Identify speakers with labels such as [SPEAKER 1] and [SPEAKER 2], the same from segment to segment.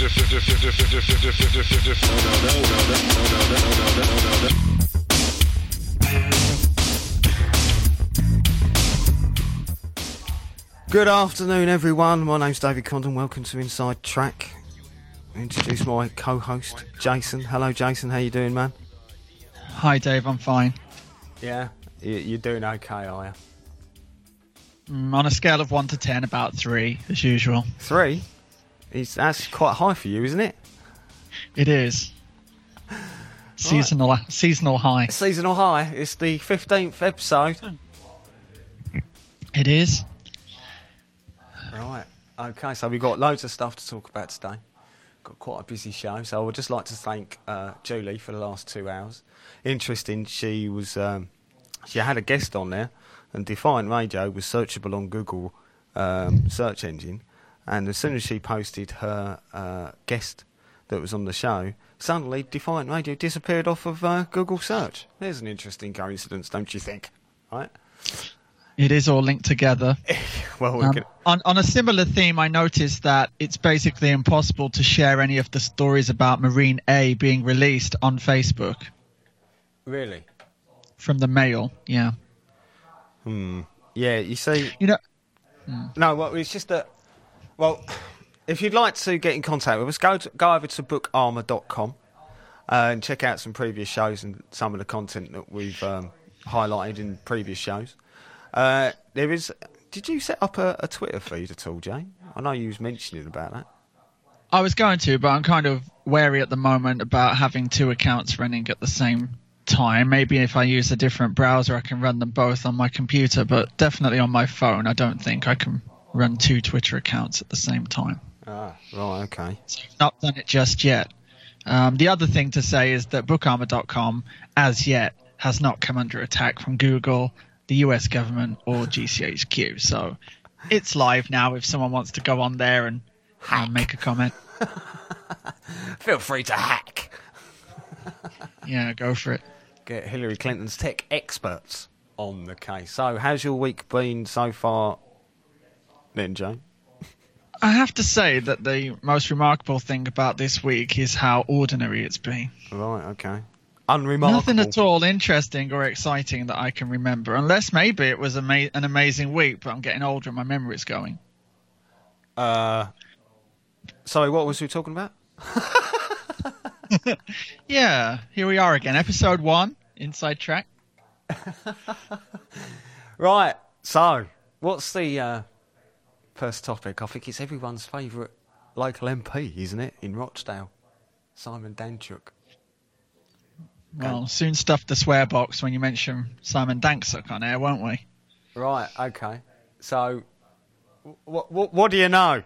[SPEAKER 1] Good afternoon, everyone. My name's David Condon. Welcome to Inside Track. Introduce my co-host, Jason. Hello, Jason. How you doing, man?
[SPEAKER 2] Hi, Dave. I'm fine.
[SPEAKER 1] Yeah, you're doing okay, are you?
[SPEAKER 2] On a scale of 1 to 10, about 3, as usual.
[SPEAKER 1] 3? That's quite high for you, isn't it?
[SPEAKER 2] It is. Seasonal high.
[SPEAKER 1] Seasonal high. It's the 15th episode.
[SPEAKER 2] It is.
[SPEAKER 1] Right. Okay, so we've got loads of stuff to talk about today. Got quite a busy show, so I would just like to thank Julie for the last 2 hours. Interesting, she had a guest on there, and Defiant Radio was searchable on Google search engine, and as soon as she posted her guest that was on the show, suddenly Defiant Radio disappeared off of Google search. There's an interesting coincidence, don't you think? Right?
[SPEAKER 2] It is all linked together.
[SPEAKER 1] Well,
[SPEAKER 2] on a similar theme, I noticed that it's basically impossible to share any of the stories about Marine A being released on Facebook.
[SPEAKER 1] Really?
[SPEAKER 2] From the Mail, yeah.
[SPEAKER 1] Yeah, you see... No, well, it's just that... Well, if you'd like to get in contact with us, go over to bookarmour.com and check out some previous shows and some of the content that we've highlighted in previous shows. There is... Did you set up a Twitter feed at all, Jane? I know you was mentioning about that.
[SPEAKER 2] I was going to, but I'm kind of wary at the moment about having 2 accounts running at the same time. Maybe if I use a different browser, I can run them both on my computer, but definitely on my phone, I don't think I can run 2 Twitter accounts at the same time.
[SPEAKER 1] Ah, right, okay.
[SPEAKER 2] So I've not done it just yet. The other thing to say is that bookarmour.com, as yet, has not come under attack from Google, the US government, or GCHQ. So it's live now if someone wants to go on there and make a comment.
[SPEAKER 1] Feel free to hack.
[SPEAKER 2] Yeah, go for it.
[SPEAKER 1] Get Hillary Clinton's tech experts on the case. So how's your week been so far then, Jane?
[SPEAKER 2] I have to say that the most remarkable thing about this week is how ordinary it's been.
[SPEAKER 1] Right, okay. Unremarkable.
[SPEAKER 2] Nothing at all interesting or exciting that I can remember, unless maybe it was an amazing week, but I'm getting older and my memory's going.
[SPEAKER 1] Sorry, what was we talking about?
[SPEAKER 2] Yeah, here we are again. Episode 1, Inside Track.
[SPEAKER 1] Right, so what's the first topic? I think it's everyone's favourite local MP, isn't it, in Rochdale? Simon Danczuk.
[SPEAKER 2] Well, soon stuff the swear box when you mention Simon Danczuk on air, won't we?
[SPEAKER 1] Right, okay. So, what do you know?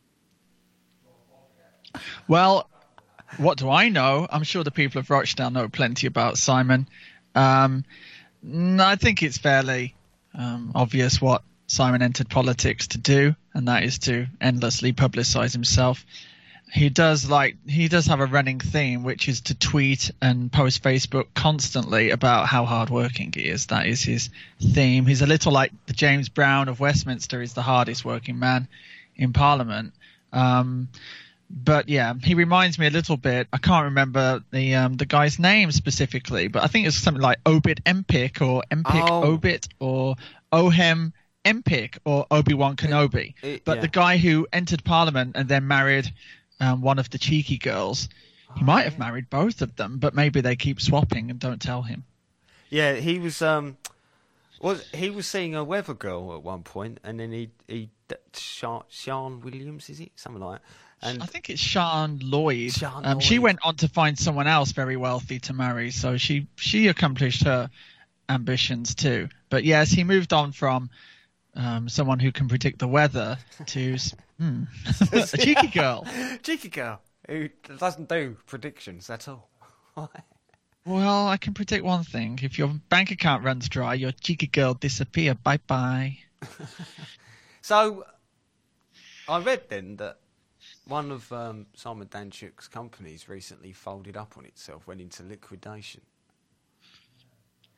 [SPEAKER 2] Well, what do I know? I'm sure the people of Rochdale know plenty about Simon. I think it's fairly obvious what Simon entered politics to do, and that is to endlessly publicise himself. He does have a running theme, which is to tweet and post Facebook constantly about how hardworking he is. That is his theme. He's a little like the James Brown of Westminster. He's the hardest working man in Parliament. But yeah, he reminds me a little bit. I can't remember the guy's name specifically, but I think it's something like Obit Empik or Empik Obit or Ohem Empik or Obi-Wan Kenobi. But the guy who entered Parliament and then married one of the cheeky girls, he might have married both of them, but maybe they keep swapping and don't tell him.
[SPEAKER 1] Yeah, he was he was seeing a weather girl at one point, and then Sean Williams, is it something like that? And
[SPEAKER 2] I think it's Sean Lloyd. She went on to find someone else very wealthy to marry, so she accomplished her ambitions too. But yes, he moved on from someone who can predict the weather to a cheeky girl.
[SPEAKER 1] Cheeky girl who doesn't do predictions at all.
[SPEAKER 2] Well, I can predict one thing. If your bank account runs dry, your cheeky girl disappear. Bye-bye.
[SPEAKER 1] So, I read then that one of Simon Danczuk's companies recently folded up on itself, went into liquidation.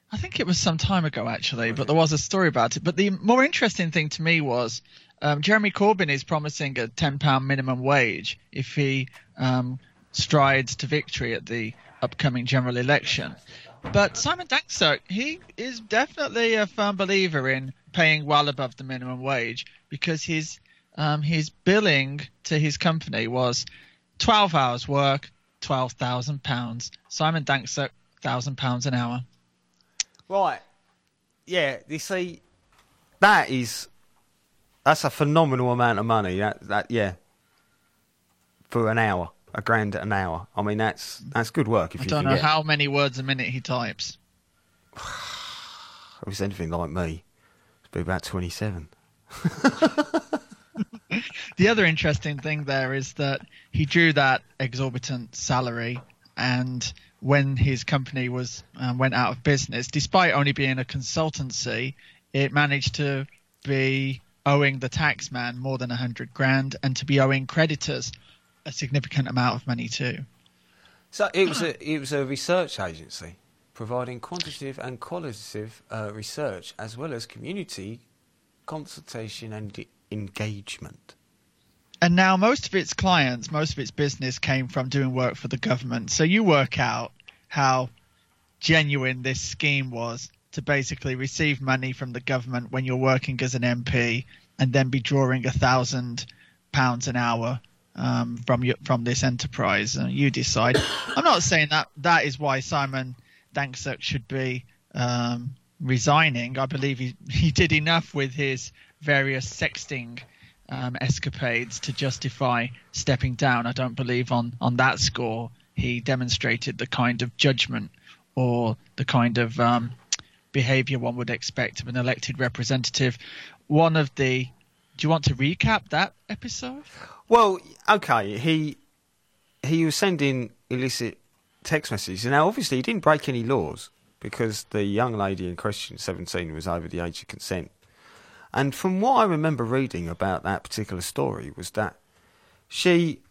[SPEAKER 2] I think it was some time ago, actually, but there was a story about it. But the more interesting thing to me was Jeremy Corbyn is promising a £10 minimum wage if he strides to victory at the upcoming general election. But Simon Danczuk, he is definitely a firm believer in paying well above the minimum wage, because his billing to his company was 12 hours work, £12,000. Simon Danczuk, £1,000 an hour.
[SPEAKER 1] Right. Yeah, you see, that's a phenomenal amount of money. That for an hour, £1,000 an hour. I mean, that's good work. If
[SPEAKER 2] I
[SPEAKER 1] you
[SPEAKER 2] don't know how many words a minute he types.
[SPEAKER 1] If it's anything like me, it'd be about 27.
[SPEAKER 2] The other interesting thing there is that he drew that exorbitant salary, and when his company went out of business, despite only being a consultancy, it managed to be owing the tax man more than $100,000, and to be owing creditors a significant amount of money too.
[SPEAKER 1] So it was a research agency providing quantitative and qualitative research, as well as community consultation and engagement.
[SPEAKER 2] And now most of its clients, most of its business came from doing work for the government. So you work out how genuine this scheme was to basically receive money from the government when you're working as an MP, and then be drawing £1,000 an hour from this enterprise. You decide. I'm not saying that is why Simon Danczuk should be resigning. I believe he did enough with his various sexting escapades to justify stepping down. I don't believe on that score he demonstrated the kind of judgment or the kind of behaviour one would expect of an elected representative. Do you want to recap that episode?
[SPEAKER 1] Well, okay, he was sending illicit text messages. Now, obviously, he didn't break any laws, because the young lady in question, 17, was over the age of consent. And from what I remember reading about that particular story was that she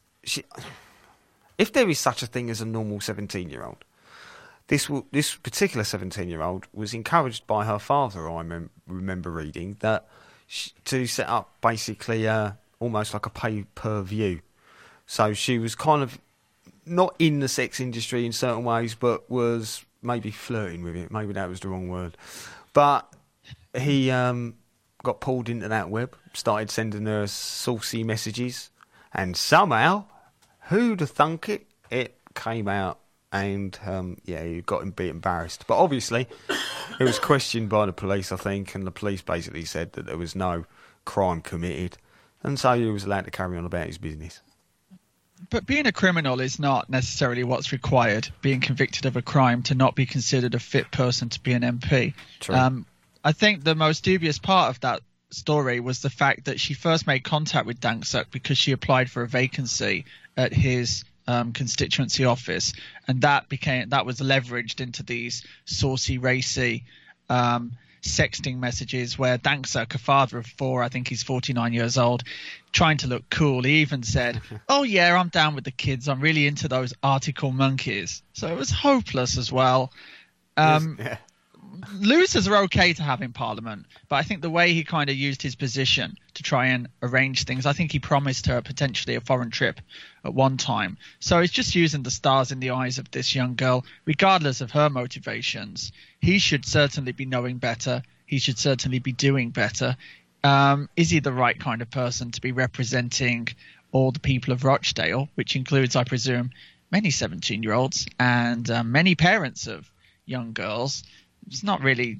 [SPEAKER 1] if there is such a thing as a normal 17-year-old, this particular 17-year-old was encouraged by her father, I remember reading, that to set up basically almost like a pay-per-view. So she was kind of not in the sex industry in certain ways, but was maybe flirting with it. Maybe that was the wrong word. But he got pulled into that web, started sending her saucy messages, and somehow, who'd have thunk it, it came out, and he got a bit embarrassed. But obviously, it was questioned by the police, I think, and the police basically said that there was no crime committed, and so he was allowed to carry on about his business.
[SPEAKER 2] But being a criminal is not necessarily what's required. Being convicted of a crime to not be considered a fit person to be an MP.
[SPEAKER 1] True.
[SPEAKER 2] I think the most dubious part of that story was the fact that she first made contact with Danczuk because she applied for a vacancy at his constituency office, and that was leveraged into these saucy, racy sexting messages where Danczuk, a father of 4, I think he's 49 years old, trying to look cool, he even said, "Oh yeah, I'm down with the kids, I'm really into those article monkeys." So it was hopeless as well.
[SPEAKER 1] Yeah.
[SPEAKER 2] Losers are okay to have in Parliament, but I think the way he kind of used his position to try and arrange things, I think he promised her potentially a foreign trip at one time. So he's just using the stars in the eyes of this young girl, regardless of her motivations. He should certainly be knowing better. He should certainly be doing better. Is he the right kind of person to be representing all the people of Rochdale, which includes, I presume, many 17-year-olds and many parents of young girls? It's not really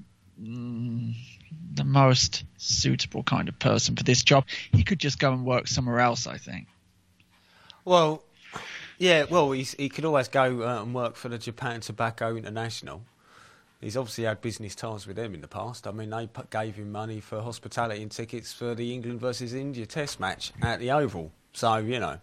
[SPEAKER 2] the most suitable kind of person for this job. He could just go and work somewhere else, I think.
[SPEAKER 1] Well, yeah, he could always go and work for the Japan Tobacco International. He's obviously had business ties with them in the past. I mean, they gave him money for hospitality and tickets for the England versus India Test match at the Oval. So,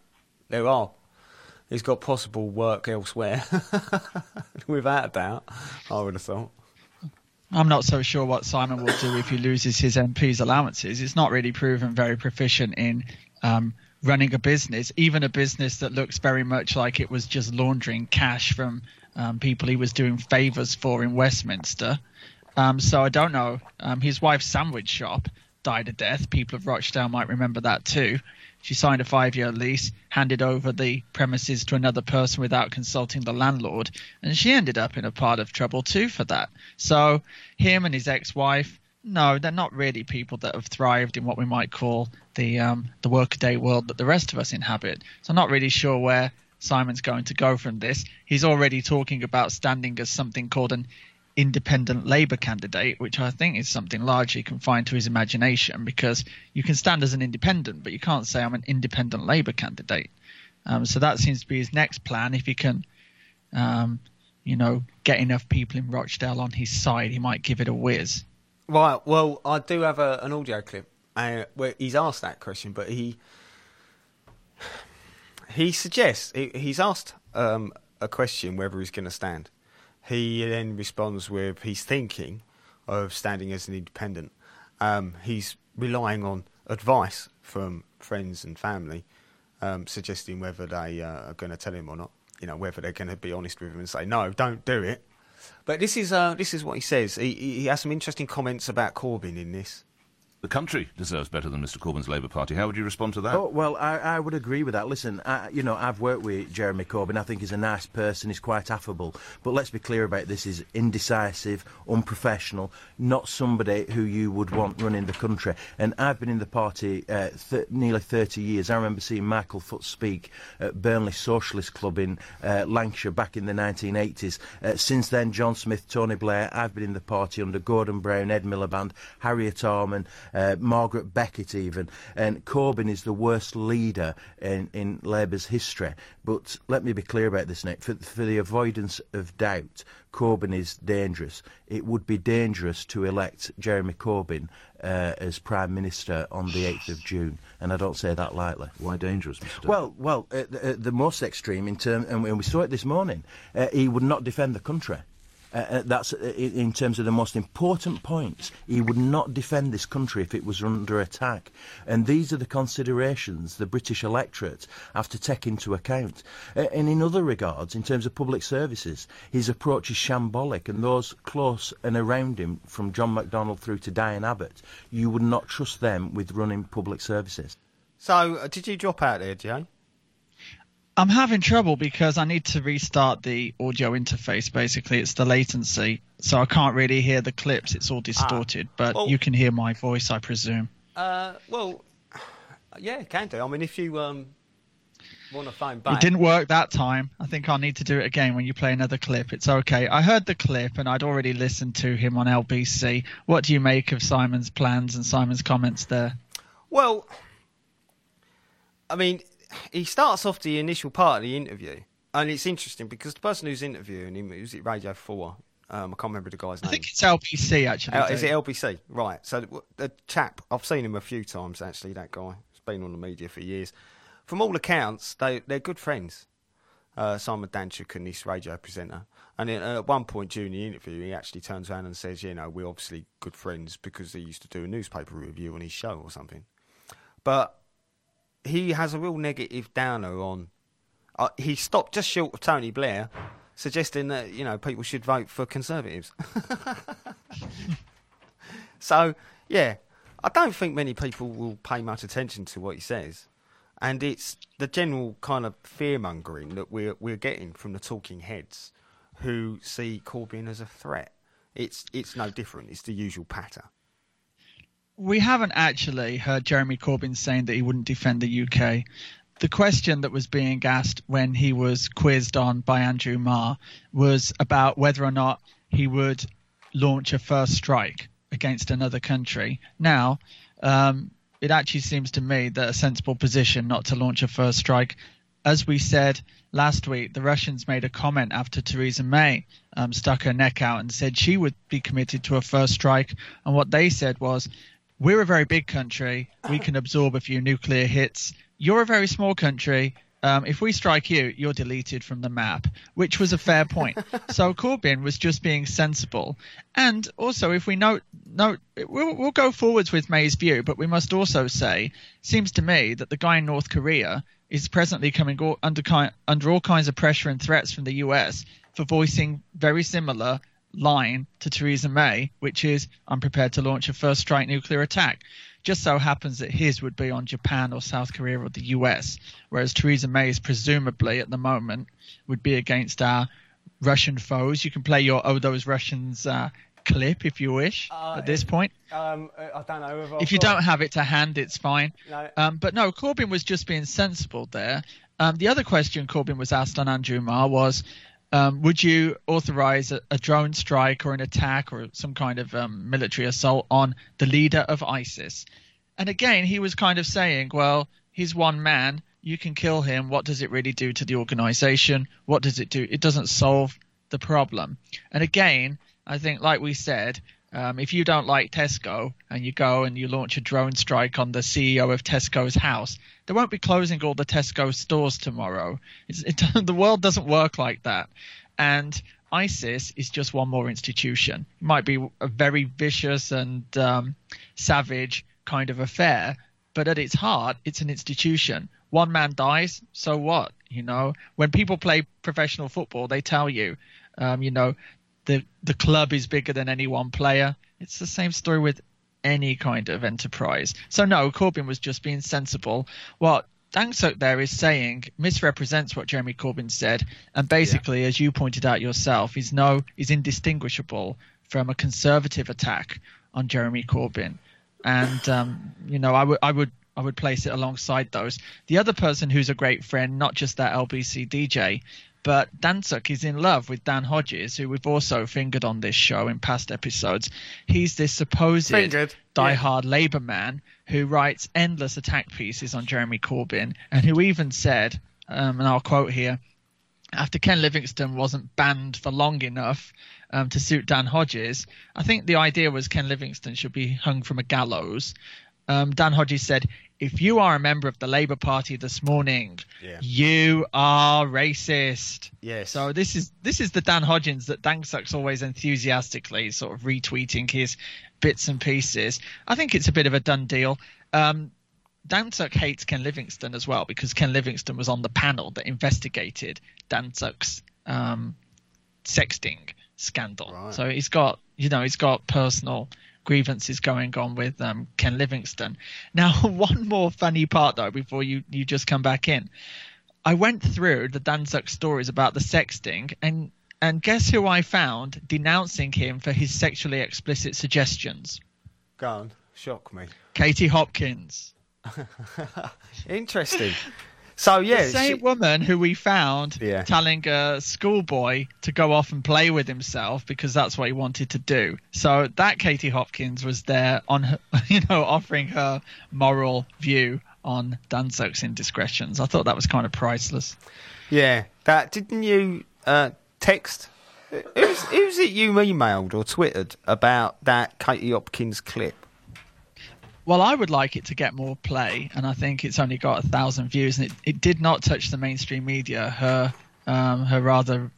[SPEAKER 1] he's got possible work elsewhere, without a doubt, I would have thought.
[SPEAKER 2] I'm not so sure what Simon will do if he loses his MP's allowances. It's not really proven very proficient in running a business, even a business that looks very much like it was just laundering cash from people he was doing favours for in Westminster. So I don't know. His wife's sandwich shop died a death. People of Rochdale might remember that too. She signed a 5-year lease, handed over the premises to another person without consulting the landlord, and she ended up in a part of trouble too for that. So him and his ex-wife, no, they're not really people that have thrived in what we might call the workaday world that the rest of us inhabit. So I'm not really sure where Simon's going to go from this. He's already talking about standing as something called an independent Labour candidate, which I think is something largely confined to his imagination, because you can stand as an independent, but you can't say I'm an independent Labour candidate. So that seems to be his next plan. If he can, get enough people in Rochdale on his side, he might give it a whiz.
[SPEAKER 1] Right, well, I do have an audio clip where he's asked that question, but he suggests, he's asked a question whether he's going to stand. He then responds with he's thinking of standing as an independent. He's relying on advice from friends and family, suggesting whether they are going to tell him or not, whether they're going to be honest with him and say, no, don't do it. But this is what he says. He has some interesting comments about Corbyn in this.
[SPEAKER 3] The country deserves better than Mr Corbyn's Labour Party. How would you respond to that?
[SPEAKER 4] Oh, well, I would agree with that. Listen, I've worked with Jeremy Corbyn. I think he's a nice person. He's quite affable. But let's be clear about this. He's indecisive, unprofessional, not somebody who you would want running the country. And I've been in the party nearly 30 years. I remember seeing Michael Foot speak at Burnley Socialist Club in Lancashire back in the 1980s. Since then, John Smith, Tony Blair, I've been in the party under Gordon Brown, Ed Miliband, Harriet Harman, Margaret Beckett even, and Corbyn is the worst leader in Labour's history. But let me be clear about this, Nick. For the avoidance of doubt, Corbyn is dangerous. It would be dangerous to elect Jeremy Corbyn as Prime Minister on the 8th of June, and I don't say that lightly.
[SPEAKER 3] Why dangerous, Mr.
[SPEAKER 4] Well, the most extreme and we saw it this morning, he would not defend the country. That's in terms of the most important points. He would not defend this country if it was under attack. And these are the considerations the British electorate have to take into account. And in other regards, in terms of public services, his approach is shambolic, and those close and around him, from John McDonnell through to Diane Abbott, you would not trust them with running public services.
[SPEAKER 1] So, did you drop out there, Jay?
[SPEAKER 2] I'm having trouble because I need to restart the audio interface. Basically, it's the latency, so I can't really hear the clips. It's all distorted, but you can hear my voice, I presume.
[SPEAKER 1] Yeah, can do. I mean, if you want to phone back.
[SPEAKER 2] It didn't work that time. I think I'll need to do it again when you play another clip. It's okay. I heard the clip, and I'd already listened to him on LBC. What do you make of Simon's plans and Simon's comments there?
[SPEAKER 1] Well, I mean, he starts off the initial part of the interview, and it's interesting because the person who's interviewing him, was it Radio 4? I can't remember the guy's name.
[SPEAKER 2] I think it's LBC, actually.
[SPEAKER 1] Is it LBC? Right. So the chap, I've seen him a few times, actually, that guy. He's been on the media for years. From all accounts, they're good friends, Simon Danczuk and this radio presenter. And then, at one point during the interview, he actually turns around and says, we're obviously good friends because they used to do a newspaper review on his show or something. But he has a real negative downer on... he stopped just short of Tony Blair, suggesting that, people should vote for Conservatives. So, yeah, I don't think many people will pay much attention to what he says. And it's the general kind of fear-mongering that we're getting from the talking heads who see Corbyn as a threat. It's no different. It's the usual patter.
[SPEAKER 2] We haven't actually heard Jeremy Corbyn saying that he wouldn't defend the UK. The question that was being asked when he was quizzed on by Andrew Marr was about whether or not he would launch a first strike against another country. Now, it actually seems to me that a sensible position not to launch a first strike. As we said last week, the Russians made a comment after Theresa May stuck her neck out and said she would be committed to a first strike. And what they said was, we're a very big country. We can absorb a few nuclear hits. You're a very small country. If we strike you, you're deleted from the map, which was a fair point. So Corbyn was just being sensible. And also, if we note, we'll go forwards with May's view, but we must also say, seems to me that the guy in North Korea is presently coming under all kinds of pressure and threats from the US for voicing very similar line to Theresa May, which is, I'm prepared to launch a first strike nuclear attack. Just so happens that his would be on Japan or South Korea or the US, whereas Theresa May's presumably at the moment would be against our Russian foes. You can play your "Oh Those Russians" clip if you wish at this point.
[SPEAKER 1] I don't know.
[SPEAKER 2] If you don't have it to hand, it's fine.
[SPEAKER 1] No.
[SPEAKER 2] But no, Corbyn was just being sensible there. The other question Corbyn was asked on Andrew Marr was, would you authorise a drone strike or an attack or some kind of military assault on the leader of ISIS? And again, he was kind of saying, well, he's one man. You can kill him. What does it really do to the organisation? What does it do? It doesn't solve the problem. And again, I think, like we said, if you don't like Tesco and you go and you launch a drone strike on the CEO of Tesco's house, they won't be closing all the Tesco stores tomorrow. The world doesn't work like that. And ISIS is just one more institution. It might be a very vicious and savage kind of affair, but at its heart, it's an institution. One man dies, so what? You know, when people play professional football, they tell you, the club is bigger than any one player. It's the same story with any kind of enterprise. So no, Corbyn was just being sensible. What Dang Suk there is saying misrepresents what Jeremy Corbyn said, and basically, as you pointed out yourself, is indistinguishable from a conservative attack on Jeremy Corbyn. And I would place it alongside those. The other person who's a great friend, not just that LBC DJ, but Dang Suk is in love with Dan Hodges, who we've also fingered on this show in past episodes. He's this supposed diehard Labour man who writes endless attack pieces on Jeremy Corbyn, and who even said, and I'll quote here, after Ken Livingstone wasn't banned for long enough to suit Dan Hodges, I think the idea was Ken Livingstone should be hung from a gallows. Dan Hodges said, if you are a member of the Labour Party this morning, you are racist.
[SPEAKER 1] Yes.
[SPEAKER 2] So this is the Dan Hodgins that Dang Suk's always enthusiastically sort of retweeting his bits and pieces. I think it's a bit of a done deal. Dang Suk hates Ken Livingstone as well, because Ken Livingstone was on the panel that investigated Dang Suk's sexting scandal. Right. So he's got personal grievances going on with Ken Livingstone. Now, one more funny part though before you just come back in. I went through the Dang Suk stories about the sexting, and guess who I found denouncing him for his sexually explicit suggestions?
[SPEAKER 1] Go on, shock me.
[SPEAKER 2] Katie Hopkins.
[SPEAKER 1] Interesting. So yeah,
[SPEAKER 2] the same woman who we found telling a schoolboy to go off and play with himself because that's what he wanted to do. So that Katie Hopkins was there on her, offering her moral view on Dang Suk's indiscretions. I thought that was kind of priceless.
[SPEAKER 1] Yeah, that didn't you text? Who's it you emailed or twittered about that Katie Hopkins clip?
[SPEAKER 2] Well, I would like it to get more play, and I think it's only got 1,000 views, and it did not touch the mainstream media. Her rather,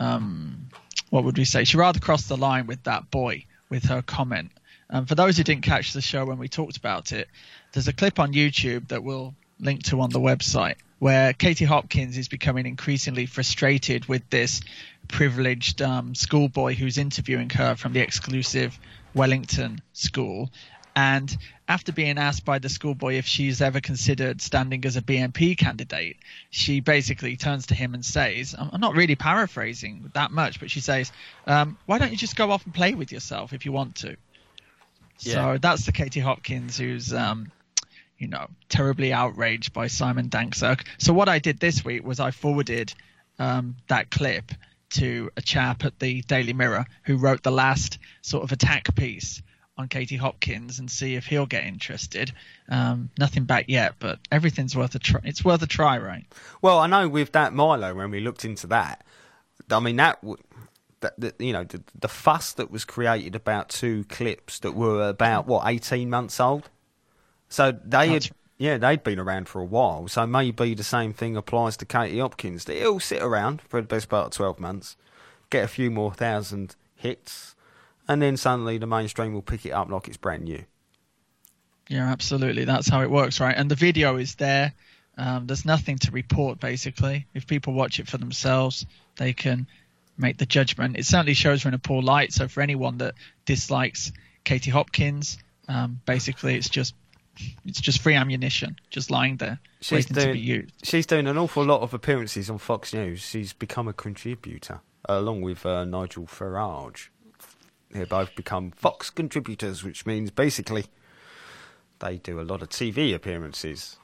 [SPEAKER 2] what would we say? She rather crossed the line with that boy with her comment. For those who didn't catch the show when we talked about it, there's a clip on YouTube that we'll link to on the website where Katie Hopkins is becoming increasingly frustrated with this privileged schoolboy who's interviewing her from the exclusive Wellington school. And after being asked by the schoolboy if she's ever considered standing as a BNP candidate, she basically turns to him and says, I'm not really paraphrasing that much, but she says, why don't you just go off and play with yourself if you want to? Yeah. So that's the Katie Hopkins who's, terribly outraged by Simon Dang Suk. So what I did this week was I forwarded that clip to a chap at the Daily Mirror who wrote the last sort of attack piece on Katie Hopkins and see if he'll get interested. Nothing back yet, but everything's worth a try. It's worth a try, right?
[SPEAKER 1] Well, I know with that Milo, when we looked into that, I mean the fuss that was created about two clips that were about 18 months old. So they'd been around for a while. So maybe the same thing applies to Katie Hopkins. They'll sit around for the best part of 12 months, get a few more thousand hits, and then suddenly the mainstream will pick it up like it's brand new.
[SPEAKER 2] Yeah, absolutely. That's how it works, right? And the video is there. There's nothing to report, basically. If people watch it for themselves, they can make the judgment. It certainly shows her in a poor light. So for anyone that dislikes Katie Hopkins, basically it's just free ammunition, just lying there, waiting to be used.
[SPEAKER 1] She's doing an awful lot of appearances on Fox News. She's become a contributor, along with Nigel Farage. They both become Fox contributors, which means basically they do a lot of TV appearances.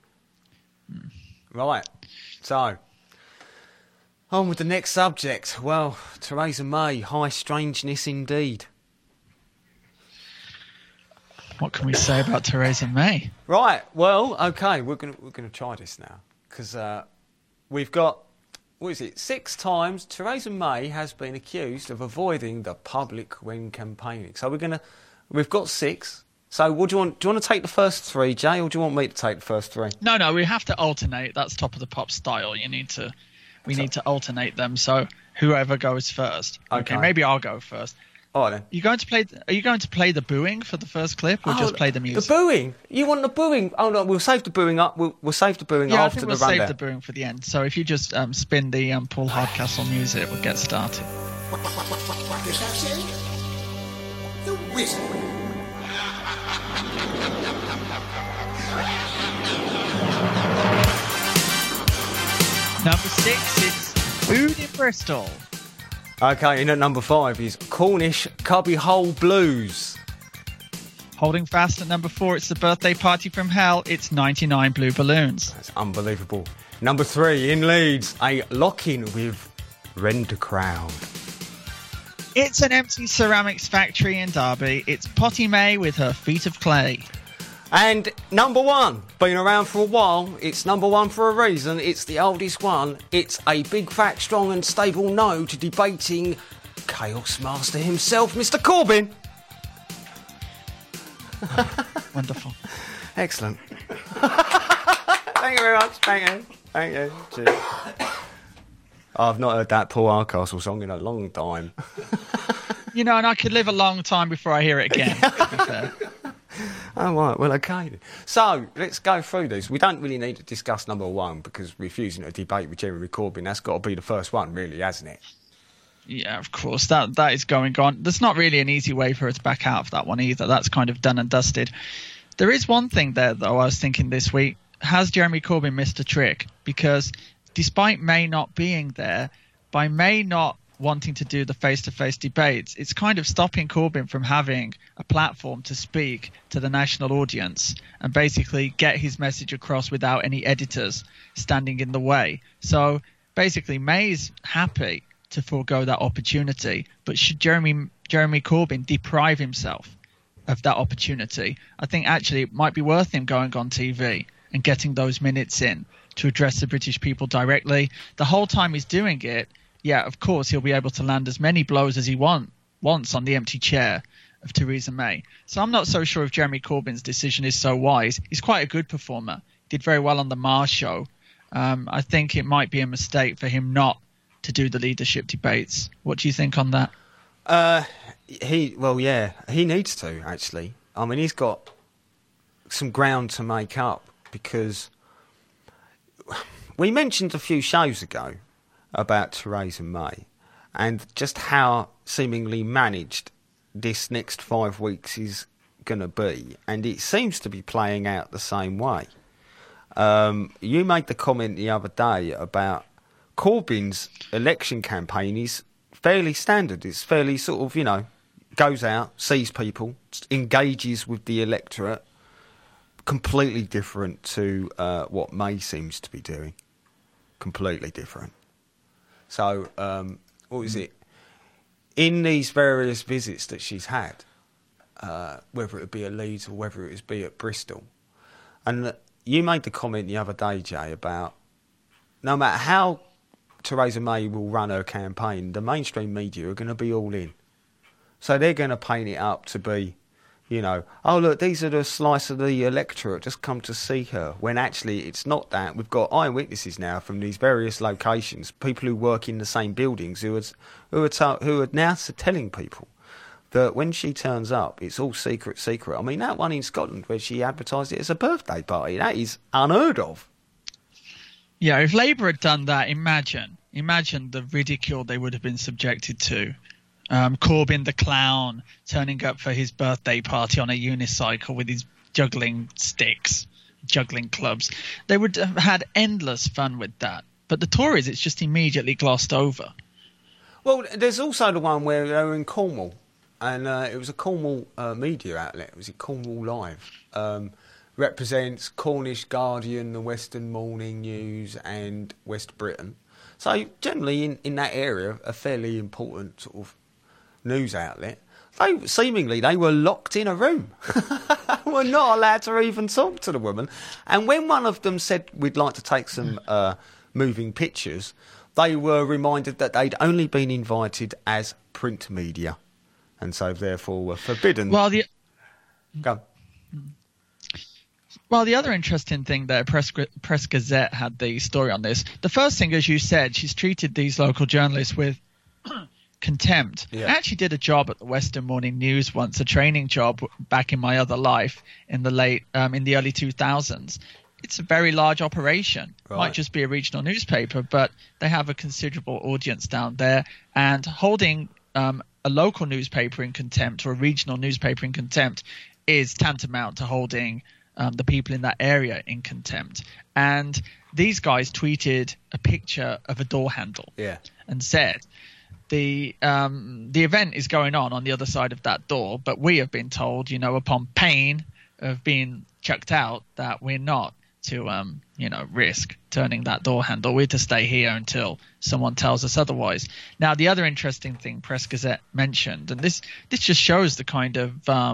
[SPEAKER 1] Right, so on with the next subject. Well, Theresa May, high strangeness indeed.
[SPEAKER 2] What can we say about Theresa May?
[SPEAKER 1] Right, well, okay, we're gonna try this now because we've got, what is it? 6 times Theresa May has been accused of avoiding the public when campaigning. So we've got 6. So what do you want? Do you want to take the first 3, Jay, or do you want me to take the first 3?
[SPEAKER 2] No, we have to alternate. That's Top of the Pop style. We need to alternate them. So whoever goes first. Okay, maybe I'll go first.
[SPEAKER 1] All right then.
[SPEAKER 2] Are you going to play the booing for the first clip, or just play the music?
[SPEAKER 1] The booing? You want the booing? Oh no, we'll save the booing up. We'll save the booing after the rundown.
[SPEAKER 2] We'll save the booing for the end. So if you just spin the Paul Hardcastle music, we'll get started.
[SPEAKER 5] What does that say? The wizard.
[SPEAKER 2] Number 6 is Food in Bristol.
[SPEAKER 1] Okay, and at number 5 is Cornish Cubbyhole Blues.
[SPEAKER 2] Holding fast at number 4, it's The Birthday Party from Hell. It's 99 Blue Balloons.
[SPEAKER 1] That's unbelievable. Number 3 in Leeds, a lock-in with Rent a Crowd.
[SPEAKER 2] It's an empty ceramics factory in Derby. It's Potty May with her feet of clay.
[SPEAKER 1] And number 1, been around for a while. It's number 1 for a reason. It's the oldest one. It's a big, fat, strong and stable no to debating Chaos Master himself, Mr. Corbyn.
[SPEAKER 2] Wonderful.
[SPEAKER 1] Excellent. Thank you very much. Thank you. Cheers. I've not heard that Paul Hardcastle song in a long time.
[SPEAKER 2] And I could live a long time before I hear it again, to be fair.
[SPEAKER 1] Oh, right. Well, okay. So, let's go through this. We don't really need to discuss number 1 because refusing a debate with Jeremy Corbyn, that's got to be the first one, really, hasn't it?
[SPEAKER 2] Yeah, of course. That is going on. There's not really an easy way for her to back out of that one either. That's kind of done and dusted. There is one thing there, though, I was thinking this week. Has Jeremy Corbyn missed a trick? Because despite May not being there, by May not wanting to do the face-to-face debates, it's kind of stopping Corbyn from having a platform to speak to the national audience and basically get his message across without any editors standing in the way. So basically May's happy to forego that opportunity, but should Jeremy Corbyn deprive himself of that opportunity, I think actually it might be worth him going on TV and getting those minutes in to address the British people directly. The whole time he's doing it, yeah, of course, he'll be able to land as many blows as he wants on the empty chair of Theresa May. So I'm not so sure if Jeremy Corbyn's decision is so wise. He's quite a good performer. Did very well on the Mars show. I think it might be a mistake for him not to do the leadership debates. What do you think on that?
[SPEAKER 1] He needs to, actually. I mean, he's got some ground to make up because we mentioned a few shows ago about Theresa May and just how seemingly managed this next 5 weeks is going to be, and it seems to be playing out the same way. You made the comment the other day about Corbyn's election campaign is fairly standard. It's fairly sort of, goes out, sees people, engages with the electorate, completely different to what May seems to be doing. Completely different. So, what was it? In these various visits that she's had, whether it be at Leeds or whether it be at Bristol, and you made the comment the other day, Jay, about no matter how Theresa May will run her campaign, the mainstream media are going to be all in. So they're going to paint it up to be, oh, look, these are the slice of the electorate just come to see her, when actually it's not that. We've got eyewitnesses now from these various locations, people who work in the same buildings who are now telling people that when she turns up, it's all secret. I mean, that one in Scotland where she advertised it as a birthday party, that is unheard of.
[SPEAKER 2] Yeah, if Labour had done that, imagine the ridicule they would have been subjected to. Corbyn the clown turning up for his birthday party on a unicycle with his juggling sticks, juggling clubs. They would have had endless fun with that. But the Tories, it's just immediately glossed over.
[SPEAKER 1] Well, there's also the one where they were in Cornwall, and it was a Cornwall media outlet. Was it Cornwall Live? Represents Cornish Guardian, the Western Morning News, and West Britain. So generally in that area, a fairly important sort of news outlet. They were locked in a room. Were not allowed to even talk to the woman. And when one of them said, we'd like to take some moving pictures, they were reminded that they'd only been invited as print media, and so therefore were forbidden.
[SPEAKER 2] Well, the other interesting thing there, Press Gazette had the story on this. The first thing, as you said, she's treated these local journalists with contempt.
[SPEAKER 1] Yeah.
[SPEAKER 2] I actually did a job at the Western Morning News once, a training job back in my other life in the early 2000s. It's a very large operation. Right. Might just be a regional newspaper, but they have a considerable audience down there. And holding a local newspaper in contempt or a regional newspaper in contempt is tantamount to holding the people in that area in contempt. And these guys tweeted a picture of a door handle and said, the event is going on the other side of that door, but we have been told, upon pain of being chucked out, that we're not to risk turning that door handle. We're to stay here until someone tells us otherwise. Now, the other interesting thing Press Gazette mentioned, and this just shows the kind of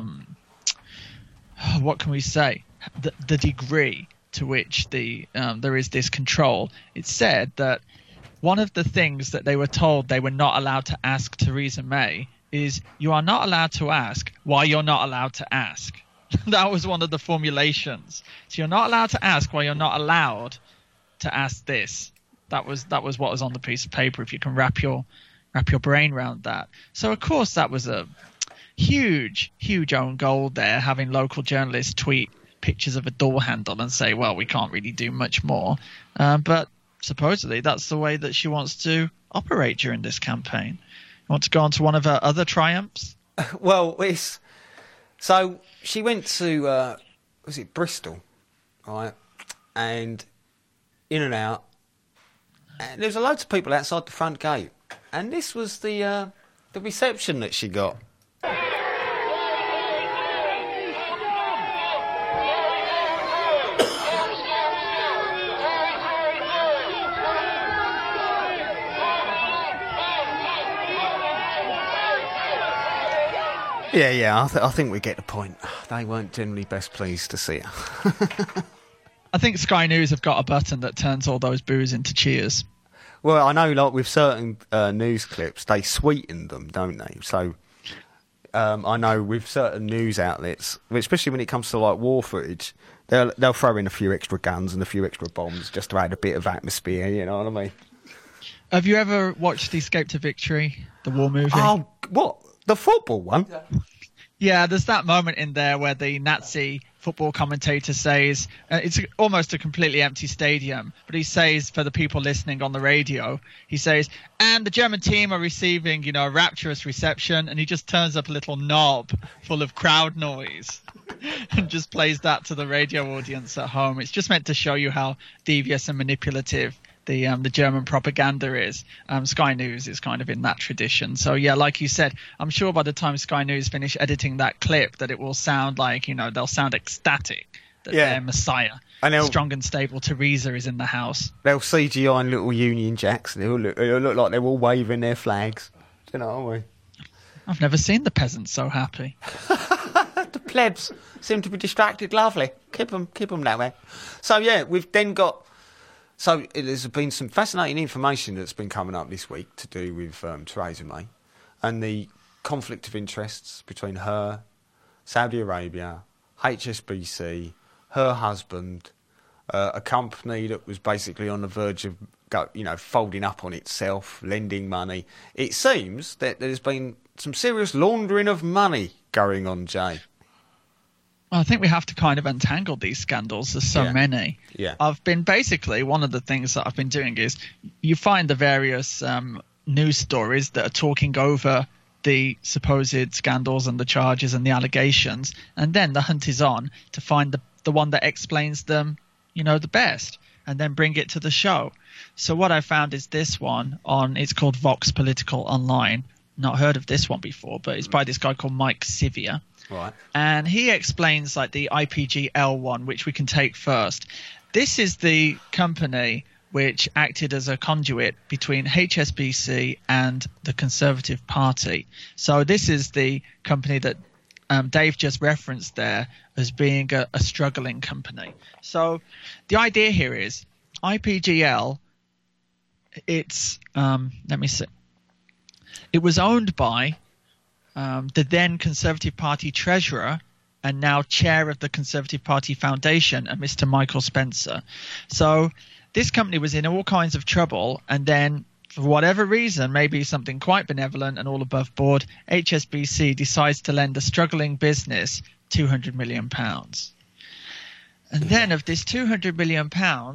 [SPEAKER 2] what can we say, the degree to which there is this control. It said that one of the things that they were told they were not allowed to ask Theresa May is, you are not allowed to ask why you're not allowed to ask. That was one of the formulations. So you're not allowed to ask why you're not allowed to ask this. That was what was on the piece of paper, if you can wrap your brain around that. So of course that was a huge own goal there, having local journalists tweet pictures of a door handle and say, well, we can't really do much more. But supposedly that's the way that she wants to operate during this campaign. You want to go on to one of her other triumphs?
[SPEAKER 1] Well, so she went to, was it Bristol, right? And in and out. And there was loads of people outside the front gate. And this was the reception that she got. Yeah, I think we get the point. They weren't generally best pleased to see her.
[SPEAKER 2] I think Sky News have got a button that turns all those boos into cheers.
[SPEAKER 1] Well, I know, like with certain news clips, they sweeten them, don't they? So I know with certain news outlets, especially when it comes to like war footage, they'll throw in a few extra guns and a few extra bombs just to add a bit of atmosphere. You know what I mean?
[SPEAKER 2] Have you ever watched The Escape to Victory, the war movie?
[SPEAKER 1] Oh, what? The football one?
[SPEAKER 2] Yeah, there's that moment in there where the Nazi football commentator says, it's almost a completely empty stadium, but he says, for the people listening on the radio, he says, and the German team are receiving, a rapturous reception, and he just turns up a little knob full of crowd noise and just plays that to the radio audience at home. It's just meant to show you how devious and manipulative the German propaganda is. Sky News is kind of in that tradition. So yeah, like you said, I'm sure by the time Sky News finish editing that clip that it will sound like, they'll sound ecstatic that their messiah, strong and stable Theresa, is in the house.
[SPEAKER 1] They'll CGI in little Union Jacks. It'll look like they're all waving their flags. Do you know what I mean?
[SPEAKER 2] I've never seen the peasants so happy.
[SPEAKER 1] The plebs seem to be distracted. Lovely. Keep them that way. So yeah, we've then got... So there's been some fascinating information that's been coming up this week to do with Theresa May and the conflict of interests between her, Saudi Arabia, HSBC, her husband, a company that was basically on the verge of folding up on itself, lending money. It seems that there's been some serious laundering of money going on, Jay.
[SPEAKER 2] I think we have to kind of untangle these scandals. There's so many.
[SPEAKER 1] Yeah.
[SPEAKER 2] I've been basically, one of the things that I've been doing is you find the various news stories that are talking over the supposed scandals and the charges and the allegations, and then the hunt is on to find the one that explains them, the best, and then bring it to the show. So what I found is this one it's called Vox Political Online. Not heard of this one before, but it's by this guy called Mike Sivia.
[SPEAKER 1] Right.
[SPEAKER 2] And he explains like the IPGL one, which we can take first. This is the company which acted as a conduit between HSBC and the Conservative Party. So this is the company that Dave just referenced there as being a struggling company. So the idea here is IPGL, it's, let me see. It was owned by the then Conservative Party treasurer and now chair of the Conservative Party Foundation, Mr. Michael Spencer. So this company was in all kinds of trouble, and then for whatever reason, maybe something quite benevolent and all above board, HSBC decides to lend a struggling business £200 million. And then of this £200 million,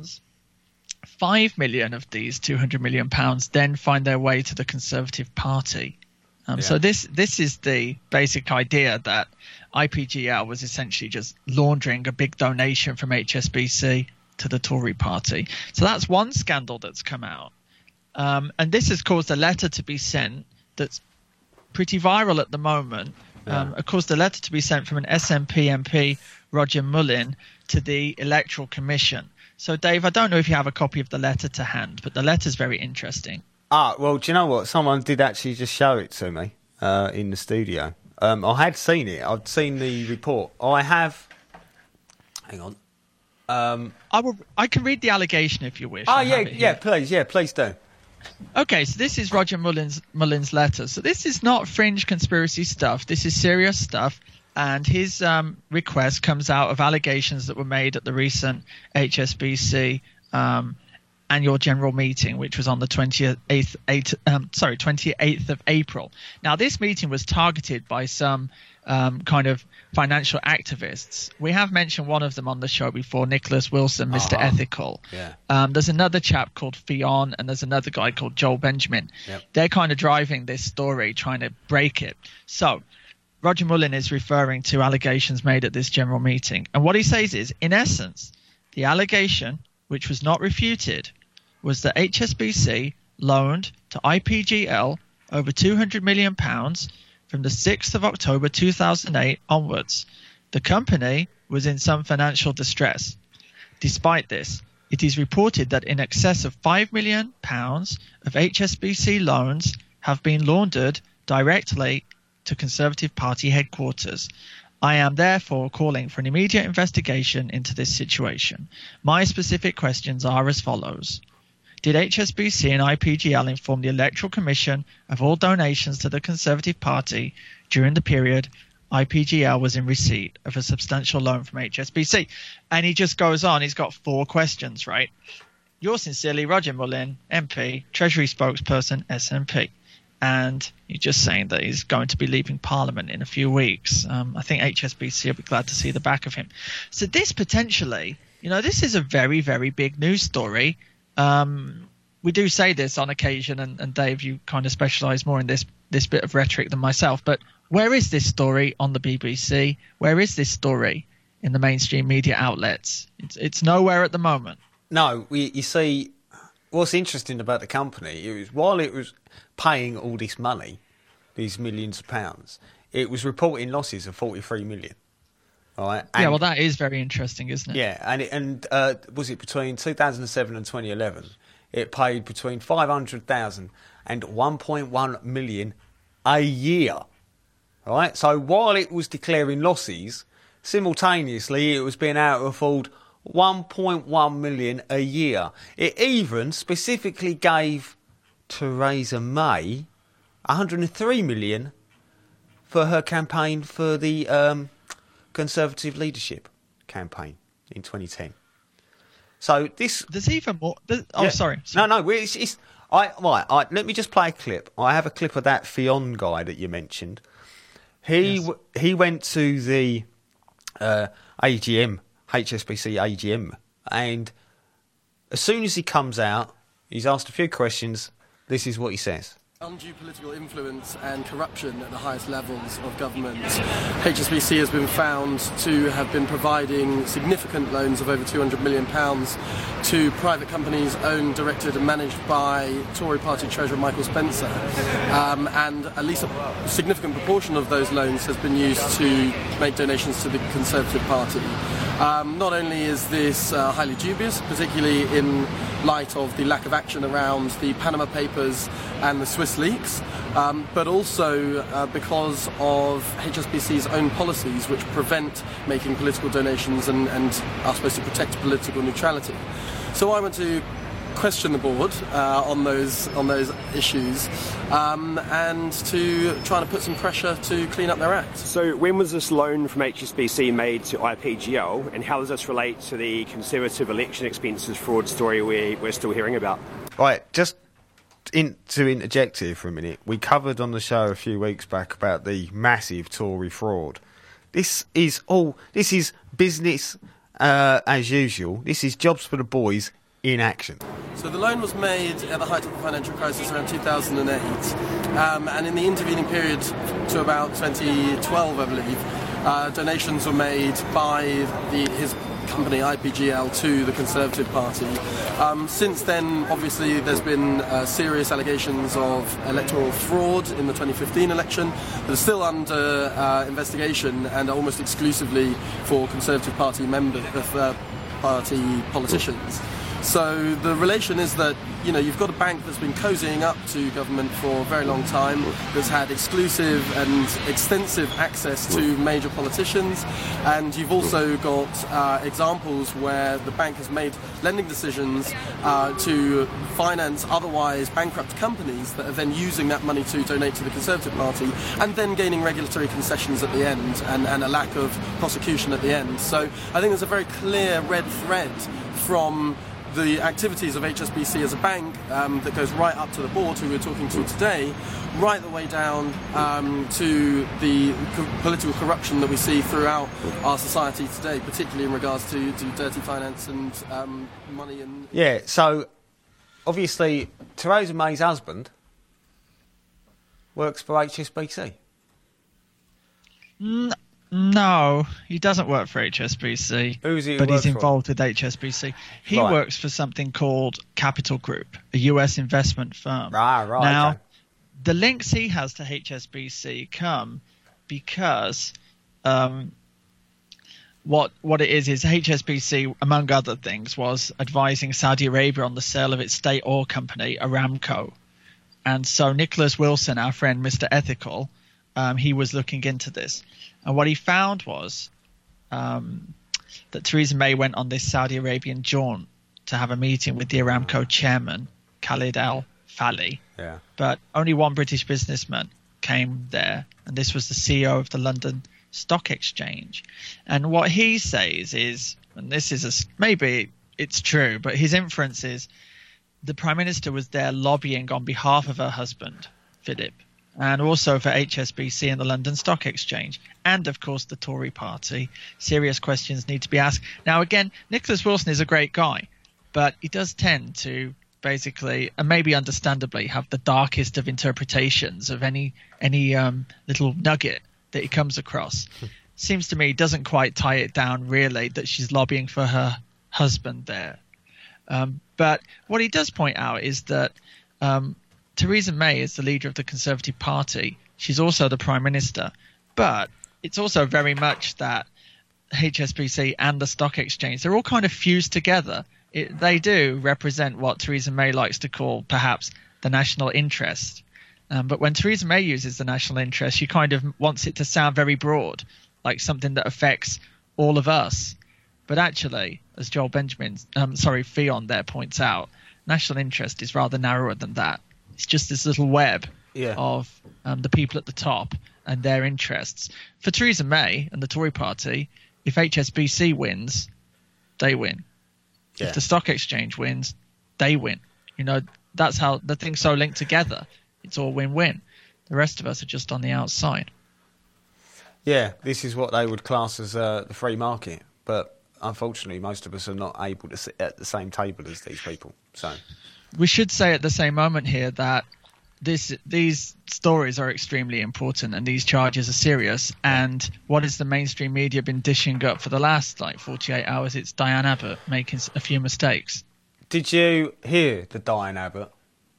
[SPEAKER 2] 5 million of these £200 million then find their way to the Conservative Party. So this is the basic idea, that IPGL was essentially just laundering a big donation from HSBC to the Tory party. So that's one scandal that's come out. And this has caused a letter to be sent that's pretty viral at the moment. It caused a letter to be sent from an SNP MP, Roger Mullin, to the Electoral Commission. So, Dave, I don't know if you have a copy of the letter to hand, but the letter's very interesting.
[SPEAKER 1] Well, do you know what? Someone did actually just show it to me in the studio. I had seen it. I'd seen the report. I have... Hang on.
[SPEAKER 2] I can read the allegation if you wish.
[SPEAKER 1] Please do.
[SPEAKER 2] Okay, so this is Roger Mullin's letter. So this is not fringe conspiracy stuff. This is serious stuff. And his request comes out of allegations that were made at the recent HSBC annual general meeting, which was on the 28th of April. Now, this meeting was targeted by some kind of financial activists. We have mentioned one of them on the show before, Nicholas Wilson, Mr. Ethical.
[SPEAKER 1] Yeah.
[SPEAKER 2] There's another chap called Fionn, and there's another guy called Joel Benjamin.
[SPEAKER 1] Yep.
[SPEAKER 2] They're kind of driving this story, trying to break it. So Roger Mullin is referring to allegations made at this general meeting. And what he says is, in essence, the allegation, which was not refuted, was that HSBC loaned to IPGL over £200 million from the 6th of October 2008 onwards. The company was in some financial distress. Despite this, it is reported that in excess of £5 million of HSBC loans have been laundered directly to Conservative Party headquarters. I am therefore calling for an immediate investigation into this situation. My specific questions are as follows. Did HSBC and IPGL inform the Electoral Commission of all donations to the Conservative Party during the period IPGL was in receipt of a substantial loan from HSBC? And he just goes on. He's got 4 questions, right? Yours sincerely, Roger Mullin, MP, Treasury spokesperson, SNP. And you're just saying that he's going to be leaving Parliament in a few weeks. I think HSBC will be glad to see the back of him. So this potentially, this is a very, very big news story. We do say this on occasion, and Dave, you kind of specialise more in this bit of rhetoric than myself, but where is this story on the BBC? Where is this story in the mainstream media outlets? It's nowhere at the moment.
[SPEAKER 1] No, you see, what's interesting about the company, while it was paying all this money, these millions of pounds, it was reporting losses of 43 million. Right?
[SPEAKER 2] Yeah, well, that is very interesting, isn't it?
[SPEAKER 1] Yeah, and was it between 2007 and 2011? It paid between 500,000 and 1.1 million a year. Right? So while it was declaring losses, simultaneously it was being able to afford 1.1 million a year. It even specifically gave Theresa May 103 million for her campaign for the Conservative leadership campaign in 2010. So this...
[SPEAKER 2] There's even more... Sorry.
[SPEAKER 1] No, let me just play a clip. I have a clip of that Fionn guy that you mentioned. He went to the AGM, HSBC AGM, and as soon as he comes out, he's asked a few questions. This is what he says.
[SPEAKER 6] Undue political influence and corruption at the highest levels of government. HSBC has been found to have been providing significant loans of over £200 million to private companies owned, directed and managed by Tory party Treasurer Michael Spencer. And at least a significant proportion of those loans has been used to make donations to the Conservative Party. Not only is this highly dubious, particularly in light of the lack of action around the Panama Papers and the Swiss leaks, but also because of HSBC's own policies which prevent making political donations and are supposed to protect political neutrality. So I want to question the board on those issues and to try to put some pressure to clean up their act.
[SPEAKER 7] So when was this loan from HSBC made to IPGL, and how does this relate to the Conservative election expenses fraud story we're still hearing about?
[SPEAKER 1] Right, just to interject here for a minute, we covered on the show a few weeks back about the massive Tory fraud. This is business as usual. This is jobs for the boys in action.
[SPEAKER 6] So the loan was made at the height of the financial crisis around 2008, and in the intervening period to about 2012, I believe, donations were made by his company IPGL to the Conservative Party. Since then, obviously, there's been serious allegations of electoral fraud in the 2015 election that are still under investigation and are almost exclusively for Conservative Party party politicians. So the relation is that, you've got a bank that's been cozying up to government for a very long time, that's had exclusive and extensive access to major politicians, and you've also got examples where the bank has made lending decisions to finance otherwise bankrupt companies that are then using that money to donate to the Conservative Party, and then gaining regulatory concessions at the end and a lack of prosecution at the end. So I think there's a very clear red thread from the activities of HSBC as a bank that goes right up to the board, who we're talking to today, right the way down to the political corruption that we see throughout our society today, particularly in regards to dirty finance and money and...
[SPEAKER 1] Yeah, so obviously Theresa May's husband works for HSBC.
[SPEAKER 2] No, he doesn't work for HSBC.
[SPEAKER 1] Who's he?
[SPEAKER 2] But he's involved with HSBC. He works for something called Capital Group, a US investment firm.
[SPEAKER 1] Right.
[SPEAKER 2] Now,
[SPEAKER 1] okay.
[SPEAKER 2] The links he has to HSBC come because what it is HSBC, among other things, was advising Saudi Arabia on the sale of its state oil company, Aramco. And so Nicholas Wilson, our friend Mr. Ethical, he was looking into this. And what he found was that Theresa May went on this Saudi Arabian jaunt to have a meeting with the Aramco chairman, Khalid Al-Falih.
[SPEAKER 1] Yeah.
[SPEAKER 2] But only one British businessman came there, and this was the CEO of the London Stock Exchange. And what he says is, and this is maybe it's true, but his inference is the Prime Minister was there lobbying on behalf of her husband, Philip, and also for HSBC and the London Stock Exchange, and of course the Tory party. Serious questions need to be asked. Now again, Nicholas Wilson is a great guy, but he does tend to basically, and maybe understandably, have the darkest of interpretations of any little nugget that he comes across. Seems to me he doesn't quite tie it down really that she's lobbying for her husband there. But what he does point out is that Theresa May is the leader of the Conservative Party. She's also the Prime Minister. But it's also very much that HSBC and the Stock Exchange, they're all kind of fused together. They do represent what Theresa May likes to call perhaps the national interest. But when Theresa May uses the national interest, she kind of wants it to sound very broad, like something that affects all of us. But actually, as Joel Fionn there points out, national interest is rather narrower than that. It's just this little web of the people at the top and their interests. For Theresa May and the Tory party, if HSBC wins, they win. Yeah. If the stock exchange wins, they win. That's how the thing's so linked together. It's all win-win. The rest of us are just on the outside.
[SPEAKER 1] Yeah, this is what they would class as the free market. But unfortunately, most of us are not able to sit at the same table as these people. So
[SPEAKER 2] we should say at the same moment here that these stories are extremely important and these charges are serious. And what has the mainstream media been dishing up for the last 48 hours? It's Diane Abbott making a few mistakes.
[SPEAKER 1] Did you hear the Diane Abbott?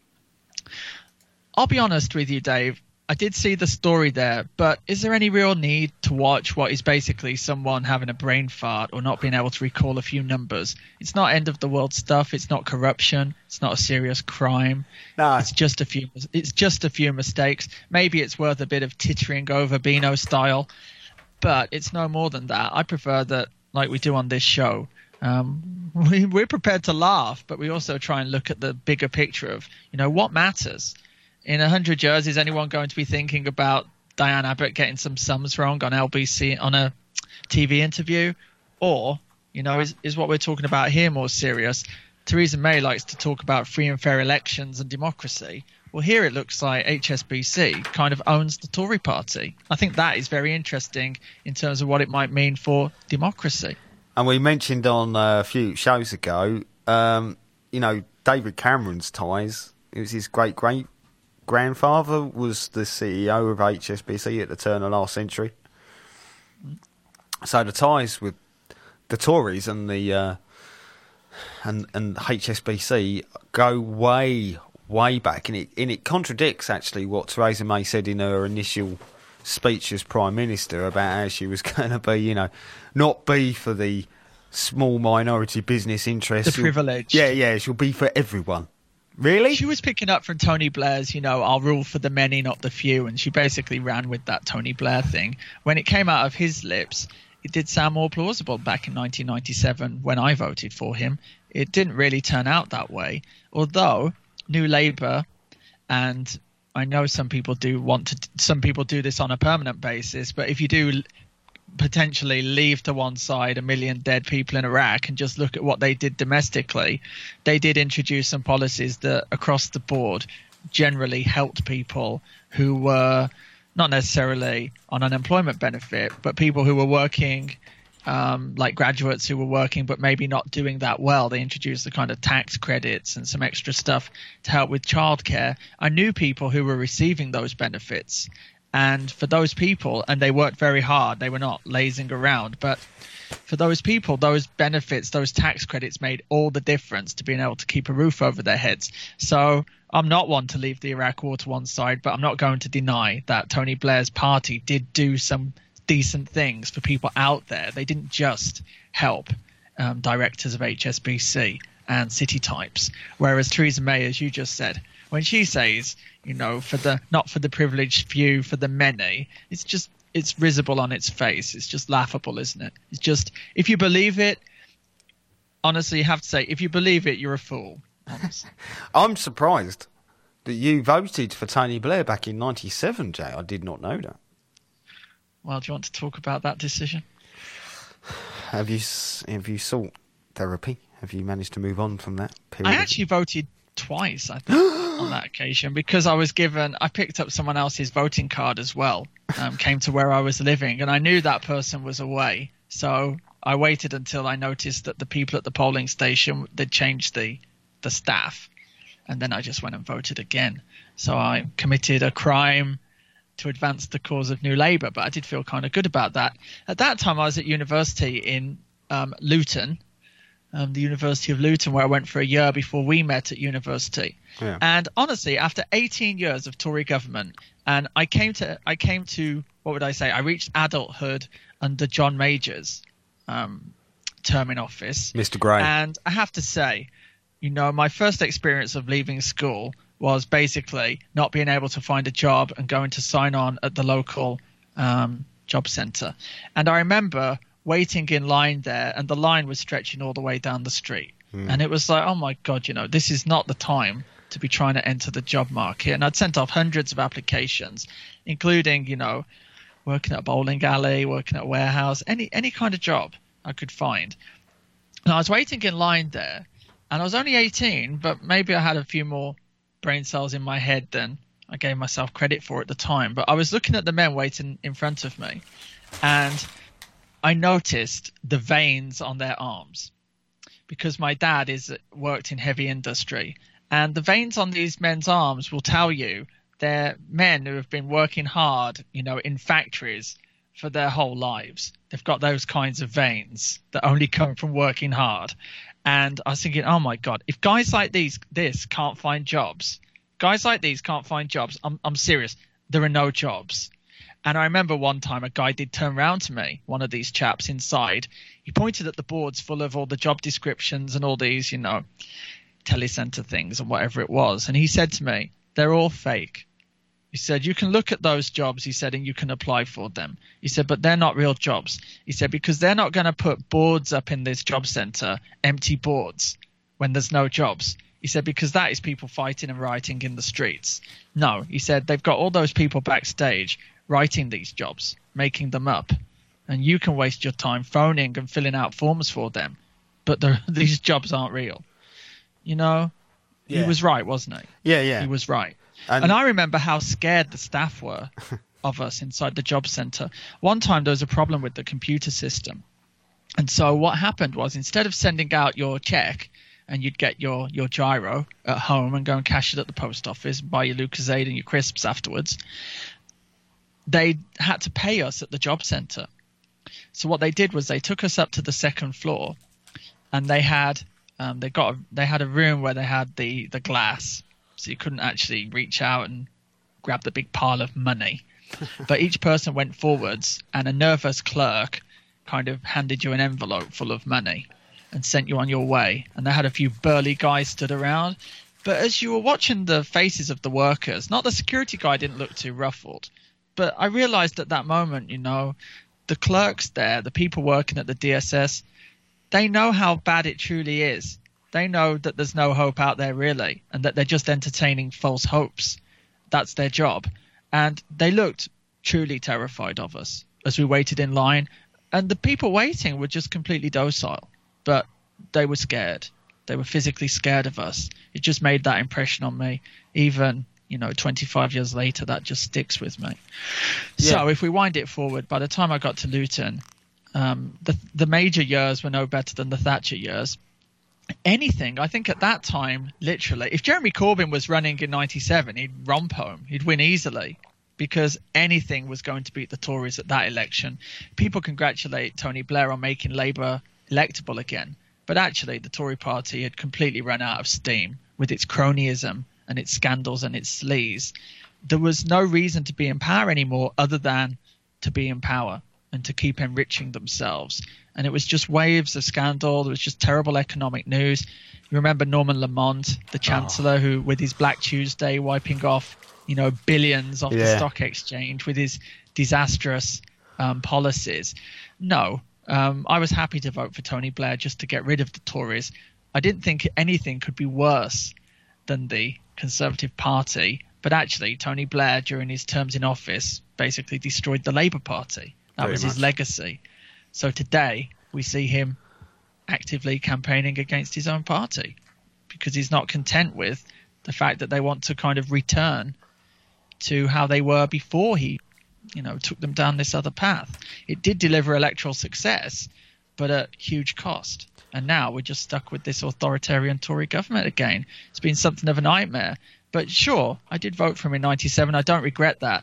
[SPEAKER 2] I'll be honest with you, Dave. I did see the story there, but is there any real need to watch what is basically someone having a brain fart or not being able to recall a few numbers? It's not end of the world stuff. It's not corruption. It's not a serious crime.
[SPEAKER 1] No.
[SPEAKER 2] It's just a few mistakes. Maybe it's worth a bit of tittering over Beano style, but it's no more than that. I prefer that, like we do on this show. We're prepared to laugh, but we also try and look at the bigger picture of, what matters. In 100 years, is anyone going to be thinking about Diane Abbott getting some sums wrong on LBC on a TV interview? Or, is what we're talking about here more serious? Theresa May likes to talk about free and fair elections and democracy. Well, here it looks like HSBC kind of owns the Tory party. I think that is very interesting in terms of what it might mean for democracy.
[SPEAKER 1] And we mentioned on a few shows ago, David Cameron's ties. It was his great-grandfather was the CEO of HSBC at the turn of last century. So the ties with the Tories and the and HSBC go way back, and it contradicts actually what Theresa May said in her initial speech as Prime Minister about how she was going to be, not be for the small minority business interests.
[SPEAKER 2] The privileged.
[SPEAKER 1] Yeah, she'll be for everyone. Really?
[SPEAKER 2] She was picking up from Tony Blair's, I'll rule for the many, not the few, and she basically ran with that Tony Blair thing. When it came out of his lips, it did sound more plausible back in 1997 when I voted for him. It didn't really turn out that way, although New Labour, and I know some people do this on a permanent basis, but if you do potentially leave to one side 1 million dead people in Iraq and just look at what they did domestically, they did introduce some policies that across the board generally helped people who were not necessarily on unemployment benefit, but people who were working, like graduates who were working but maybe not doing that well. They introduced the kind of tax credits and some extra stuff to help with childcare. I knew people who were receiving those benefits. And for those people, and they worked very hard, they were not lazing around, but for those people, those benefits, those tax credits made all the difference to being able to keep a roof over their heads. So I'm not one to leave the Iraq war to one side, but I'm not going to deny that Tony Blair's party did do some decent things for people out there. They didn't just help directors of HSBC and city types, whereas Theresa May, as you just said, when she says, not for the privileged few, for the many, it's risible on its face. It's just laughable, isn't it? It's just, if you believe it, honestly, you have to say, if you believe it, you're a fool. Honestly.
[SPEAKER 1] I'm surprised that you voted for Tony Blair back in 97, Jay. I did not know that.
[SPEAKER 2] Well, do you want to talk about that decision?
[SPEAKER 1] Have you sought therapy? Have you managed to move on from that period?
[SPEAKER 2] I actually voted twice, I think, on that occasion, because I picked up someone else's voting card as well, came to where I was living, and I knew that person was away. So I waited until I noticed that the people at the polling station, they'd changed the staff, and then I just went and voted again. So I committed a crime to advance the cause of New Labour, but I did feel kind of good about that. At that time, I was at university in Luton, the University of Luton, where I went for a year before we met at university. Yeah. And honestly, after 18 years of Tory government, and I came to what would I say? I reached adulthood under John Major's term in office,
[SPEAKER 1] Mr. Gray.
[SPEAKER 2] And I have to say, my first experience of leaving school was basically not being able to find a job and going to sign on at the local job centre. And I remember waiting in line there, and the line was stretching all the way down the street. And it was like, oh my God, this is not the time to be trying to enter the job market. And I'd sent off hundreds of applications, including, working at a bowling alley, working at a warehouse, any kind of job I could find. And I was waiting in line there, and I was only 18, but maybe I had a few more brain cells in my head than I gave myself credit for at the time. But I was looking at the men waiting in front of me, and I noticed the veins on their arms, because my dad worked in heavy industry, and the veins on these men's arms will tell you they're men who have been working hard, in factories for their whole lives. They've got those kinds of veins that only come from working hard. And I was thinking, oh my God, if guys like this can't find jobs, I'm serious. There are no jobs. And I remember one time a guy did turn around to me, one of these chaps inside. He pointed at the boards full of all the job descriptions and all these, telecentre things and whatever it was. And he said to me, they're all fake. He said, you can look at those jobs, he said, and you can apply for them. He said, but they're not real jobs. He said, because they're not going to put boards up in this job centre, empty boards, when there's no jobs. He said, because that is people fighting and rioting in the streets. No, he said, they've got all those people backstage writing these jobs, making them up. And you can waste your time phoning and filling out forms for them. But these jobs aren't real. He was right, wasn't he?
[SPEAKER 1] Yeah.
[SPEAKER 2] He was right. And I remember how scared the staff were of us inside the job centre. One time there was a problem with the computer system. And so what happened was, instead of sending out your check and you'd get your gyro at home and go and cash it at the post office and buy your Lucozade and your crisps afterwards, they had to pay us at the job centre. So what they did was they took us up to the second floor, and they had a room where they had the glass, so you couldn't actually reach out and grab the big pile of money. But each person went forwards, and a nervous clerk kind of handed you an envelope full of money and sent you on your way. And they had a few burly guys stood around. But as you were watching the faces of the workers, not the security guy didn't look too ruffled, but I realized at that moment, the clerks there, the people working at the DSS, they know how bad it truly is. They know that there's no hope out there really, and that they're just entertaining false hopes. That's their job. And they looked truly terrified of us as we waited in line. And the people waiting were just completely docile, but they were scared. They were physically scared of us. It just made that impression on me. Even, 25 years later, that just sticks with me. Yeah. So if we wind it forward, by the time I got to Luton, the Major years were no better than the Thatcher years. Anything, I think at that time, literally, if Jeremy Corbyn was running in 97, he'd romp home. He'd win easily, because anything was going to beat the Tories at that election. People congratulate Tony Blair on making Labour electable again. But actually, the Tory party had completely run out of steam with its cronyism and its scandals and its sleaze. There was no reason to be in power anymore other than to be in power and to keep enriching themselves. And it was just waves of scandal. There was just terrible economic news. You remember Norman Lamont, the Chancellor, who, with his Black Tuesday, wiping off, billions off the stock exchange with his disastrous policies. No, I was happy to vote for Tony Blair just to get rid of the Tories. I didn't think anything could be worse than the Conservative Party. But actually, Tony Blair, during his terms in office, basically destroyed the Labour Party. That was his legacy. So today we see him actively campaigning against his own party, because he's not content with the fact that they want to kind of return to how they were before he, took them down this other path. It did deliver electoral success, but at huge cost. And now we're just stuck with this authoritarian Tory government again. It's been something of a nightmare. But sure, I did vote for him in 97. I don't regret that.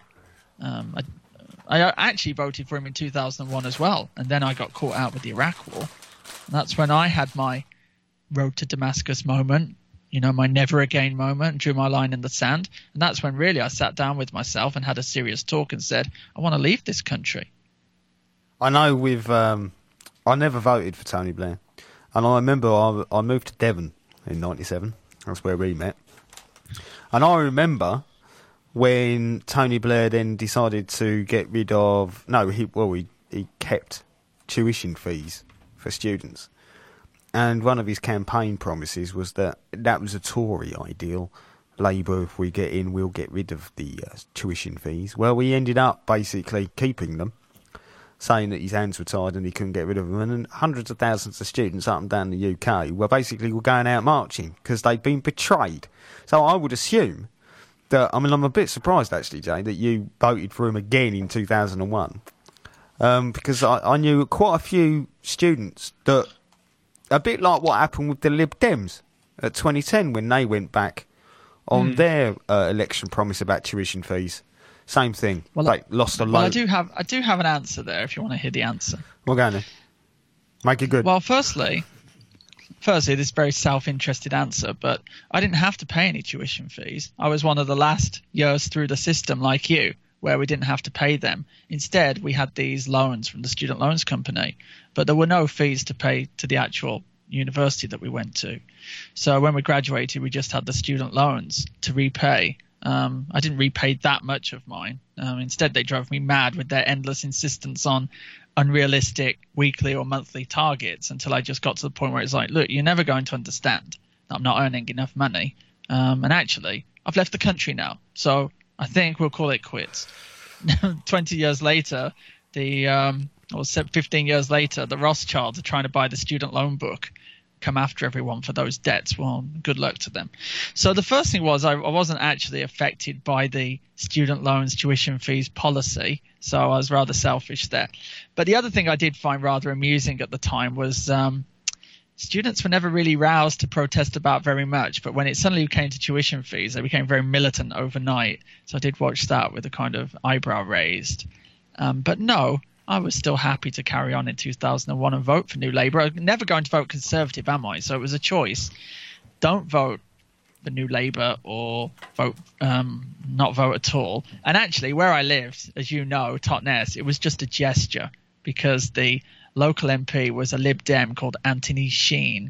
[SPEAKER 2] I actually voted for him in 2001 as well. And then I got caught out with the Iraq War. And that's when I had my road to Damascus moment, my never again moment, and drew my line in the sand. And that's when really I sat down with myself and had a serious talk and said, I want to leave this country.
[SPEAKER 1] I know I never voted for Tony Blair. And I remember I moved to Devon in 97. That's where we met. And I remember when Tony Blair then decided to get rid of... No, he kept tuition fees for students. And one of his campaign promises was that was a Tory ideal. Labour, if we get in, we'll get rid of the tuition fees. Well, we ended up basically keeping them, saying that his hands were tied and he couldn't get rid of them. And hundreds of thousands of students up and down the UK were going out marching because they'd been betrayed. So I would assume I'm a bit surprised, actually, Jay, that you voted for him again in 2001. Because I knew quite a few students that, a bit like what happened with the Lib Dems at 2010 when they went back on their election promise about tuition fees. Same thing. Well, they lost a load.
[SPEAKER 2] Well, I do have an answer there if you want to hear the answer.
[SPEAKER 1] Well, go on then. Make it good.
[SPEAKER 2] Well, firstly, this very self-interested answer, but I didn't have to pay any tuition fees. I was one of the last years through the system, like you, where we didn't have to pay them. Instead, we had these loans from the student loans company, but there were no fees to pay to the actual university that we went to. So when we graduated, we just had the student loans to repay. I didn't repay that much of mine. Instead, they drove me mad with their endless insistence on unrealistic weekly or monthly targets until I just got to the point where it's like, look, you're never going to understand that I'm not earning enough money. And actually, I've left the country now. So I think we'll call it quits. 20 years later, 15 years later, the Rothschilds are trying to buy the student loan book, come after everyone for those debts. Well, good luck to them. So the first thing was I wasn't actually affected by the student loans tuition fees policy, so I was rather selfish there. But the other thing I did find rather amusing at the time was students were never really roused to protest about very much, but when it suddenly came to tuition fees, they became very militant overnight. So I did watch that with a kind of eyebrow raised. But no, I was still happy to carry on in 2001 and vote for New Labour. I'm never going to vote Conservative, am I? So it was a choice. Don't vote for New Labour or not vote at all. And actually, where I lived, as you know, Totnes, it was just a gesture because the local MP was a Lib Dem called Anthony Steen,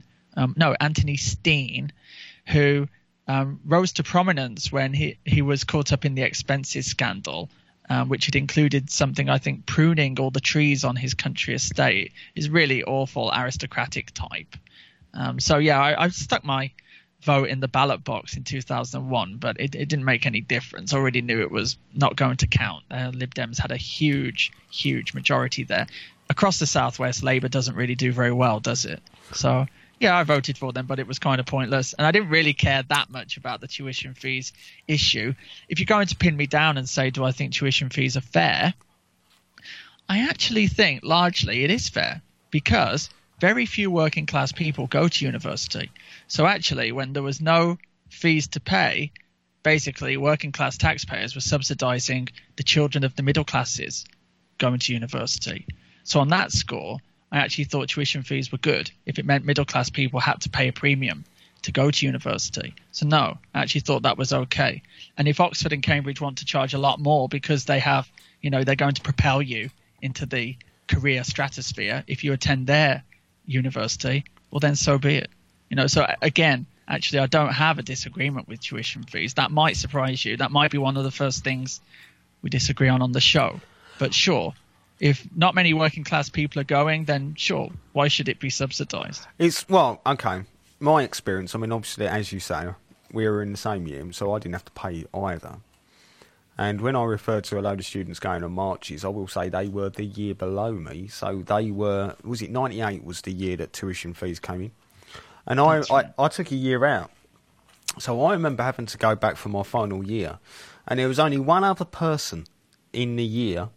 [SPEAKER 2] who rose to prominence when he was caught up in the expenses scandal. Which had included something, I think, pruning all the trees on his country estate. Is really awful aristocratic type. I stuck my vote in the ballot box in 2001, but it didn't make any difference. I already knew it was not going to count. Lib Dems had a huge majority there. Across the Southwest, Labour doesn't really do very well, does it? So, yeah, I voted for them, but it was kind of pointless. And I didn't really care that much about the tuition fees issue. If you're going to pin me down and say, do I think tuition fees are fair? I actually think largely it is fair because very few working class people go to university. So actually, when there was no fees to pay, basically working class taxpayers were subsidizing the children of the middle classes going to university. So on that score, I actually thought tuition fees were good if it meant middle-class people had to pay a premium to go to university. So no, I actually thought that was okay. And if Oxford and Cambridge want to charge a lot more because they have, they're going to propel you into the career stratosphere if you attend their university, well, then so be it. So again, actually, I don't have a disagreement with tuition fees. That might surprise you. That might be one of the first things we disagree on the show. But sure, if not many working class people are going, then sure, why should it be subsidised?
[SPEAKER 1] Okay. My experience, obviously, as you say, we were in the same year, so I didn't have to pay either. And when I referred to a load of students going on marches, I will say they were the year below me. So they were, 98 was the year that tuition fees came in. And I took a year out. So I remember having to go back for my final year. And there was only one other person in the year,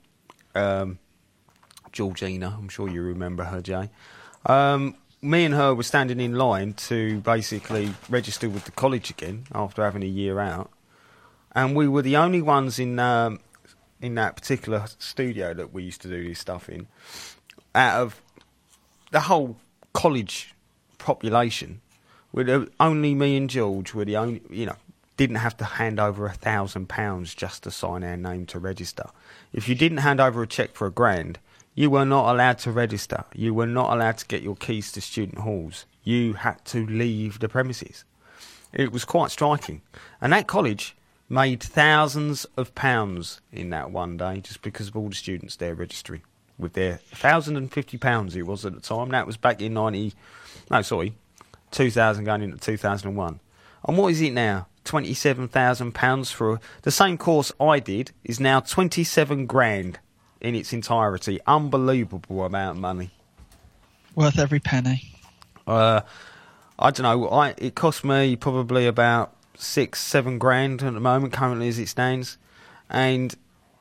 [SPEAKER 1] Georgina, I'm sure you remember her, Jay. Me and her were standing in line to basically register with the college again after having a year out, and we were the only ones in that particular studio that we used to do this stuff in. Out of the whole college population, only me and George were the only, didn't have to hand over £1,000 just to sign our name to register. If you didn't hand over a cheque for £1,000, you were not allowed to register. You were not allowed to get your keys to student halls. You had to leave the premises. It was quite striking. And that college made thousands of pounds in that one day just because of all the students there registering with their £1,050 it was at the time. That was back in 2000 going into 2001. And what is it now? £27,000 for the same course I did is now 27 grand in its entirety. Unbelievable amount of money.
[SPEAKER 2] Worth every penny.
[SPEAKER 1] I don't know. It cost me probably about 6-7 grand at the moment, currently as it stands, and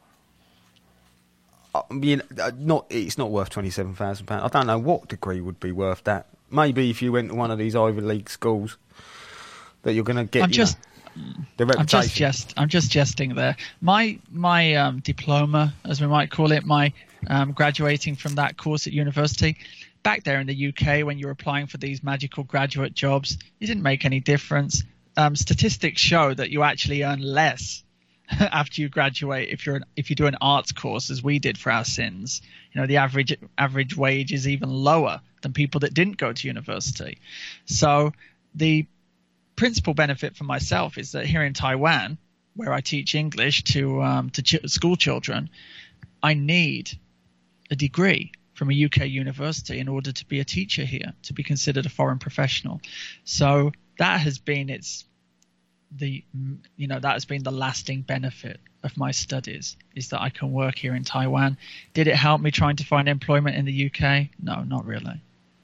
[SPEAKER 1] it's not worth £27,000. I don't know what degree would be worth that. Maybe if you went to one of these Ivy League schools, that you're going to get the reputation.
[SPEAKER 2] I'm just jesting there. My diploma, as we might call it, my graduating from that course at university, back there in the UK, when you're applying for these magical graduate jobs, it didn't make any difference. Statistics show that you actually earn less after you graduate if you do an arts course, as we did for our sins. The average wage is even lower than people that didn't go to university. So the principal benefit for myself is that here in Taiwan, where I teach English to school children, I need a degree from a UK university in order to be a teacher here, to be considered a foreign professional. So that has been the lasting benefit of my studies, is that I can work here in Taiwan. Did it help me trying to find employment in the UK? No, not really.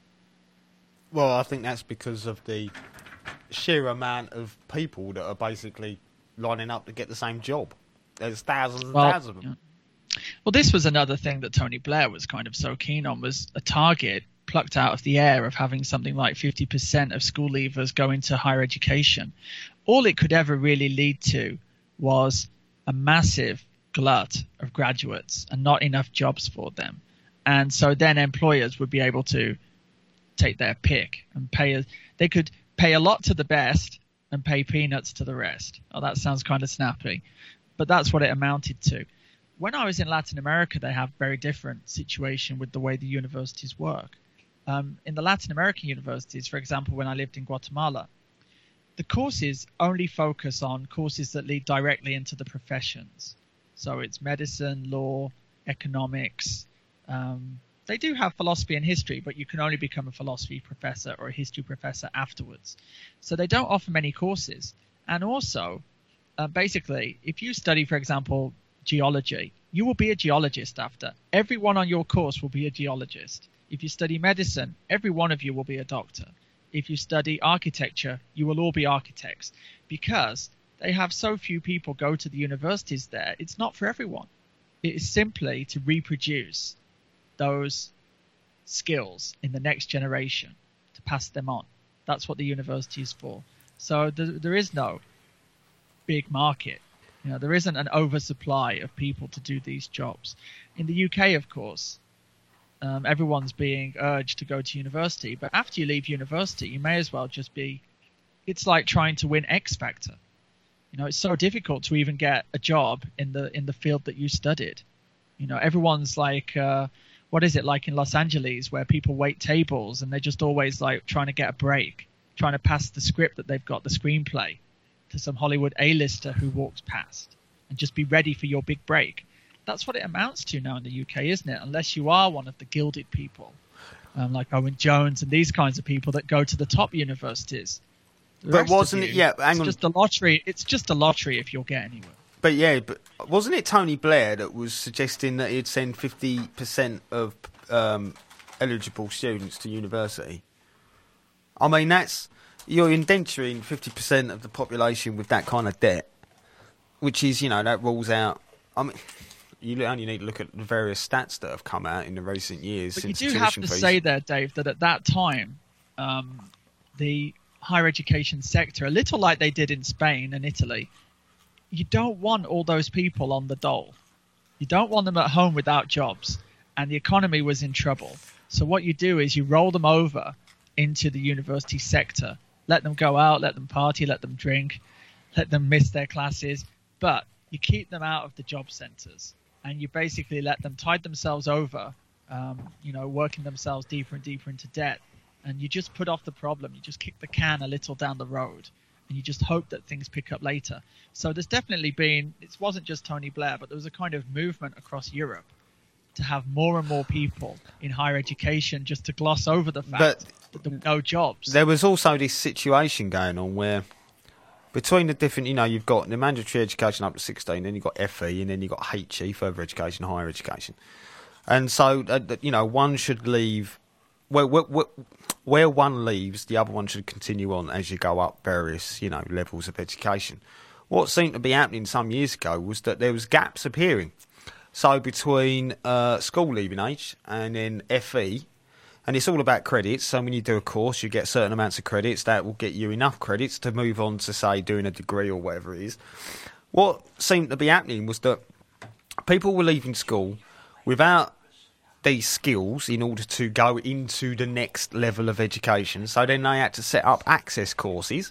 [SPEAKER 1] Well, I think that's because of the sheer amount of people that are basically lining up to get the same job. There's thousands and thousands of them.
[SPEAKER 2] Yeah. Well, this was another thing that Tony Blair was kind of so keen on, was a target plucked out of the air of having something like 50% of school leavers go into higher education. All it could ever really lead to was a massive glut of graduates and not enough jobs for them. And so then employers would be able to take their pick and they could pay a lot to the best and pay peanuts to the rest. Oh, that sounds kind of snappy, but that's what it amounted to. When I was in Latin America, they have a very different situation with the way the universities work. In the Latin American universities, for example, when I lived in Guatemala, the courses only focus on courses that lead directly into the professions. So it's medicine, law, economics. They do have philosophy and history, but you can only become a philosophy professor or a history professor afterwards. So they don't offer many courses. And also, basically, if you study, for example, geology, you will be a geologist after. Everyone on your course will be a geologist. If you study medicine, every one of you will be a doctor. If you study architecture, you will all be architects, because they have so few people go to the universities there. It's not for everyone. It is simply to reproduce those skills in the next generation, to pass them on. That's what the university is for. So there is no big market. There isn't an oversupply of people to do these jobs. In the UK, of course, everyone's being urged to go to university, but after you leave university, you may as well just be, it's like trying to win X Factor. It's so difficult to even get a job in the field that you studied. Everyone's like, what is it like in Los Angeles, where people wait tables and they're just always like trying to get a break, trying to pass the script that they've got, the screenplay, to some Hollywood A-lister who walks past, and just be ready for your big break. That's what it amounts to now in the UK, isn't it? Unless you are one of the gilded people, like Owen Jones and these kinds of people that go to the top universities.
[SPEAKER 1] But wasn't it? Yeah, hang on.
[SPEAKER 2] Just a lottery. It's just a lottery if you'll get anywhere.
[SPEAKER 1] But wasn't it Tony Blair that was suggesting that he'd send 50% of eligible students to university? I mean, you're indenturing 50% of the population with that kind of debt, which is, that rules out. I mean, you only need to look at the various stats that have come out in the recent years.
[SPEAKER 2] But
[SPEAKER 1] since
[SPEAKER 2] you do have to say there, Dave, that at that time, the higher education sector, a little like they did in Spain and Italy, you don't want all those people on the dole. You don't want them at home without jobs, and the economy was in trouble. So what you do is you roll them over into the university sector, let them go out, let them party, let them drink, let them miss their classes, but you keep them out of the job centres, and you basically let them tide themselves over, working themselves deeper and deeper into debt, and you just put off the problem. You just kick the can a little down the road, and you just hope that things pick up later. So there's definitely been, it wasn't just Tony Blair, but there was a kind of movement across Europe to have more and more people in higher education, just to gloss over the fact that there were no jobs.
[SPEAKER 1] There was also this situation going on where between the different, you've got the mandatory education up to 16, then you've got FE, and then you've got HE, further education, higher education. And so, one should leave where one leaves, the other one should continue on as you go up various, levels of education. What seemed to be happening some years ago was that there was gaps appearing. So between school leaving age and then FE, and it's all about credits. So when you do a course, you get certain amounts of credits. That will get you enough credits to move on to, say, doing a degree or whatever it is. What seemed to be happening was that people were leaving school without these skills in order to go into the next level of education. So then they had to set up access courses.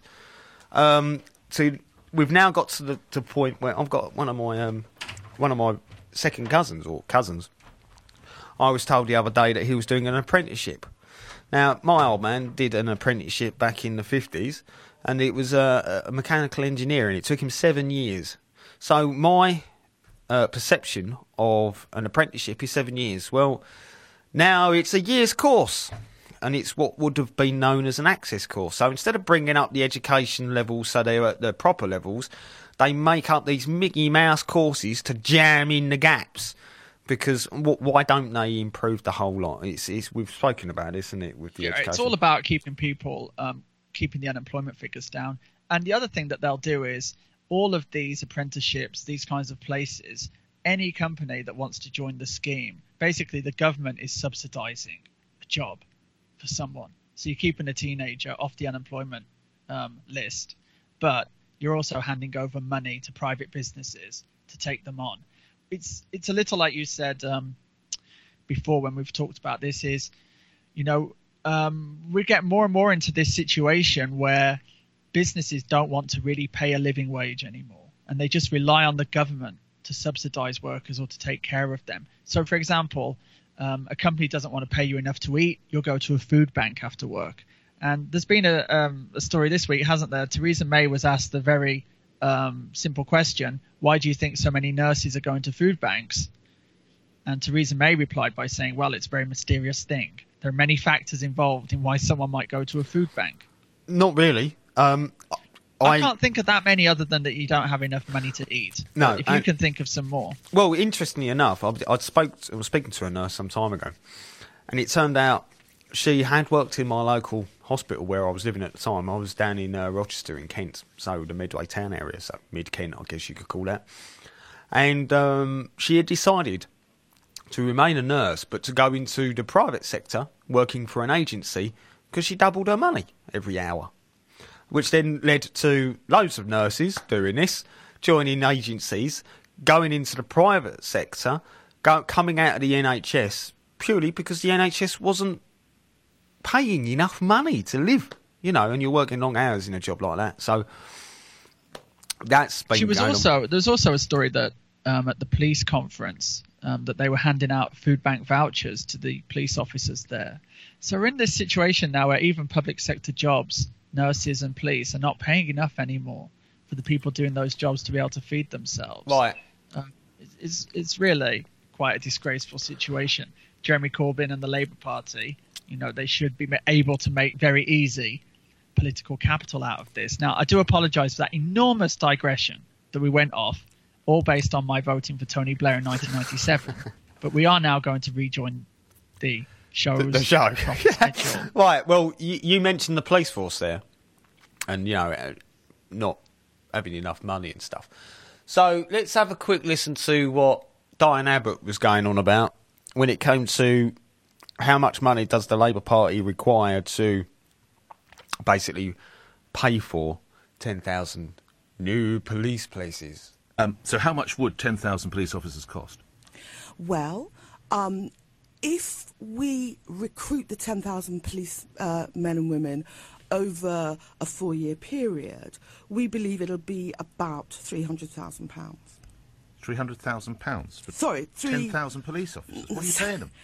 [SPEAKER 1] We've now got to the point where I've got one of my second cousins. I was told the other day that he was doing an apprenticeship. Now, my old man did an apprenticeship back in the 50s, and it was a mechanical engineer, and it took him 7 years. So my perception of an apprenticeship is 7 years. Well, now it's a year's course, and it's what would have been known as an access course. So instead of bringing up the education levels so they're at the proper levels, they make up these Mickey Mouse courses to jam in the gaps. Because why don't they improve the whole lot? We've spoken about this, isn't it, with the education?
[SPEAKER 2] It's all about keeping people, keeping the unemployment figures down. And the other thing that they'll do is all of these apprenticeships, these kinds of places, any company that wants to join the scheme, basically the government is subsidising a job for someone. So you're keeping a teenager off the unemployment list, but you're also handing over money to private businesses to take them on. It's a little like you said before when we've talked about this is, we get more and more into this situation where businesses don't want to really pay a living wage anymore, and they just rely on the government to subsidize workers or to take care of them. So, for example, a company doesn't want to pay you enough to eat, you'll go to a food bank after work. And there's been a story this week, hasn't there? Theresa May was asked the very simple question, why do you think so many nurses are going to food banks? And Theresa May replied by saying, well, it's a very mysterious thing. There are many factors involved in why someone might go to a food bank.
[SPEAKER 1] Not really. I
[SPEAKER 2] can't think of that many other than that you don't have enough money to eat.
[SPEAKER 1] No.
[SPEAKER 2] If you can think of some more.
[SPEAKER 1] Well, interestingly enough, I was speaking to a nurse some time ago, and it turned out she had worked in my local hospital where I was living at the time. I was down in Rochester in Kent, so the Midway town area, so mid-Kent, I guess you could call that. And she had decided to remain a nurse, but to go into the private sector, working for an agency, because she doubled her money every hour. Which then led to loads of nurses doing this, joining agencies, going into the private sector, coming out of the NHS, purely because the NHS wasn't paying enough money to live, and you're working long hours in a job like that. So that's been
[SPEAKER 2] There's also a story that at the police conference that they were handing out food bank vouchers to the police officers there. So we're in this situation now where even public sector jobs, nurses and police, are not paying enough anymore for the people doing those jobs to be able to feed themselves.
[SPEAKER 1] Right.
[SPEAKER 2] It's really quite a disgraceful situation. Jeremy Corbyn and the Labour Party, they should be able to make very easy political capital out of this. Now, I do apologise for that enormous digression that we went off, all based on my voting for Tony Blair in 1997. But we are now going to rejoin the show.
[SPEAKER 1] Right, well, you mentioned the police force there, and, not having enough money and stuff. So let's have a quick listen to what Diane Abbott was going on about when it came to how much money does the Labour Party require to basically pay for 10,000 new police places.
[SPEAKER 3] So how much would 10,000 police officers cost?
[SPEAKER 8] Well, if we recruit the 10,000 police men and women over a 4-year period, we believe it'll be about £300,000.
[SPEAKER 3] £300,000 for
[SPEAKER 8] Sorry,
[SPEAKER 3] 10,000 police officers? What are you paying them?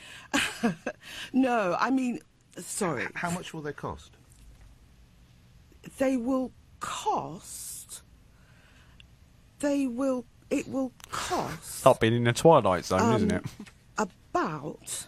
[SPEAKER 8] No, I mean, sorry.
[SPEAKER 3] How much will they cost?
[SPEAKER 8] They will cost. It will cost.
[SPEAKER 1] Stop being in the Twilight Zone, isn't it?
[SPEAKER 8] About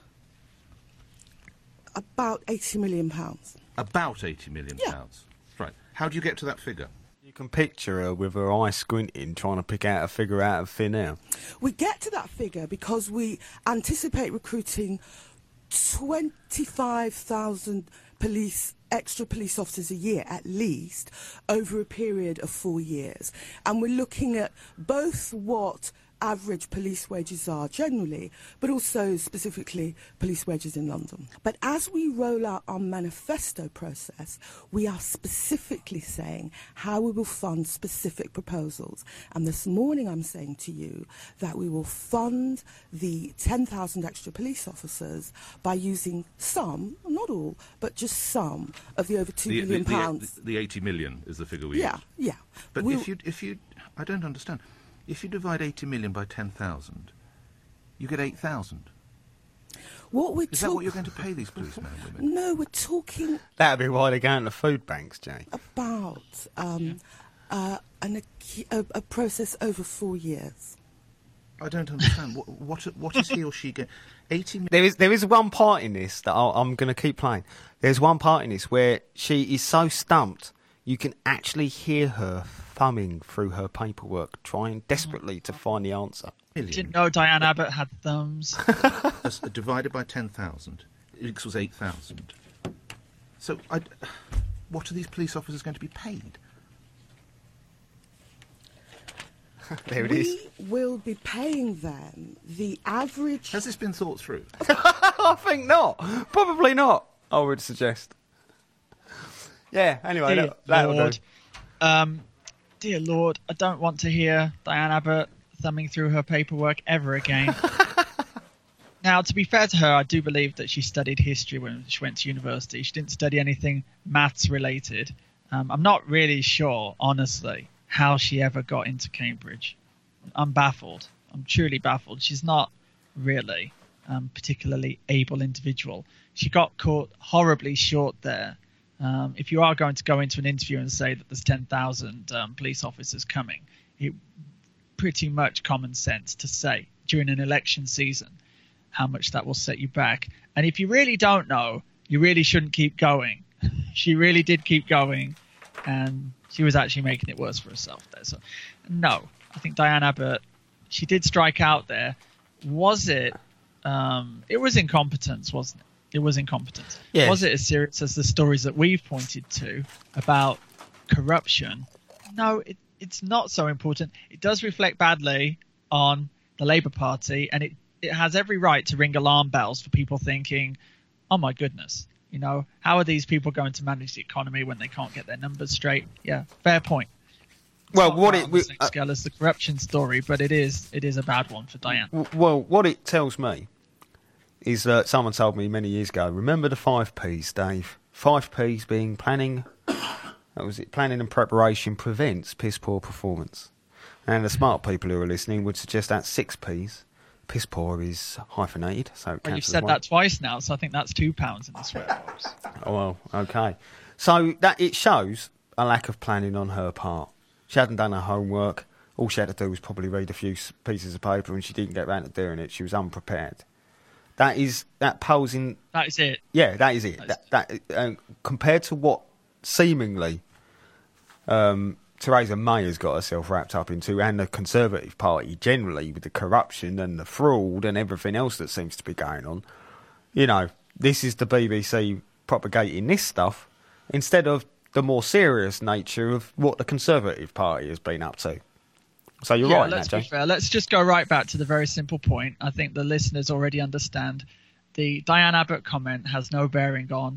[SPEAKER 8] £80 million.
[SPEAKER 3] About £80 million?
[SPEAKER 8] Yeah.
[SPEAKER 3] Right. How do you get to that figure?
[SPEAKER 1] You can picture her with her eyes squinting, trying to pick out a figure out of thin air.
[SPEAKER 8] We get to that figure because we anticipate recruiting 25,000 extra police officers a year at least over a period of 4 years. And we're looking at both what average police wages are generally, but also specifically police wages in London. But as we roll out our manifesto process, we are specifically saying how we will fund specific proposals. And this morning I'm saying to you that we will fund the 10,000 extra police officers by using some, not all, but just some of the over £2 billion pounds.
[SPEAKER 3] The 80 million is the figure we use.
[SPEAKER 8] Yeah.
[SPEAKER 3] But if you, I don't understand. If you divide 80 million by 10,000, you get 8,000. Is that what you're going to pay these policemen and women?
[SPEAKER 8] No, we're talking...
[SPEAKER 1] That'd be why they're going to food banks, Jay.
[SPEAKER 8] About a process over 4 years.
[SPEAKER 3] I don't understand. What is he or she getting? 80 million...
[SPEAKER 1] There is one part in this that I'm going to keep playing. There's one part in this where she is so stumped, you can actually hear her thumbing through her paperwork, trying desperately to find the answer.
[SPEAKER 2] Didn't know Diane Abbott had thumbs.
[SPEAKER 3] Divided by 10,000, it equals 8,000. So, what are these police officers going to be paid?
[SPEAKER 1] There it is.
[SPEAKER 8] We will be paying them the average...
[SPEAKER 3] Has this been thought through?
[SPEAKER 1] I think not. Probably not, I would suggest. Yeah, anyway, that'll do.
[SPEAKER 2] Dear Lord, I don't want to hear Diane Abbott thumbing through her paperwork ever again. Now, to be fair to her, I do believe that she studied history when she went to university. She didn't study anything maths related. I'm not really sure, honestly, how she ever got into Cambridge. I'm baffled. I'm truly baffled. She's not really particularly able individual. She got caught horribly short there. If you are going to go into an interview and say that there's 10,000 police officers coming, it pretty much common sense to say during an election season how much that will set you back. And if you really don't know, you really shouldn't keep going. She really did keep going, and she was actually making it worse for herself there. So, no, I think Diane Abbott, she did strike out there. Was it? It was incompetence, wasn't it? It was incompetence.
[SPEAKER 1] Yes.
[SPEAKER 2] Was it as serious as the stories that we've pointed to about corruption? No, it's not so important. It does reflect badly on the Labour Party, and it has every right to ring alarm bells for people thinking, oh my goodness, how are these people going to manage the economy when they can't get their numbers straight? Yeah, fair point.
[SPEAKER 1] Well, what
[SPEAKER 2] on the same scale as the corruption story, but it is a bad one for Diane.
[SPEAKER 1] Well, what it tells me is that someone told me many years ago, remember the 5 Ps, Dave? 5 Ps being planning, planning and preparation prevents piss poor performance. And the smart people who are listening would suggest that 6 Ps, piss poor is hyphenated. So
[SPEAKER 2] well, you've said that twice now, so I think that's £2 in the swear box.
[SPEAKER 1] Oh, well, okay. So that it shows a lack of planning on her part. She hadn't done her homework. All she had to do was probably read a few pieces of paper, and she didn't get round to doing it. She was unprepared. That is it. Yeah, that is it. Compared to what seemingly Theresa May has got herself wrapped up into, and the Conservative Party generally, with the corruption and the fraud and everything else that seems to be going on, this is the BBC propagating this stuff instead of the more serious nature of what the Conservative Party has been up to. So you're right,
[SPEAKER 2] let's be fair. Let's just go right back to the very simple point. I think the listeners already understand. The Diane Abbott comment has no bearing on,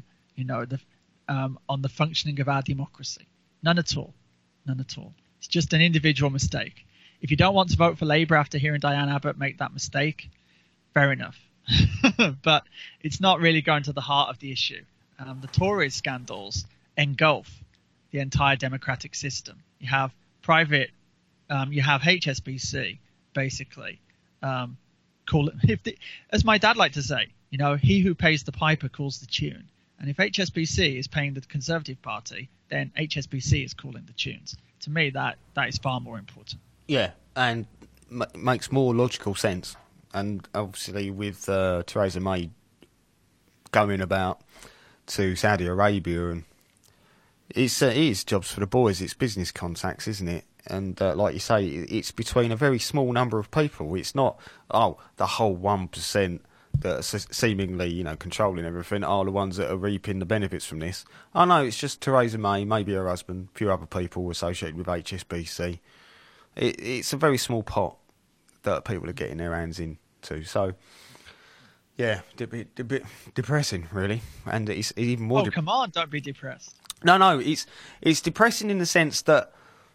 [SPEAKER 2] on the functioning of our democracy. None at all. None at all. It's just an individual mistake. If you don't want to vote for Labour after hearing Diane Abbott make that mistake, fair enough. But it's not really going to the heart of the issue. The Tories scandals engulf the entire democratic system. You have private. You have HSBC basically call it, as my dad liked to say, he who pays the piper calls the tune. And if HSBC is paying the Conservative Party, then HSBC is calling the tunes. To me, that is far more important.
[SPEAKER 1] Yeah, and makes more logical sense. And obviously, with Theresa May going about to Saudi Arabia, and it is jobs for the boys. It's business contacts, isn't it? And like you say, it's between a very small number of people. It's not, the whole 1% that are seemingly, controlling everything are the ones that are reaping the benefits from this. I know it's just Theresa May, maybe her husband, a few other people associated with HSBC. It's a very small pot that people are getting their hands into. So, yeah, a bit depressing, really. And it's even more...
[SPEAKER 2] Oh, come on, don't be depressed.
[SPEAKER 1] No, it's depressing in the sense that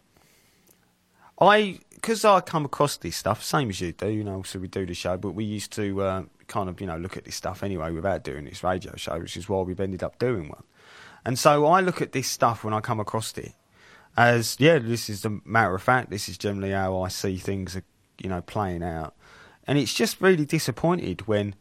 [SPEAKER 1] because I come across this stuff, same as you do, so we do the show, but we used to kind of, look at this stuff anyway without doing this radio show, which is why we've ended up doing one. And so I look at this stuff when I come across it as, this is the matter of fact, this is generally how I see things, playing out. And it's just really disappointed when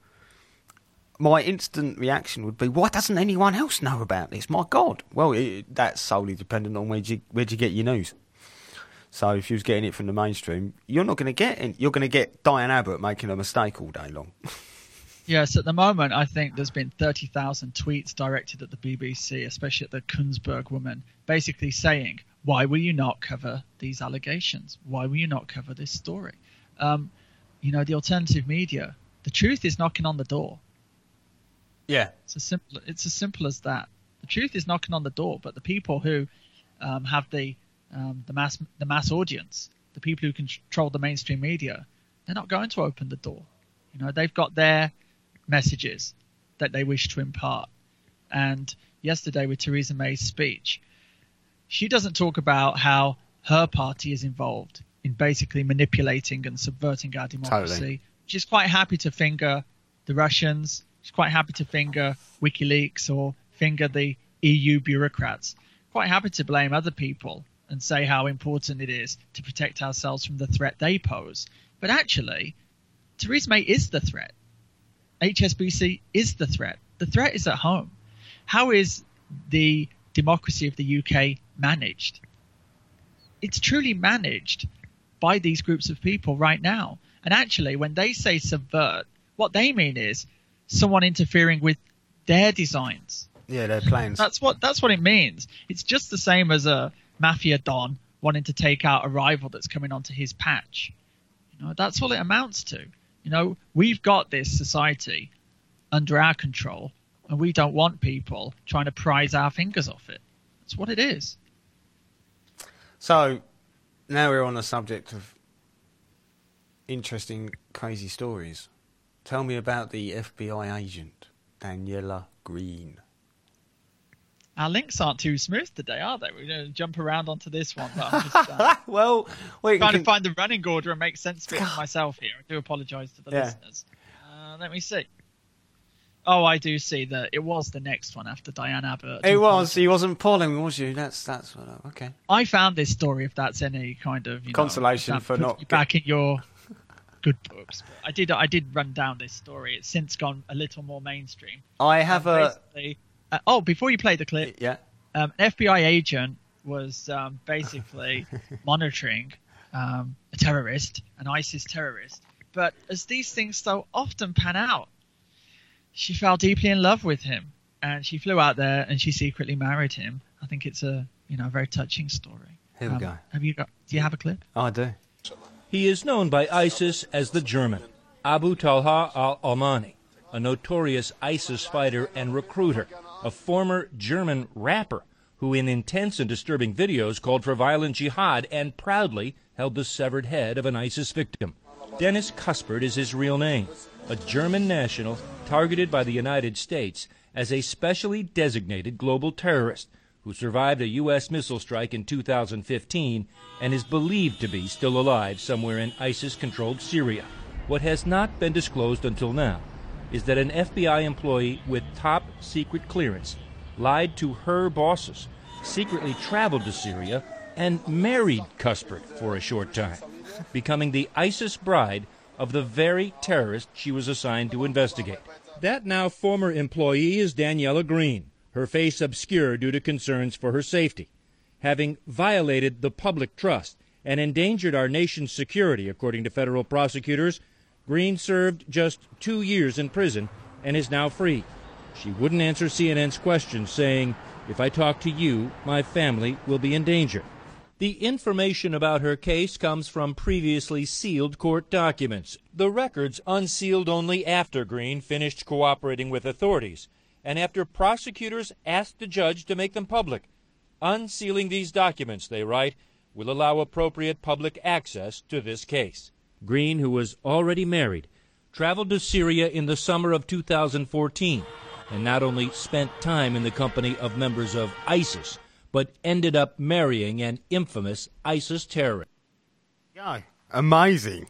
[SPEAKER 1] my instant reaction would be, why doesn't anyone else know about this? My God. Well, that's solely dependent on where'd you get your news. So if you was getting it from the mainstream, you're not going to get it. You're going to get Diane Abbott making a mistake all day long.
[SPEAKER 2] Yes, at the moment, I think there's been 30,000 tweets directed at the BBC, especially at the Kunzberg woman, basically saying, why will you not cover these allegations? Why will you not cover this story? The alternative media, the truth is knocking on the door.
[SPEAKER 1] Yeah.
[SPEAKER 2] It's as simple as that. The truth is knocking on the door, but the people who have the mass audience, the people who control the mainstream media, they're not going to open the door. They've got their messages that they wish to impart. And yesterday with Theresa May's speech, she doesn't talk about how her party is involved in basically manipulating and subverting our democracy. Totally. She's quite happy to finger the Russians. She's quite happy to finger WikiLeaks or finger the EU bureaucrats. Quite happy to blame other people and say how important it is to protect ourselves from the threat they pose. But actually, Theresa May is the threat. HSBC is the threat. The threat is at home. How is the democracy of the UK managed? It's truly managed by these groups of people right now. And actually, when they say subvert, what they mean is someone interfering with their designs.
[SPEAKER 1] Yeah, their plans.
[SPEAKER 2] That's what it means. It's just the same as a mafia don wanting to take out a rival that's coming onto his patch. That's all it amounts to. We've got this society under our control, and we don't want people trying to prise our fingers off it. That's what it is.
[SPEAKER 1] So, now we're on the subject of interesting, crazy stories. Tell me about the FBI agent, Daniela Green.
[SPEAKER 2] Our links aren't too smooth today, are they? We're going to jump around onto this one. But I'm just trying to find the running order and make sense of it for myself here. I do apologise to the listeners. Let me see. Oh, I do see that it was the next one after Diane Abbott.
[SPEAKER 1] It was. He wasn't polling, was you? That's what. Okay.
[SPEAKER 2] I found this story, if that's any kind of
[SPEAKER 1] consolation for not
[SPEAKER 2] back in your good books. But I did run down this story. It's since gone a little more mainstream.
[SPEAKER 1] I have
[SPEAKER 2] before you play the clip, an FBI agent was basically monitoring a terrorist, an ISIS terrorist. But as these things so often pan out, she fell deeply in love with him, and she flew out there and she secretly married him. I think it's a very touching story.
[SPEAKER 1] Here we go.
[SPEAKER 2] Do you have a clip?
[SPEAKER 1] Oh, I do.
[SPEAKER 9] He is known by ISIS as the German, Abu Talha al-Almani, a notorious ISIS fighter and recruiter, a former German rapper who in intense and disturbing videos called for violent jihad and proudly held the severed head of an ISIS victim. Dennis Kuspert is his real name, a German national targeted by the United States as a specially designated global terrorist who survived a U.S. missile strike in 2015 and is believed to be still alive somewhere in ISIS-controlled Syria. What has not been disclosed until now is that an FBI employee with top-secret clearance lied to her bosses, secretly traveled to Syria, and married Kuspert for a short time, becoming the ISIS bride of the very terrorist she was assigned to investigate. That now former employee is Daniela Green, her face obscure due to concerns for her safety. Having violated the public trust and endangered our nation's security, according to federal prosecutors, Green served just 2 years in prison and is now free. She wouldn't answer CNN's questions, saying, "If I talk to you, my family will be in danger." The information about her case comes from previously sealed court documents. The records unsealed only after Green finished cooperating with authorities, and after prosecutors asked the judge to make them public. Unsealing these documents, they write, will allow appropriate public access to this case. Green, who was already married, traveled to Syria in the summer of 2014, and not only spent time in the company of members of ISIS, but ended up marrying an infamous ISIS terrorist.
[SPEAKER 1] Yeah, amazing.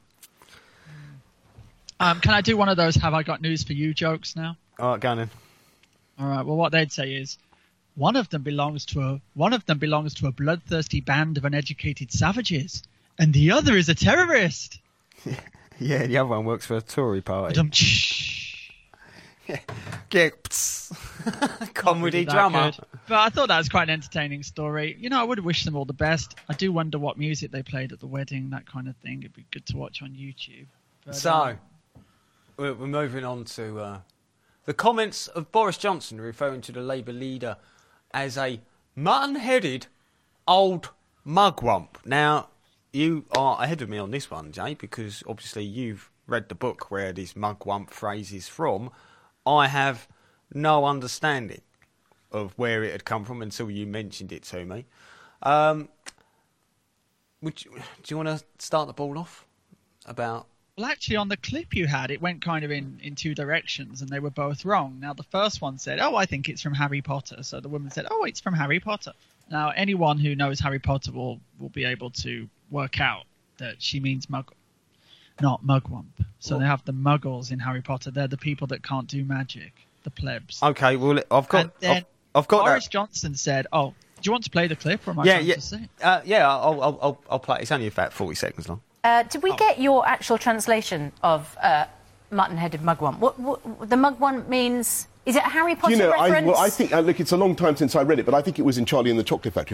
[SPEAKER 2] Can I do one of those "Have I got news for you" jokes now?
[SPEAKER 1] All right, go on then.
[SPEAKER 2] All right. Well, what they'd say is, one of them belongs to a bloodthirsty band of uneducated savages, and the other is a terrorist.
[SPEAKER 1] Yeah, the other one works for a Tory party. Comedy drama.
[SPEAKER 2] But I thought that was quite an entertaining story. You know, I would wish them all the best. I do wonder what music they played at the wedding, that kind of thing. It'd be good to watch on YouTube. But,
[SPEAKER 1] so, we're moving on to the comments of Boris Johnson referring to the Labour leader as a mutton-headed old mugwump. Now, you are ahead of me on this one, Jay, because obviously you've read the book where this mugwump phrase is from. I have no understanding of where it had come from until you mentioned it to me. Do you want to start the ball off about...
[SPEAKER 2] Well, actually, on the clip you had, it went kind of in two directions, and they were both wrong. Now, the first one said, I think it's from Harry Potter. So the woman said, it's from Harry Potter. Now, anyone who knows Harry Potter will be able to work out that she means muggle, not mugwump. So they have the muggles in Harry Potter. They're the people that can't do magic, the plebs.
[SPEAKER 1] Okay, well, I've got
[SPEAKER 2] Boris Johnson said, do you want to play the clip, or am I trying to say?
[SPEAKER 1] I'll play it. It's only about 40 seconds long.
[SPEAKER 10] Did we get your actual translation of mutton-headed mugwump? What the mugwump means? Is it a Harry Potter reference?
[SPEAKER 11] I think look, it's a long time since I read it, but I think it was in Charlie and the Chocolate Factory.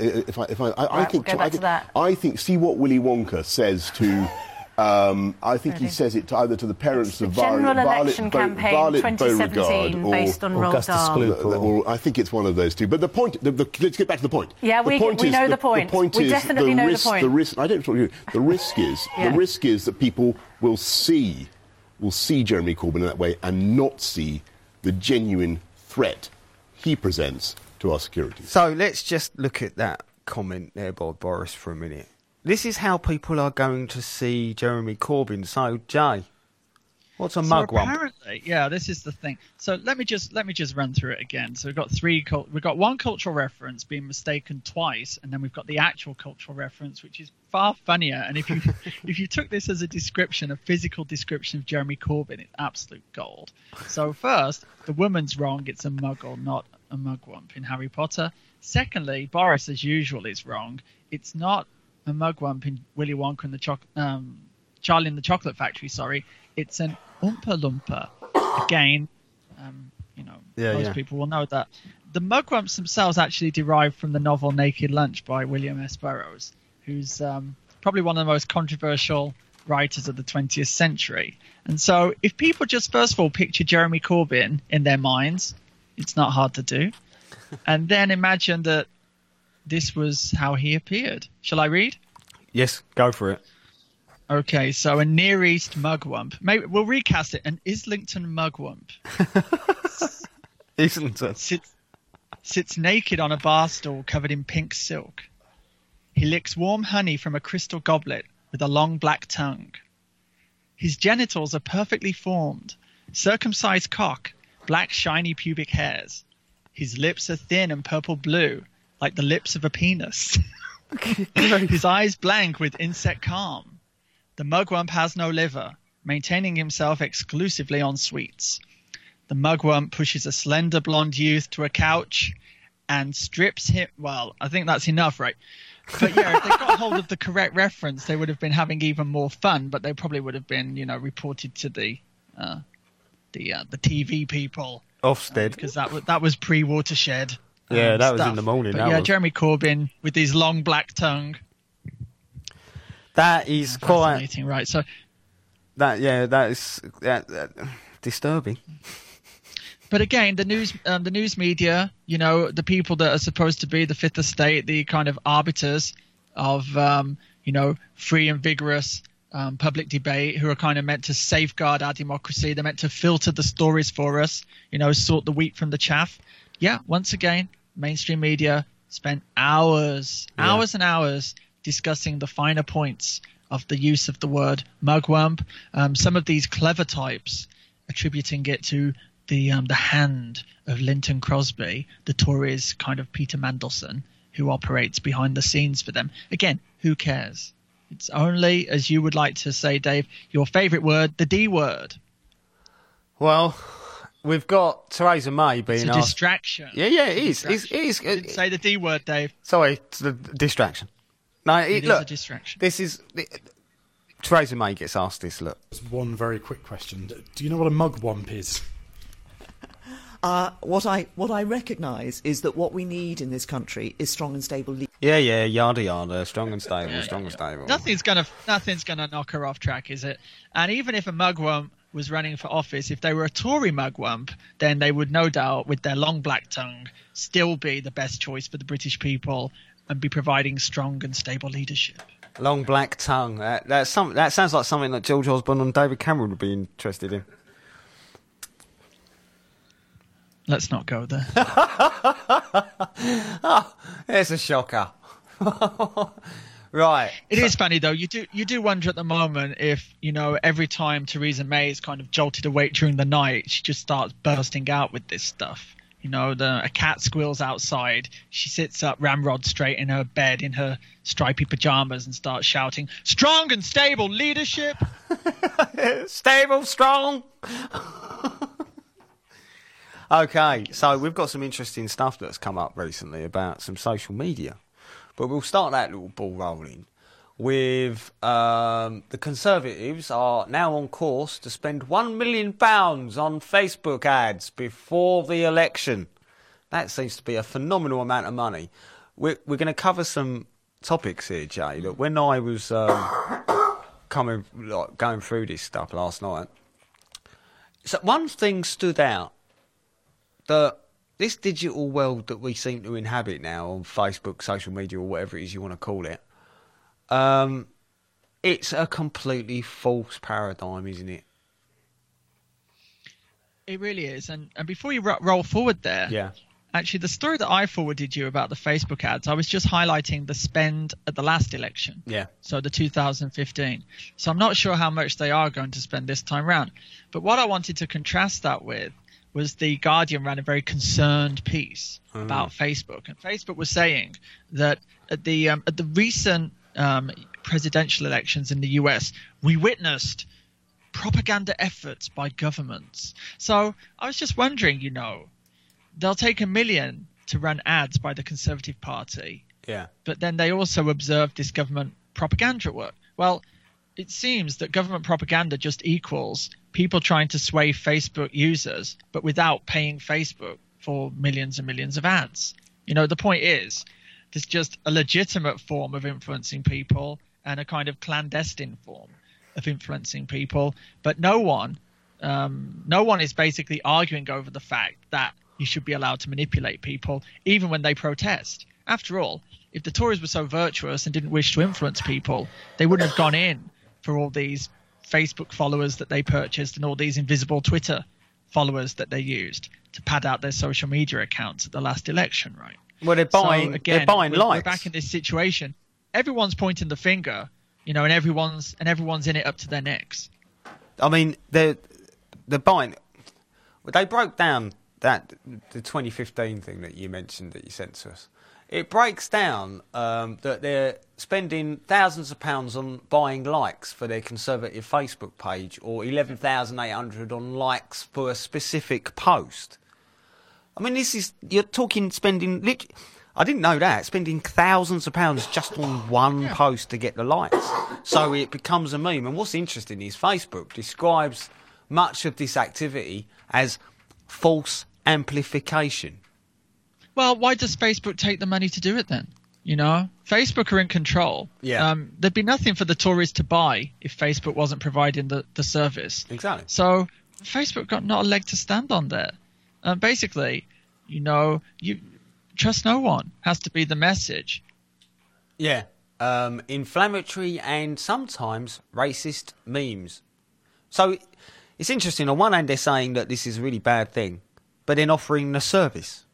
[SPEAKER 11] I think see what Willy Wonka says to. I think he says it either to the parents of
[SPEAKER 10] General Election Campaign 2017
[SPEAKER 11] or
[SPEAKER 10] based on Roald Dahl.
[SPEAKER 11] Or I think it's one of those two. But the point, let's get back to the point.
[SPEAKER 10] Yeah, we know the point. We definitely know the point.
[SPEAKER 11] The risk. I don't talk to you. The risk is the risk is that people will see Jeremy Corbyn in that way and not see the genuine threat he presents to our security.
[SPEAKER 1] So let's just look at that comment there by Boris for a minute. This is how people are going to see Jeremy Corbyn. So, Jay, what's a mugwump?
[SPEAKER 2] Apparently, this is the thing. So let me just run through it again. So we've got one cultural reference being mistaken twice, and then we've got the actual cultural reference, which is far funnier. And if you took this as a physical description of Jeremy Corbyn, it's absolute gold. So first, the woman's wrong. It's a muggle, not a mugwump in Harry Potter. Secondly, Boris, as usual, is wrong. It's not a mugwump in Willy Wonka and the Charlie and the Chocolate Factory. It's an Oompa Loompa. Again, most people will know that. The mugwumps themselves actually derive from the novel Naked Lunch by William S. Burroughs, who's probably one of the most controversial writers of the 20th century. And so if people just first of all picture Jeremy Corbyn in their minds, it's not hard to do, and then imagine that this was how he appeared. Shall I read?
[SPEAKER 1] Yes, go for it.
[SPEAKER 2] Okay, so a Near East mugwump. Maybe we'll recast it. An Islington mugwump.
[SPEAKER 1] Islington.
[SPEAKER 2] Sits naked on a bar stool covered in pink silk. He licks warm honey from a crystal goblet with a long black tongue. His genitals are perfectly formed. Circumcised cock, black shiny pubic hairs. His lips are thin and purple blue, like the lips of a penis. His eyes blank with insect calm. The mugwump has no liver, maintaining himself exclusively on sweets. The mugwump pushes a slender blonde youth to a couch and strips him. Well, I think that's enough, right? But if they got hold of the correct reference, they would have been having even more fun. But they probably would have been, reported to the TV people.
[SPEAKER 1] Ofsted,
[SPEAKER 2] because that was pre-Watershed.
[SPEAKER 1] Yeah, that was
[SPEAKER 2] stuff.
[SPEAKER 1] in the morning.
[SPEAKER 2] But Jeremy Corbyn with his long black tongue.
[SPEAKER 1] That is quite
[SPEAKER 2] right. So
[SPEAKER 1] that is disturbing.
[SPEAKER 2] But again, the news media, the people that are supposed to be the fifth estate, the kind of arbiters, of free and vigorous public debate, who are kind of meant to safeguard our democracy. They're meant to filter the stories for us, sort the wheat from the chaff. Yeah, once again, mainstream media spent hours and hours discussing the finer points of the use of the word mugwump. Some of these clever types attributing it to the hand of Linton Crosby, the Tories' kind of Peter Mandelson, who operates behind the scenes for them. Again, who cares? It's only, as you would like to say, Dave, your favourite word, the D word.
[SPEAKER 1] Well, we've got Theresa May being
[SPEAKER 2] asked... It's a distraction.
[SPEAKER 1] Yeah, it is. It is.
[SPEAKER 2] Didn't say the D word, Dave.
[SPEAKER 1] Sorry, it's the distraction. No,
[SPEAKER 2] it is a distraction.
[SPEAKER 1] This is... Theresa May gets asked this, look.
[SPEAKER 12] One very quick question. Do you know what a mugwump is?
[SPEAKER 13] What I recognise is that what we need in this country is strong and stable leaders.
[SPEAKER 1] Yeah, yada yada, strong and stable, strong and stable.
[SPEAKER 2] Nothing's gonna knock her off track, is it? And even if a mugwump was running for office, if they were a Tory mugwump, then they would no doubt, with their long black tongue, still be the best choice for the British people and be providing strong and stable leadership.
[SPEAKER 1] Long black tongue. That sounds like something that George Osborne and David Cameron would be interested in.
[SPEAKER 2] Let's not go there.
[SPEAKER 1] Oh, it's a shocker. Right.
[SPEAKER 2] It is funny though. You do wonder at the moment if, every time Theresa May is kind of jolted awake during the night, she just starts bursting out with this stuff. A cat squeals outside. She sits up ramrod straight in her bed in her stripy pajamas and starts shouting, "Strong and stable leadership!"
[SPEAKER 1] Stable, strong. Okay, so we've got some interesting stuff that's come up recently about some social media. But we'll start that little ball rolling with the Conservatives are now on course to spend £1 million on Facebook ads before the election. That seems to be a phenomenal amount of money. We're going to cover some topics here, Jay. Look, when I was going through this stuff last night, so one thing stood out. This digital world that we seem to inhabit now on Facebook, social media, or whatever it is you want to call it, it's a completely false paradigm, isn't it?
[SPEAKER 2] It really is. And before you roll forward there, actually the story that I forwarded you about the Facebook ads, I was just highlighting the spend at the last election.
[SPEAKER 1] Yeah.
[SPEAKER 2] So the 2015. So I'm not sure how much they are going to spend this time round. But what I wanted to contrast that with was the Guardian ran a very concerned piece about Facebook. And Facebook was saying that at the recent presidential elections in the US, we witnessed propaganda efforts by governments. So I was just wondering, they'll take $1 million to run ads by the Conservative Party.
[SPEAKER 1] Yeah.
[SPEAKER 2] But then they also observed this government propaganda at work. Well, it seems that government propaganda just equals people trying to sway Facebook users, but without paying Facebook for millions and millions of ads. The point is, there's just a legitimate form of influencing people and a kind of clandestine form of influencing people. But no one is basically arguing over the fact that you should be allowed to manipulate people, even when they protest. After all, if the Tories were so virtuous and didn't wish to influence people, they wouldn't have gone in for all these Facebook followers that they purchased and all these invisible Twitter followers that they used to pad out their social media accounts at the last election, right?
[SPEAKER 1] Well, they're buying likes.
[SPEAKER 2] We're back in this situation. Everyone's pointing the finger, and everyone's in it up to their necks.
[SPEAKER 1] I mean, they're buying. They broke down the 2015 thing that you mentioned that you sent to us. It breaks down that they're spending thousands of pounds on buying likes for their Conservative Facebook page, or 11,800 on likes for a specific post. I mean, you're talking spending. I didn't know that, spending thousands of pounds just on one post to get the likes. So it becomes a meme. And what's interesting is Facebook describes much of this activity as false amplification.
[SPEAKER 2] Well, why does Facebook take the money to do it then? Facebook are in control.
[SPEAKER 1] Yeah.
[SPEAKER 2] There'd be nothing for the Tories to buy if Facebook wasn't providing the service.
[SPEAKER 1] Exactly.
[SPEAKER 2] So Facebook got not a leg to stand on there. Basically, you trust no one has to be the message.
[SPEAKER 1] Yeah. inflammatory and sometimes racist memes. So it's interesting. On one hand, they're saying that this is a really bad thing, but then offering the service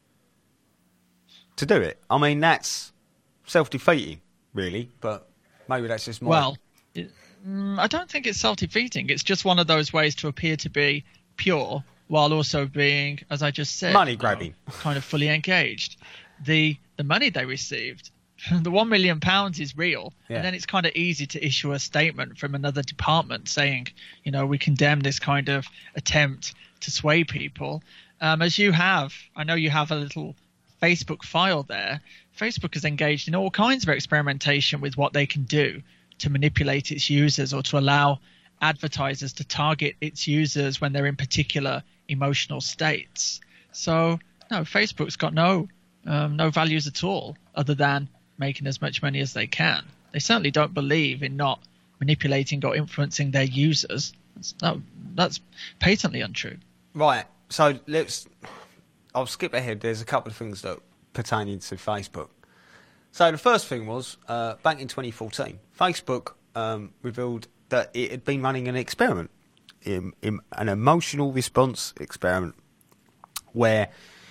[SPEAKER 1] to do it. I mean, that's self-defeating, really, but maybe that's just more...
[SPEAKER 2] Well, I don't think it's self-defeating. It's just one of those ways to appear to be pure while also being, as I just said,
[SPEAKER 1] money grabbing,
[SPEAKER 2] kind of fully engaged. The money they received, the £1 million is real, and then it's kind of easy to issue a statement from another department saying, you know, we condemn this kind of attempt to sway people. As you have, I know you have a little Facebook file there. Facebook is engaged in all kinds of experimentation with what they can do to manipulate its users or to allow advertisers to target its users when they're in particular emotional states. So, no, Facebook's got no values at all other than making as much money as they can. They certainly don't believe in not manipulating or influencing their users. That's patently untrue.
[SPEAKER 1] Right, so I'll skip ahead. There's a couple of things that pertaining to Facebook. So the first thing was, back in 2014, Facebook revealed that it had been running an experiment, an emotional response experiment, where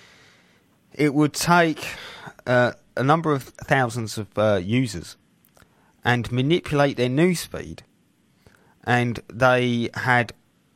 [SPEAKER 1] it would take a number of thousands of users and manipulate their newsfeed, and they had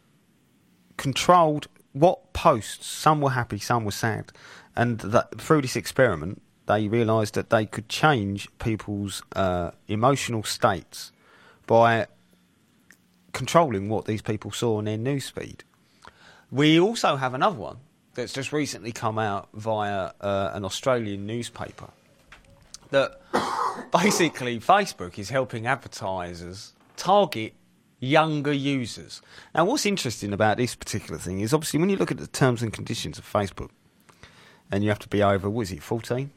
[SPEAKER 1] controlled what posts, some were happy, some were sad, and through this experiment they realised that they could change people's emotional states by controlling what these people saw on their newsfeed. We also have another one that's just recently come out via an Australian newspaper, that basically Facebook is helping advertisers target younger users. Now, what's interesting about this particular thing is, obviously, when you look at the terms and conditions of Facebook, and you have to be over, 14?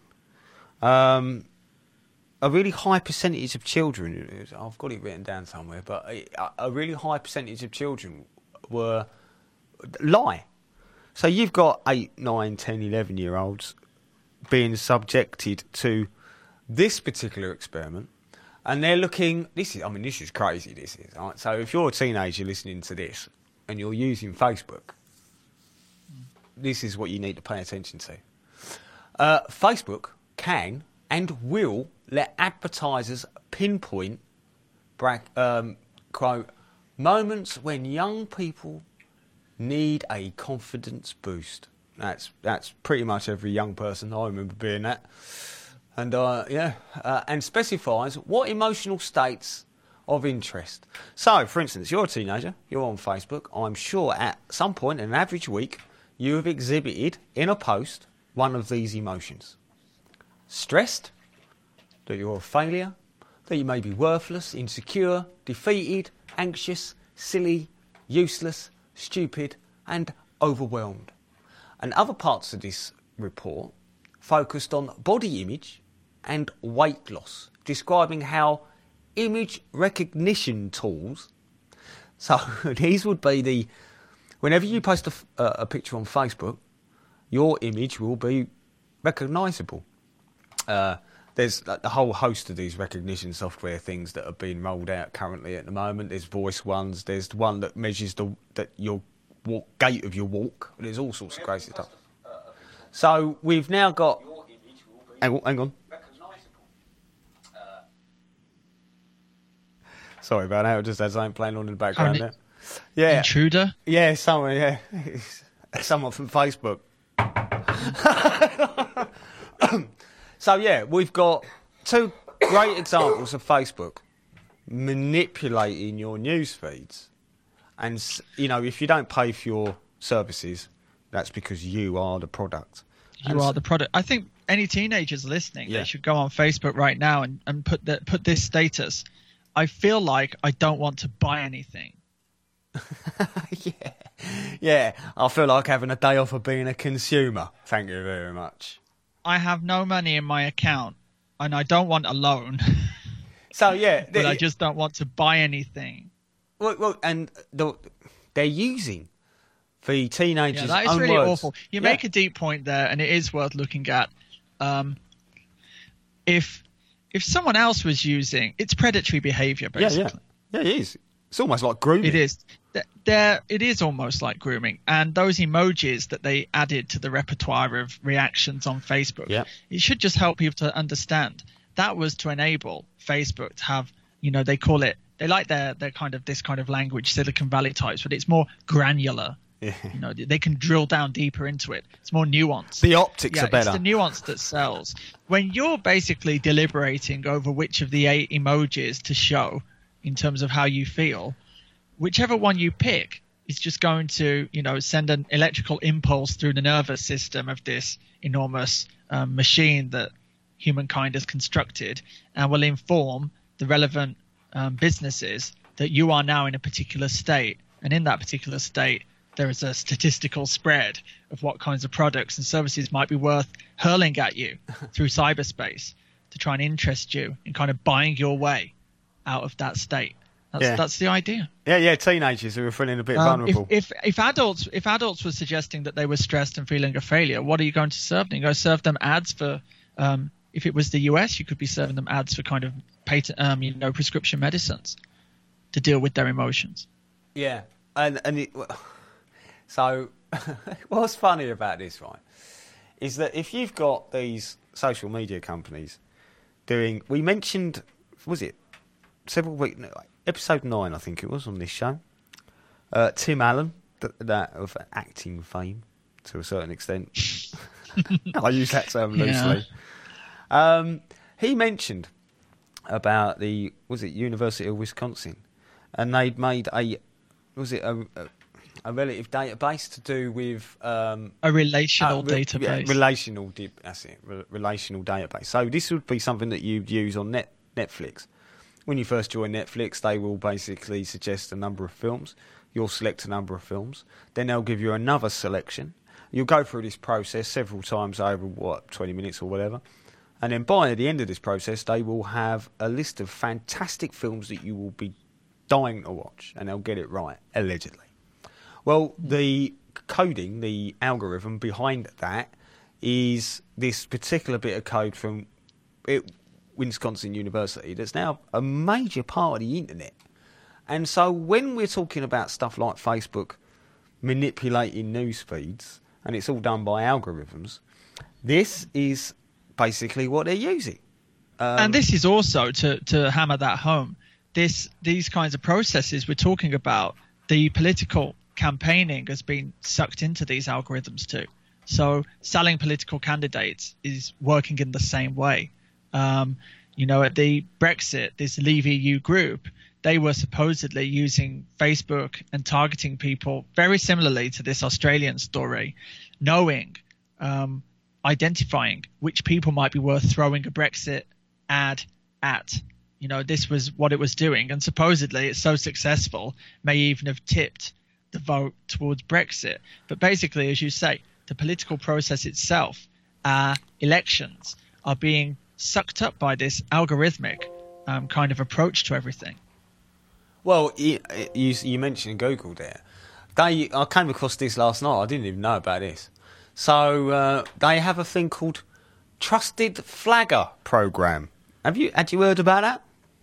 [SPEAKER 1] A really high percentage of children, I've got it written down somewhere, but a really high percentage of children lie. So you've got 8, 9, 10, 11-year-olds being subjected to this particular experiment, and they're looking... This is crazy, this is. Right? So if you're a teenager listening to this, and you're using Facebook, this is what you need to pay attention to. Facebook can and will let advertisers pinpoint, quote, moments when young people need a confidence boost. That's pretty much every young person. I remember being that. And and specifies what emotional states of interest. So, for instance, you're a teenager, you're on Facebook. I'm sure at some point in an average week, you have exhibited in a post one of these emotions. Stressed, that you're a failure, that you may be worthless, insecure, defeated, anxious, silly, useless, stupid, and overwhelmed. And other parts of this report focused on body image and weight loss, describing how image recognition tools... So these would be whenever you post a picture on Facebook, your image will be recognisable. There's a whole host of these recognition software things that are being rolled out currently at the moment. There's voice ones. There's one that measures your gait of your walk. There's all sorts of crazy stuff. So we've now got... Hang on. Sorry about that. I just had something playing on in the background there. Yeah.
[SPEAKER 2] Intruder?
[SPEAKER 1] Yeah, someone. Yeah, someone from Facebook. So yeah, we've got two great examples of Facebook manipulating your news feeds, and if you don't pay for your services, that's because you are the product.
[SPEAKER 2] You are the product. I think any teenagers listening, they should go on Facebook right now and put this status. I feel like I don't want to buy anything.
[SPEAKER 1] Yeah. I feel like having a day off of being a consumer. Thank you very much.
[SPEAKER 2] I have no money in my account, and I don't want a loan.
[SPEAKER 1] So yeah,
[SPEAKER 2] but I just don't want to buy anything.
[SPEAKER 1] Well, and they're using the teenagers'
[SPEAKER 2] that is
[SPEAKER 1] own
[SPEAKER 2] really
[SPEAKER 1] words.
[SPEAKER 2] awful. You make a deep point there, and it is worth looking at. If if someone else was using, it's predatory behavior, basically.
[SPEAKER 1] Yeah, it is. It's almost like grooming.
[SPEAKER 2] It is. It is almost like grooming. And those emojis that they added to the repertoire of reactions on Facebook, it should just help people to understand that was to enable Facebook to have, they call it, they like their kind of this kind of language, Silicon Valley types, but it's more granular. Yeah. They can drill down deeper into it. It's more nuanced.
[SPEAKER 1] The optics are better.
[SPEAKER 2] It's the nuance that sells. When you're basically deliberating over which of the 8 emojis to show in terms of how you feel, whichever one you pick is just going to, send an electrical impulse through the nervous system of this enormous machine that humankind has constructed, and will inform the relevant businesses that you are now in a particular state. And in that particular state, there is a statistical spread of what kinds of products and services might be worth hurling at you through cyberspace to try and interest you in kind of buying your way out of that state. That's the idea.
[SPEAKER 1] Yeah, teenagers who are feeling a bit vulnerable.
[SPEAKER 2] If adults were suggesting that they were stressed and feeling a failure, what are you going to serve them? You're going to serve them ads for, if it was the US, you could be serving them ads for kind of prescription medicines to deal with their emotions.
[SPEAKER 1] Yeah, so what's funny about this, right, is that if you've got these social media companies doing, we mentioned, was it several weeks, episode 9, I think it was, on this show, Tim Allen, that of acting fame to a certain extent. I use that term loosely. Yeah. He mentioned about the, was it University of Wisconsin, and they'd made a relative database to do with
[SPEAKER 2] a relational database.
[SPEAKER 1] Yeah, relational database. So this would be something that you'd use on Netflix. When you first join Netflix, they will basically suggest a number of films. You'll select a number of films. Then they'll give you another selection. You'll go through this process several times over, 20 minutes or whatever. And then by the end of this process, they will have a list of fantastic films that you will be dying to watch. And they'll get it right, allegedly. Well, the coding, the algorithm behind that is this particular bit of code from Wisconsin University that's now a major part of the internet. And so when we're talking about stuff like Facebook manipulating news feeds, and it's all done by algorithms, this is basically what they're using.
[SPEAKER 2] And this is also, to hammer that home, these kinds of processes we're talking about, the political campaigning has been sucked into these algorithms too. So selling political candidates is working in the same way. At the Brexit, this Leave EU group, they were supposedly using Facebook and targeting people very similarly to this Australian story, knowing, identifying which people might be worth throwing a Brexit ad at. This was what it was doing. And supposedly it's so successful, may even have tipped the vote towards Brexit. But basically, as you say, the political process itself, elections, are being sucked up by this algorithmic kind of approach to everything.
[SPEAKER 1] Well, you mentioned Google there. I came across this last night. I didn't even know about this. So they have a thing called Trusted Flagger Program. Had you heard about that?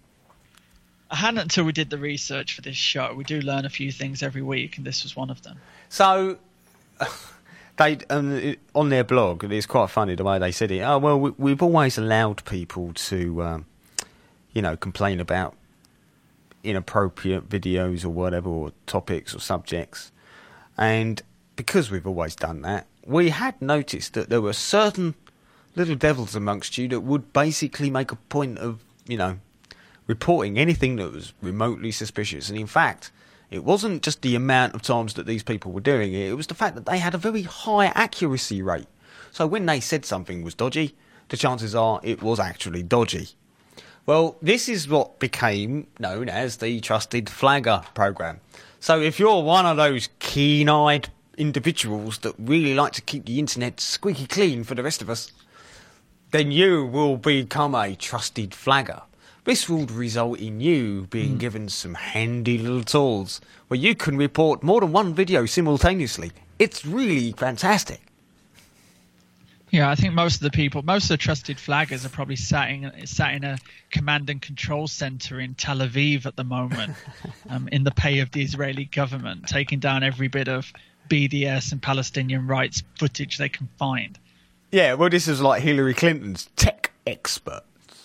[SPEAKER 2] I hadn't until we did the research for this show. We do learn a few things every week, and this was one of them.
[SPEAKER 1] So they on their blog, it's quite funny the way they said it. Oh, well, we've always allowed people to, complain about inappropriate videos or whatever, or topics or subjects. And because we've always done that, we had noticed that there were certain little devils amongst you that would basically make a point of, reporting anything that was remotely suspicious. And in fact, it wasn't just the amount of times that these people were doing it, it was the fact that they had a very high accuracy rate. So when they said something was dodgy, the chances are it was actually dodgy. Well, this is what became known as the Trusted Flagger Program. So if you're one of those keen-eyed individuals that really like to keep the internet squeaky clean for the rest of us, then you will become a trusted flagger. This will result in you being given some handy little tools where you can report more than one video simultaneously. It's really fantastic.
[SPEAKER 2] Yeah, I think most of the trusted flaggers are probably sat in a command and control center in Tel Aviv at the moment, in the pay of the Israeli government, taking down every bit of BDS and Palestinian rights footage they can find.
[SPEAKER 1] Yeah, well, this is like Hillary Clinton's tech experts.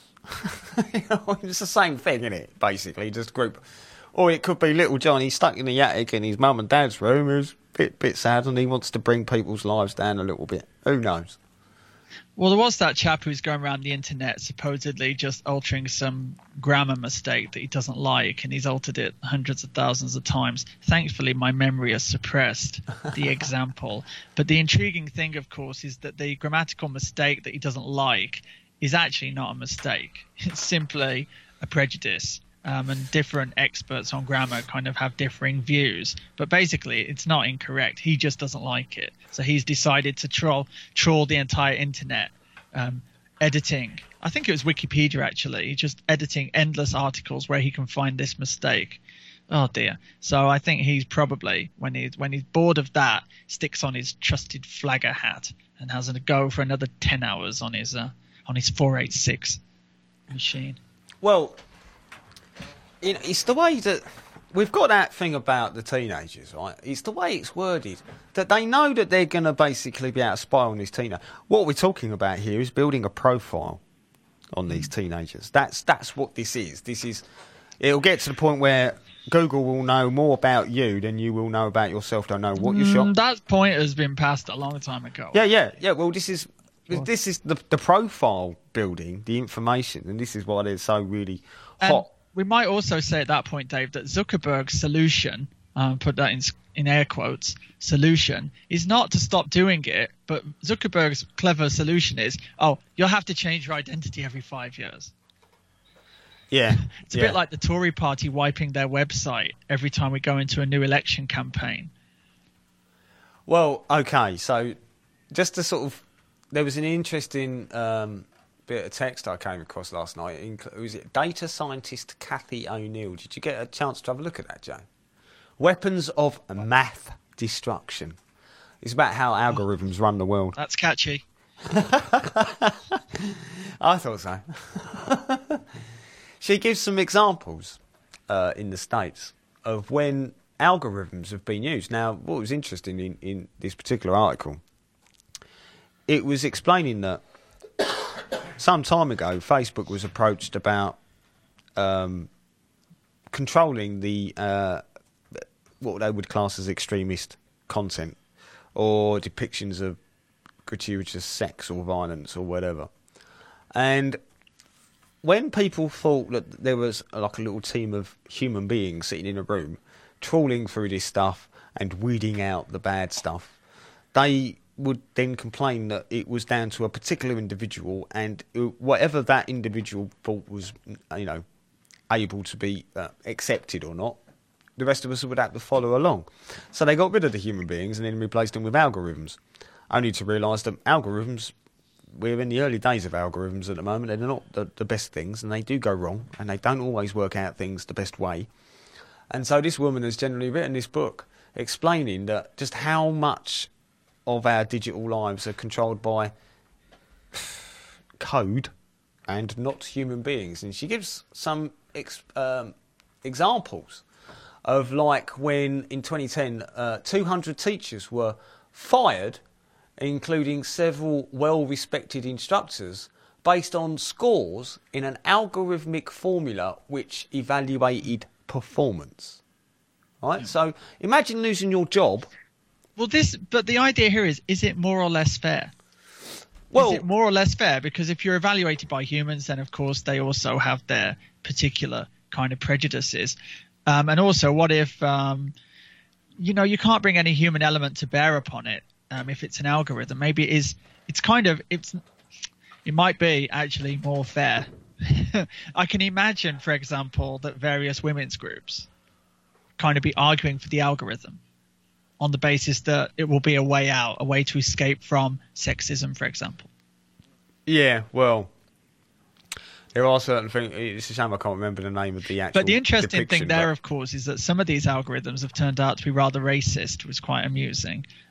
[SPEAKER 1] It's the same thing, isn't it? Basically, just a group. Or it could be little Johnny stuck in the attic in his mum and dad's room who's a bit sad and he wants to bring people's lives down a little bit. Who knows?
[SPEAKER 2] Well, there was that chap who's going around the internet supposedly just altering some grammar mistake that he doesn't like, and he's altered it hundreds of thousands of times. Thankfully, my memory has suppressed the example. But the intriguing thing, of course, is that the grammatical mistake that he doesn't like is actually not a mistake. It's simply a prejudice. And different experts on grammar kind of have differing views. But basically, it's not incorrect. He just doesn't like it. So he's decided to trawl the entire internet, editing. I think it was Wikipedia, actually, just editing endless articles where he can find this mistake. Oh, dear. So I think he's probably, when he's bored of that, sticks on his trusted flagger hat and has a go for another 10 hours on his 486 machine.
[SPEAKER 1] Well, it's the way that we've got that thing about the teenagers, right? It's the way it's worded that they know that they're going to basically be able to spy on these teenagers. What we're talking about here is building a profile on these teenagers. That's what this is. It'll get to the point where Google will know more about you than you will know about yourself. Don't know what you're shot.
[SPEAKER 2] That point has been passed a long time ago.
[SPEAKER 1] Yeah. Well, this is the profile building, the information, and this is why they're so really hot.
[SPEAKER 2] We might also say at that point, Dave, that Zuckerberg's solution, put that in air quotes, solution, is not to stop doing it, but Zuckerberg's clever solution is, you'll have to change your identity every 5 years.
[SPEAKER 1] Yeah.
[SPEAKER 2] It's a bit like the Tory party wiping their website every time we go into a new election campaign.
[SPEAKER 1] Well, okay, so just to sort of, there was an interesting bit of text I came across last night. Was it data scientist Cathy O'Neill? Did you get a chance to have a look at that, Joe? Weapons of math destruction. It's about how algorithms run the world.
[SPEAKER 2] That's catchy.
[SPEAKER 1] I thought so. She gives some examples in the States of when algorithms have been used. Now, what was interesting in this particular article, it was explaining that some time ago, Facebook was approached about controlling the what they would class as extremist content or depictions of gratuitous sex or violence or whatever. And when people thought that there was like a little team of human beings sitting in a room trawling through this stuff and weeding out the bad stuff, they would then complain that it was down to a particular individual, and whatever that individual thought was, able to be accepted or not, the rest of us would have to follow along. So they got rid of the human beings and then replaced them with algorithms, only to realise that algorithms, we're in the early days of algorithms at the moment, they're not the best things, and they do go wrong, and they don't always work out things the best way. And so this woman has generally written this book explaining that just how much of our digital lives are controlled by code and not human beings. And she gives some examples of like when in 2010 200 teachers were fired, including several well-respected instructors, based on scores in an algorithmic formula which evaluated performance. Right? So imagine losing your job.
[SPEAKER 2] Well, but the idea here is it more or less fair?
[SPEAKER 1] Well,
[SPEAKER 2] is it more or less fair? Because if you're evaluated by humans, then of course they also have their particular kind of prejudices. And also, what if, you can't bring any human element to bear upon it if it's an algorithm? Maybe it might be actually more fair. I can imagine, for example, that various women's groups kind of be arguing for the algorithm on the basis that it will be a way out, a way to escape from sexism, for example.
[SPEAKER 1] Yeah, well, there are certain things. It's a shame I can't remember the name of the actual.
[SPEAKER 2] But the interesting thing there, of course, is that some of these algorithms have turned out to be rather racist, which was quite amusing.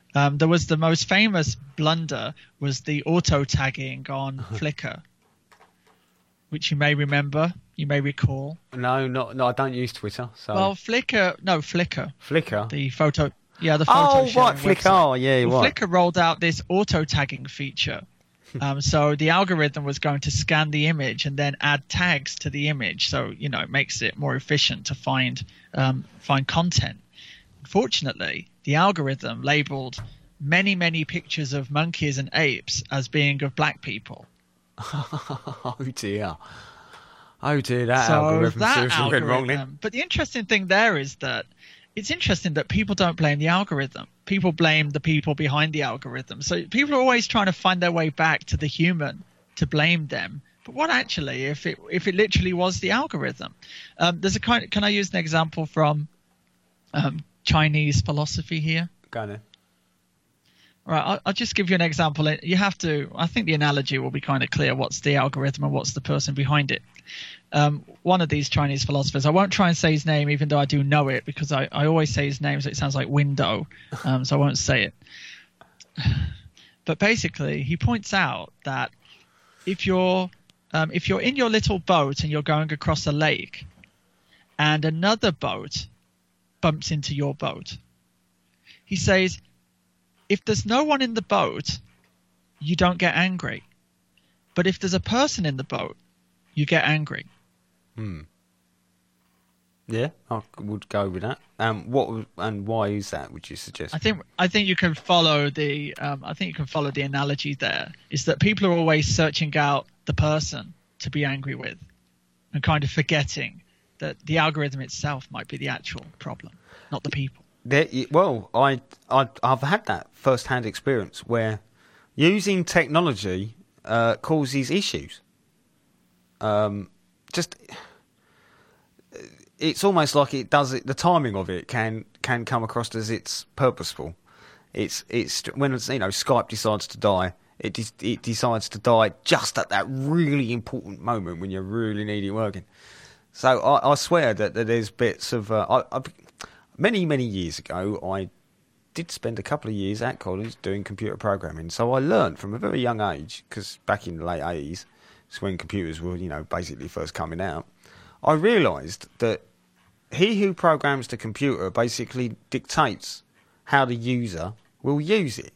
[SPEAKER 2] There was the most famous blunder was the auto tagging on Flickr, which you may remember, you may recall.
[SPEAKER 1] No, I don't use Twitter. So.
[SPEAKER 2] Well, Flickr.
[SPEAKER 1] Flickr.
[SPEAKER 2] The photo. Yeah, the photo.
[SPEAKER 1] Oh,
[SPEAKER 2] sharing
[SPEAKER 1] right, Flickr.
[SPEAKER 2] website.
[SPEAKER 1] Oh, yeah,
[SPEAKER 2] well,
[SPEAKER 1] right.
[SPEAKER 2] Flickr rolled out this auto tagging feature. So the algorithm was going to scan the image and then add tags to the image. So, it makes it more efficient to find content. Unfortunately, the algorithm labeled many, many pictures of monkeys and apes as being of black people.
[SPEAKER 1] Oh dear, that algorithm seriously went wrong then.
[SPEAKER 2] But the interesting thing there is that it's interesting that people don't blame the algorithm. People blame the people behind the algorithm. So people are always trying to find their way back to the human to blame them. But what actually, if it literally was the algorithm? There's a can I use an example from Chinese philosophy here?
[SPEAKER 1] Go on then.
[SPEAKER 2] Right, I'll just give you an example. I think the analogy will be kind of clear. What's the algorithm and what's the person behind it? One of these Chinese philosophers, I won't try and say his name, even though I do know it, because I always say his name so it sounds like window, so I won't say it. But basically, he points out that if you're in your little boat and you're going across a lake and another boat bumps into your boat, he says, if there's no one in the boat, you don't get angry. But if there's a person in the boat, you get angry.
[SPEAKER 1] Yeah, I would go with that. Why is that? Would you suggest?
[SPEAKER 2] I think you can follow the analogy there. Is that people are always searching out the person to be angry with, and kind of forgetting that the algorithm itself might be the actual problem, not the people.
[SPEAKER 1] I've had that first-hand experience where using technology causes issues. It's almost like it does it. The timing of it can come across as it's purposeful. It's when Skype decides to die. It decides to die just at that really important moment when you really need it working. So I swear that there's bits of many years ago I did spend a couple of years at college doing computer programming. So I learned from a very young age, because back in the late 80s, it's when computers were basically first coming out. I realised that he who programs the computer basically dictates how the user will use it.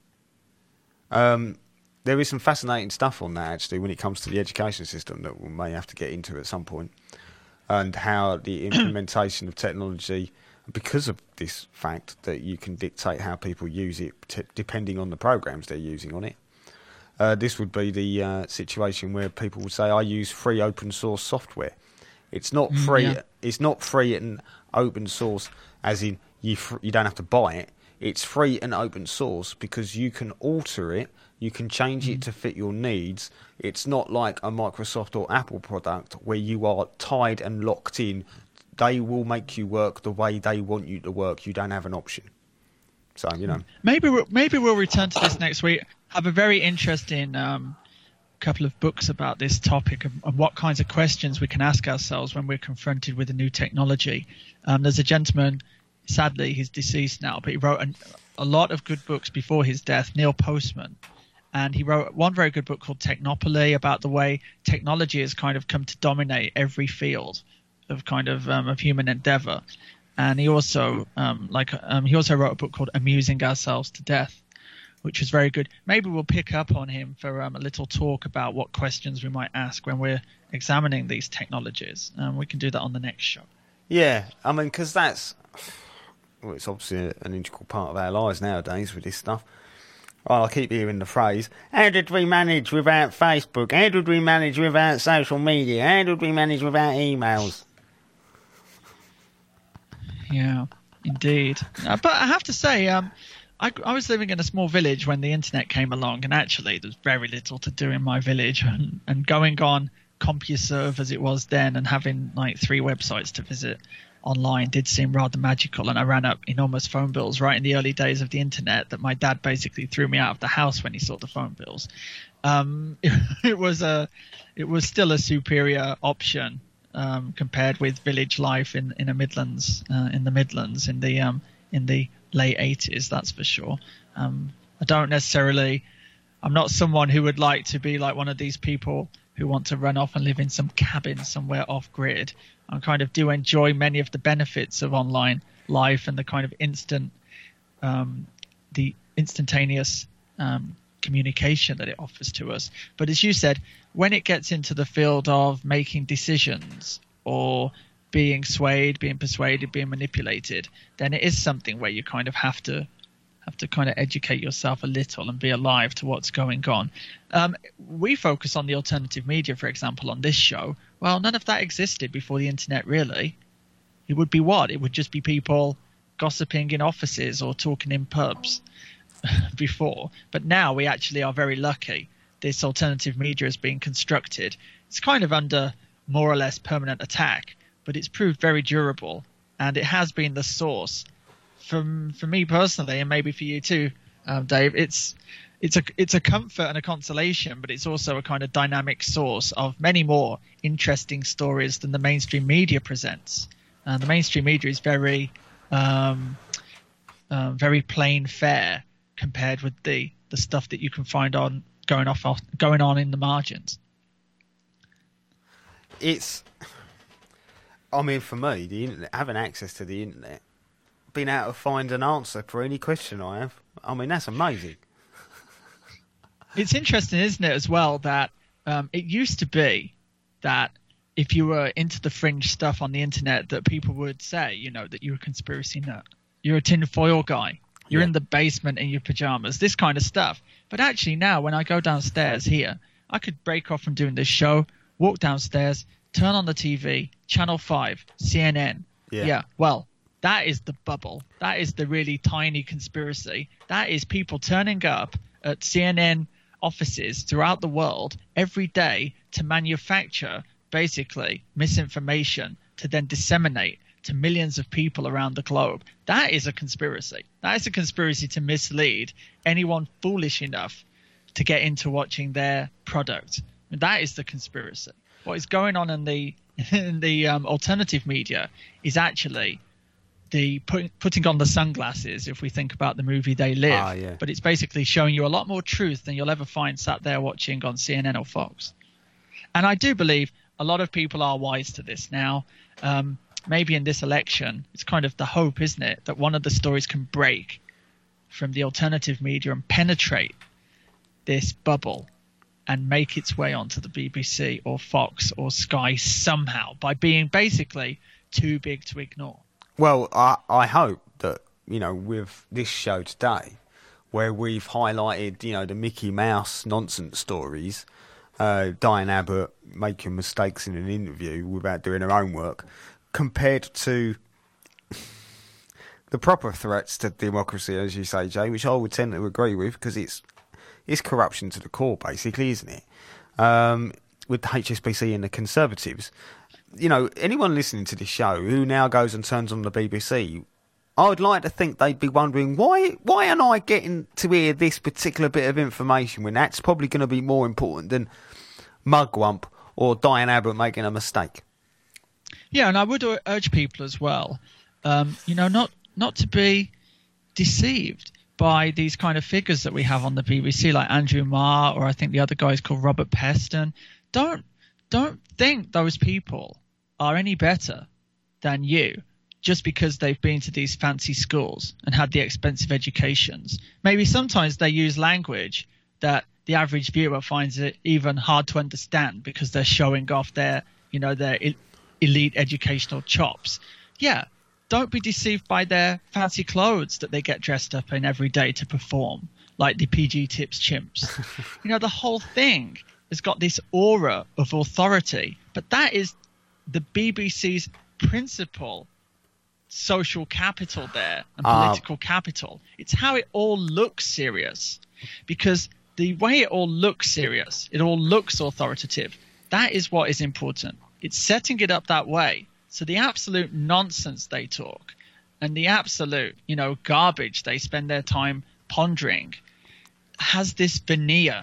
[SPEAKER 1] There is some fascinating stuff on that, actually, when it comes to the education system that we may have to get into at some point, and how the implementation of technology, because of this fact that you can dictate how people use it depending on the programs they're using on it. This would be the situation where people would say, I use free open source software. It's not free. Yeah. It's not free and open source, as in you don't have to buy it. It's free and open source because you can alter it. You can change it to fit your needs. It's not like a Microsoft or Apple product where you are tied and locked in. They will make you work the way they want you to work. You don't have an option. So,
[SPEAKER 2] Maybe we'll return to this next week. Have a very interesting couple of books about this topic and what kinds of questions we can ask ourselves when we're confronted with a new technology. There's a gentleman, sadly he's deceased now, but he wrote a lot of good books before his death, Neil Postman. And he wrote one very good book called Technopoly about the way technology has kind of come to dominate every field of kind of human endeavor. And he also wrote a book called Amusing Ourselves to Death, which was very good. Maybe we'll pick up on him for a little talk about what questions we might ask when we're examining these technologies. We can do that on the next show.
[SPEAKER 1] Yeah, I mean, because it's obviously an integral part of our lives nowadays with this stuff. Well, I keep hearing the phrase, how did we manage without Facebook? How did we manage without social media? How did we manage without emails?
[SPEAKER 2] Yeah, indeed. But I have to say, I was living in a small village when the internet came along, and actually there was very little to do in my village. And going on CompuServe as it was then and having like 3 websites to visit online did seem rather magical. And I ran up enormous phone bills right in the early days of the internet that my dad basically threw me out of the house when he saw the phone bills. It was still a superior option compared with village life in the Midlands in the late 80s, that's for sure. I don't necessarily. I'm not someone who would like to be like one of these people who want to run off and live in some cabin somewhere off grid. I kind of do enjoy many of the benefits of online life and the kind of the instantaneous communication that it offers to us. But as you said, when it gets into the field of making decisions or being swayed, being persuaded, being manipulated, then it is something where you kind of have to kind of educate yourself a little and be alive to what's going on. We focus on the alternative media, for example, on this show. Well, none of that existed before the internet, really. It would be what? It would just be people gossiping in offices or talking in pubs before. But now we actually are very lucky. This alternative media is being constructed. It's kind of under more or less permanent attack, but it's proved very durable, and it has been the source. For me personally, and maybe for you too, Dave, it's a comfort and a consolation, but it's also a kind of dynamic source of many more interesting stories than the mainstream media presents. The mainstream media is very plain fare compared with the stuff that you can find going on in the margins.
[SPEAKER 1] I mean, for me, the internet, having access to the internet, being able to find an answer for any question I have, I mean, that's amazing.
[SPEAKER 2] It's interesting, isn't it, as well, that it used to be that if you were into the fringe stuff on the internet, that people would say, you know, that you're a conspiracy nut, you're a tinfoil guy, you're in the basement in your pajamas, this kind of stuff. But actually now, when I go downstairs here, I could break off from doing this show, walk downstairs, turn on the TV, Channel 5, CNN. Yeah, well, that is the bubble. That is the really tiny conspiracy. That is people turning up at CNN offices throughout the world every day to manufacture, basically, misinformation to then disseminate to millions of people around the globe. That is a conspiracy. That is a conspiracy to mislead anyone foolish enough to get into watching their product. And that is the conspiracy. What is going on in the alternative media is actually the putting on the sunglasses, if we think about the movie They Live. But it's basically showing you a lot more truth than you'll ever find sat there watching on CNN or Fox. And I do believe a lot of people are wise to this now. Maybe in this election, it's kind of the hope, isn't it, that one of the stories can break from the alternative media and penetrate this bubble and make its way onto the BBC or Fox or Sky somehow by being basically too big to ignore.
[SPEAKER 1] Well, I hope that, you know, with this show today, where we've highlighted, you know, the Mickey Mouse nonsense stories, Diane Abbott making mistakes in an interview without doing her own work, compared to the proper threats to democracy, as you say, Jay, which I would tend to agree with, because it's corruption to the core, basically, isn't it? With the HSBC and the Conservatives. You know, anyone listening to this show who now goes and turns on the BBC, I would like to think they'd be wondering, why am I getting to hear this particular bit of information when that's probably going to be more important than Mugwump or Diane Abbott making a mistake?
[SPEAKER 2] Yeah, and I would urge people as well, you know, not to be deceived by these kind of figures that we have on the BBC, like Andrew Marr, or I think the other guy is called Robert Peston. Don't think those people are any better than you just because they've been to these fancy schools and had the expensive educations. Maybe sometimes they use language that the average viewer finds it even hard to understand because they're showing off their elite educational chops. Yeah, don't be deceived by their fancy clothes that they get dressed up in every day to perform, like the PG Tips chimps. You know, the whole thing has got this aura of authority, but that is the BBC's principal social capital there and political capital. It's how it all looks serious, because the way it all looks serious, it all looks authoritative. That is what is important. It's setting it up that way. So the absolute nonsense they talk and the absolute, you know, garbage they spend their time pondering has this veneer.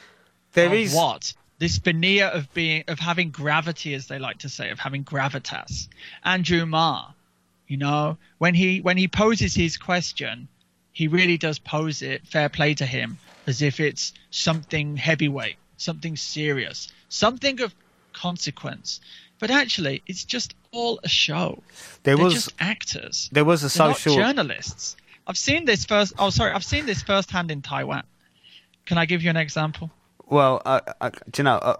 [SPEAKER 2] This veneer of having gravity, as they like to say, of having gravitas. Andrew Marr, you know, when he poses his question he really does pose it, fair play to him, as if it's something heavyweight, something serious, something of consequence. But actually, it's just all a show. They're just actors.
[SPEAKER 1] There was a social...
[SPEAKER 2] They're not journalists. I've seen this firsthand in Taiwan. Can I give you an example?
[SPEAKER 1] Well, do you know...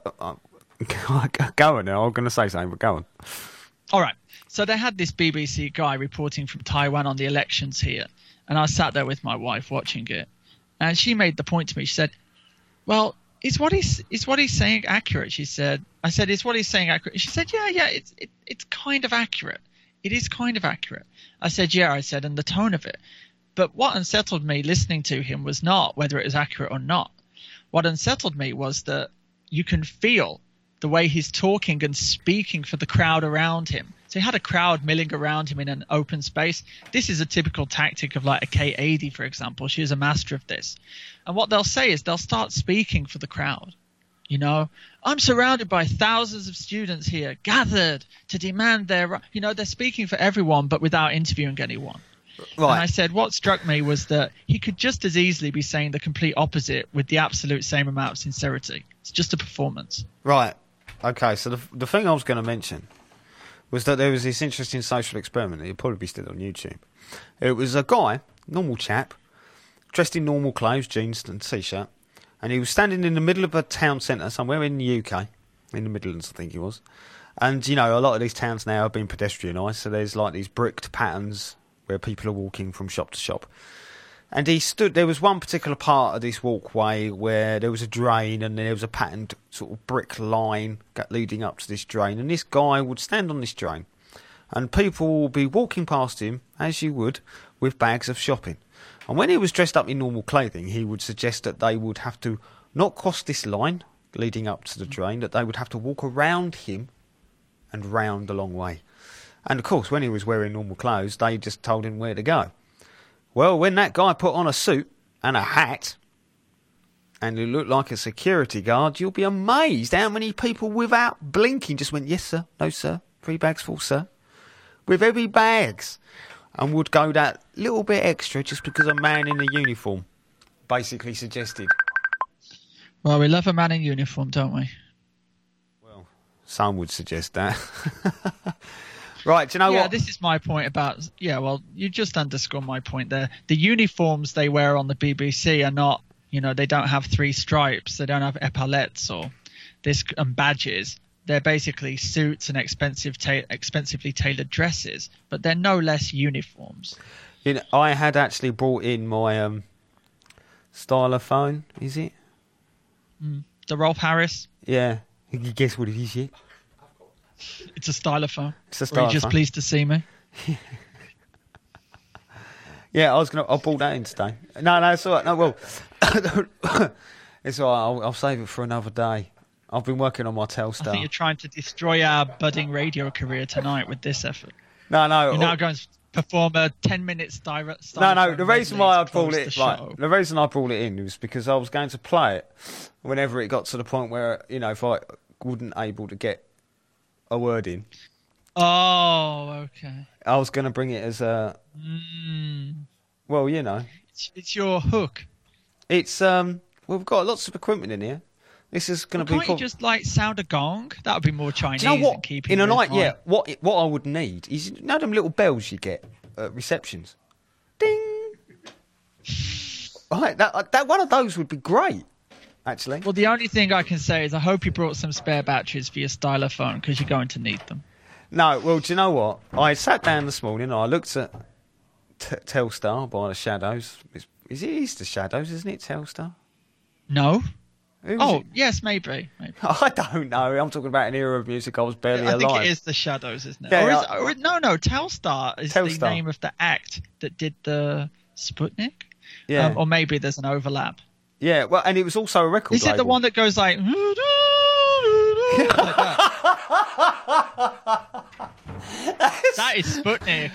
[SPEAKER 1] go on now. I'm going to say something, but go on.
[SPEAKER 2] All right. So they had this BBC guy reporting from Taiwan on the elections here. And I sat there with my wife watching it. And she made the point to me. She said, well, is what he's saying accurate? I said, is what he's saying accurate? She said, yeah, it's kind of accurate. It is kind of accurate. I said, yeah, and the tone of it. But what unsettled me listening to him was not whether it was accurate or not. What unsettled me was that you can feel the way he's talking and speaking for the crowd around him. So he had a crowd milling around him in an open space. This is a typical tactic of like a Kate Adie, for example. She is a master of this. And what they'll say is they'll start speaking for the crowd. You know, I'm surrounded by thousands of students here gathered to demand their, they're speaking for everyone, but without interviewing anyone. Right. And I said, what struck me was that he could just as easily be saying the complete opposite with the absolute same amount of sincerity. It's just a performance.
[SPEAKER 1] Right. Okay. So the thing I was going to mention was that there was this interesting social experiment. It'll probably be still on YouTube. It was a guy, normal chap, dressed in normal clothes, jeans and t-shirt, and he was standing in the middle of a town centre somewhere in the UK, in the Midlands, I think he was. And, a lot of these towns now have been pedestrianised, so there's like these bricked patterns where people are walking from shop to shop. And there was one particular part of this walkway where there was a drain and there was a patterned sort of brick line leading up to this drain. And this guy would stand on this drain and people would be walking past him, as you would, with bags of shopping. And when he was dressed up in normal clothing, he would suggest that they would have to not cross this line leading up to the drain, that they would have to walk around him and round the long way. And, of course, when he was wearing normal clothes, they just told him where to go. Well, when that guy put on a suit and a hat and he looked like a security guard, you'll be amazed how many people without blinking just went, yes, sir, no, sir, 3 bags full, sir, with heavy bags, and would go that little bit extra just because a man in a uniform basically suggested.
[SPEAKER 2] Well, we love a man in uniform, don't we?
[SPEAKER 1] Well, some would suggest that. Right, do you know what?
[SPEAKER 2] Yeah, this is my point about... Yeah, well, you just underscore my point there. The uniforms they wear on the BBC are not... they don't have 3 stripes. They don't have epaulettes or and badges. They're basically suits and expensively tailored dresses, but they're no less uniforms.
[SPEAKER 1] I had actually brought in my stylophone, is it?
[SPEAKER 2] The Rolf Harris?
[SPEAKER 1] Yeah. Can you guess what it is yet?
[SPEAKER 2] It's a stylophone.
[SPEAKER 1] It's a stylophone.
[SPEAKER 2] Are you just pleased to see me?
[SPEAKER 1] Yeah, I brought that in today. No, it's all right. No, well, it's all right. I'll save it for another day. I've been working on my Telstar.
[SPEAKER 2] I think you're trying to destroy our budding radio career tonight with this effort.
[SPEAKER 1] No.
[SPEAKER 2] You're now going to perform a 10-minute stylophone.
[SPEAKER 1] No. The reason why I brought it, the reason I brought it in was because I was going to play it whenever it got to the point where if I wasn't able to get a word in.
[SPEAKER 2] Oh, okay.
[SPEAKER 1] I was going to bring it as a... Well,
[SPEAKER 2] It's your hook.
[SPEAKER 1] It's, we've got lots of equipment in here. This is going to be...
[SPEAKER 2] Can't you just, sound a gong? That would be more Chinese.
[SPEAKER 1] Do you know what?
[SPEAKER 2] And keeping
[SPEAKER 1] in a night, yeah. What I would need is, them little bells you get at receptions? Ding! Right, that one of those would be great. Actually.
[SPEAKER 2] Well, the only thing I can say is I hope you brought some spare batteries for your stylophone because you're going to need them.
[SPEAKER 1] No, well, do you know what? I sat down this morning and I looked at Telstar by the Shadows. It's the Shadows, isn't it, Telstar?
[SPEAKER 2] No. Yes, maybe.
[SPEAKER 1] I don't know. I'm talking about an era of music I was barely alive.
[SPEAKER 2] I think it is the Shadows, isn't it?
[SPEAKER 1] Yeah,
[SPEAKER 2] No, Telstar is the name of the act that did the Sputnik. Yeah. Or maybe there's an overlap.
[SPEAKER 1] Yeah, well, and it was also a record label.
[SPEAKER 2] Is it the one that goes like... like that is Sputnik.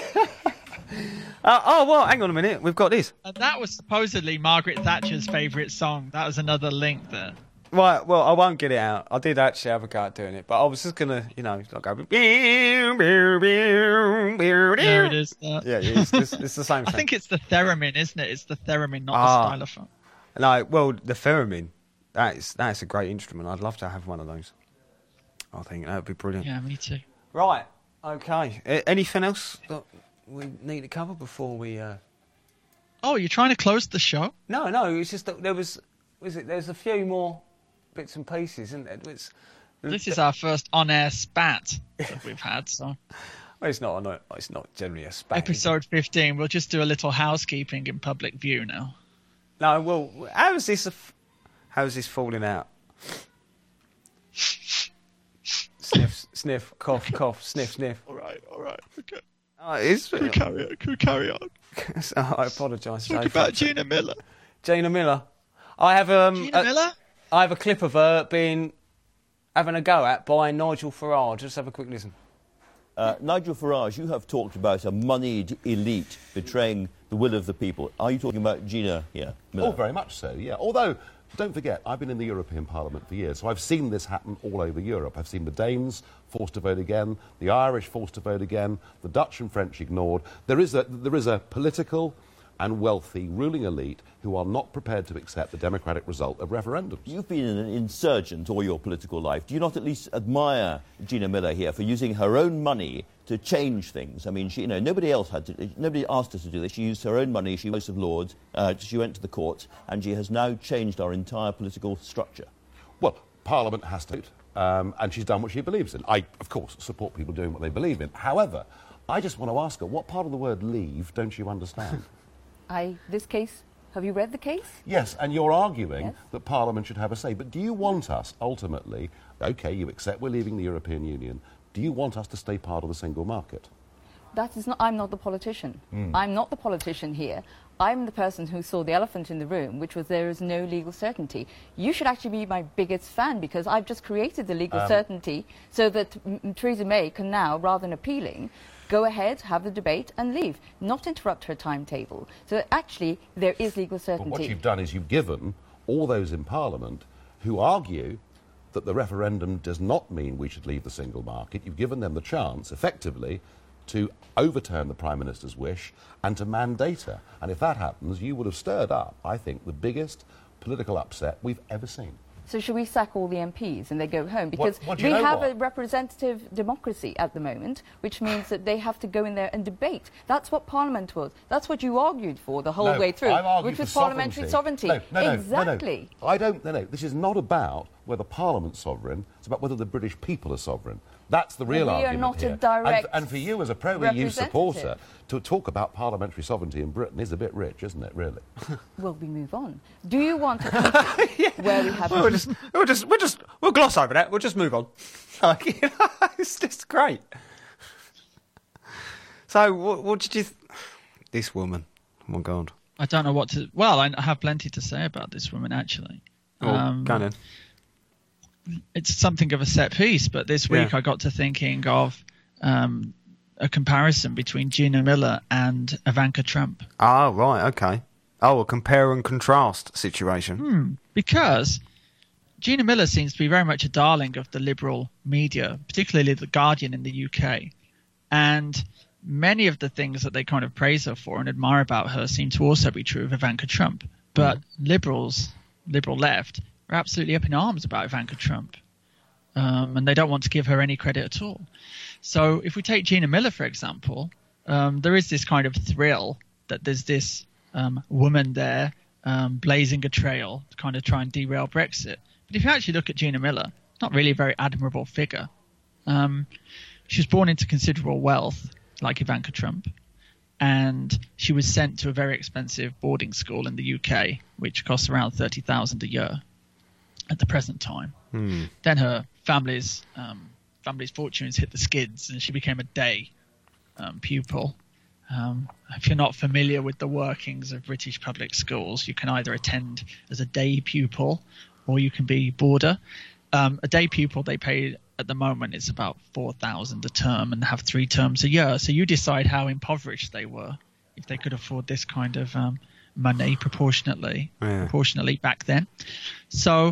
[SPEAKER 1] Well, hang on a minute. We've got this.
[SPEAKER 2] And that was supposedly Margaret Thatcher's favourite song. That was another link there.
[SPEAKER 1] Right, well, I won't get it out. I did actually have a go at doing it, but I was just going to, like go...
[SPEAKER 2] There it is.
[SPEAKER 1] Yeah, it's the same thing.
[SPEAKER 2] I think it's the theremin, isn't it? It's the theremin, not the stylophone.
[SPEAKER 1] No, well, the theremin, that's a great instrument. I'd love to have one of those. I think that would be brilliant.
[SPEAKER 2] Yeah, me too.
[SPEAKER 1] Right, okay. Anything else that we need to cover before we...
[SPEAKER 2] Oh, you're trying to close the show?
[SPEAKER 1] No, it's just that there's a few more bits and pieces, isn't there?
[SPEAKER 2] This is our first on-air spat that we've had, so...
[SPEAKER 1] Well, it's not generally a spat.
[SPEAKER 2] Episode 15, we'll just do a little housekeeping in public view now.
[SPEAKER 1] No, well, how is this falling out? Sniff, cough, cough, sniff.
[SPEAKER 2] All right, okay.
[SPEAKER 1] Could
[SPEAKER 2] carry on.
[SPEAKER 1] I apologise.
[SPEAKER 2] Talk about Gina Miller.
[SPEAKER 1] Gina Miller. I have
[SPEAKER 2] Miller?
[SPEAKER 1] I have a clip of her having a go at by Nigel Farage. Just have a quick listen.
[SPEAKER 14] Nigel Farage, you have talked about a moneyed elite betraying the will of the people. Are you talking about Gina here, Miller?
[SPEAKER 15] Oh, very much so, yeah. Although, don't forget, I've been in the European Parliament for years, so I've seen this happen all over Europe. I've seen the Danes forced to vote again, the Irish forced to vote again, the Dutch and French ignored. There is a political and wealthy ruling elite who are not prepared to accept the democratic result of referendums.
[SPEAKER 14] You've been an insurgent all your political life. Do you not at least admire Gina Miller here for using her own money to change things? I mean, nobody asked her to do this. She used her own money. She was House of Lords. She went to the courts, and she has now changed our entire political structure.
[SPEAKER 15] Well, Parliament has to, and she's done what she believes in. I, of course, support people doing what they believe in. However, I just want to ask her, what part of the word leave don't you understand?
[SPEAKER 16] This case, have you read the case?
[SPEAKER 15] Yes, and you're arguing that Parliament should have a say. But do you want us, ultimately, OK, you accept we're leaving the European Union, do you want us to stay part of the single market?
[SPEAKER 16] I'm not the politician. I'm not the politician here. I'm the person who saw the elephant in the room, which was there is no legal certainty. You should actually be my biggest fan, because I've just created the legal certainty so that Theresa May can now, rather than appealing, go ahead, have the debate and leave, not interrupt her timetable. So actually, there is legal certainty.
[SPEAKER 15] But what you've done is you've given all those in Parliament who argue that the referendum does not mean we should leave the single market, you've given them the chance, effectively, to overturn the Prime Minister's wish and to mandate her. And if that happens, you would have stirred up, I think, the biggest political upset we've ever seen.
[SPEAKER 16] So should we sack all the MPs and they go home? Because we have a representative democracy at the moment, which means that they have to go in there and debate. That's what Parliament was. That's what you argued for the whole way through, which was parliamentary sovereignty.
[SPEAKER 15] No,
[SPEAKER 16] exactly.
[SPEAKER 15] No. This is not about whether Parliament's sovereign. It's about whether the British people are sovereign. That's the real argument.
[SPEAKER 16] We are not
[SPEAKER 15] here.
[SPEAKER 16] A direct
[SPEAKER 15] and for you as a pro-EU supporter, to talk about parliamentary sovereignty in Britain is a bit rich, isn't it, really?
[SPEAKER 16] Well, we move on. Do you want a country where we have...
[SPEAKER 1] We'll gloss over that. We'll just move on. It's just great. So, what did you... This woman. Oh, my God.
[SPEAKER 2] I don't know what to... Well, I have plenty to say about this woman, actually.
[SPEAKER 1] Go on.
[SPEAKER 2] It's something of a set piece, but this week I got to thinking of a comparison between Gina Miller and Ivanka Trump.
[SPEAKER 1] Oh, right, okay. Oh, a compare and contrast situation.
[SPEAKER 2] Because Gina Miller seems to be very much a darling of the liberal media, particularly The Guardian in the UK. And many of the things that they kind of praise her for and admire about her seem to also be true of Ivanka Trump. But liberal left, are absolutely up in arms about Ivanka Trump. And they don't want to give her any credit at all. So if we take Gina Miller, for example, there is this kind of thrill that there's this woman there blazing a trail to kind of try and derail Brexit. But if you actually look at Gina Miller, not really a very admirable figure. She was born into considerable wealth, like Ivanka Trump. And she was sent to a very expensive boarding school in the UK, which costs around $30,000 a year at the present time. Then her family's fortunes hit the skids, and she became a day pupil. If you're not familiar with the workings of British public schools, you can either attend as a day pupil or you can be boarder. A day pupil, they pay at the moment, it's about $4,000 a term and have 3 terms a year. So you decide how impoverished they were if they could afford this kind of money proportionately back then. So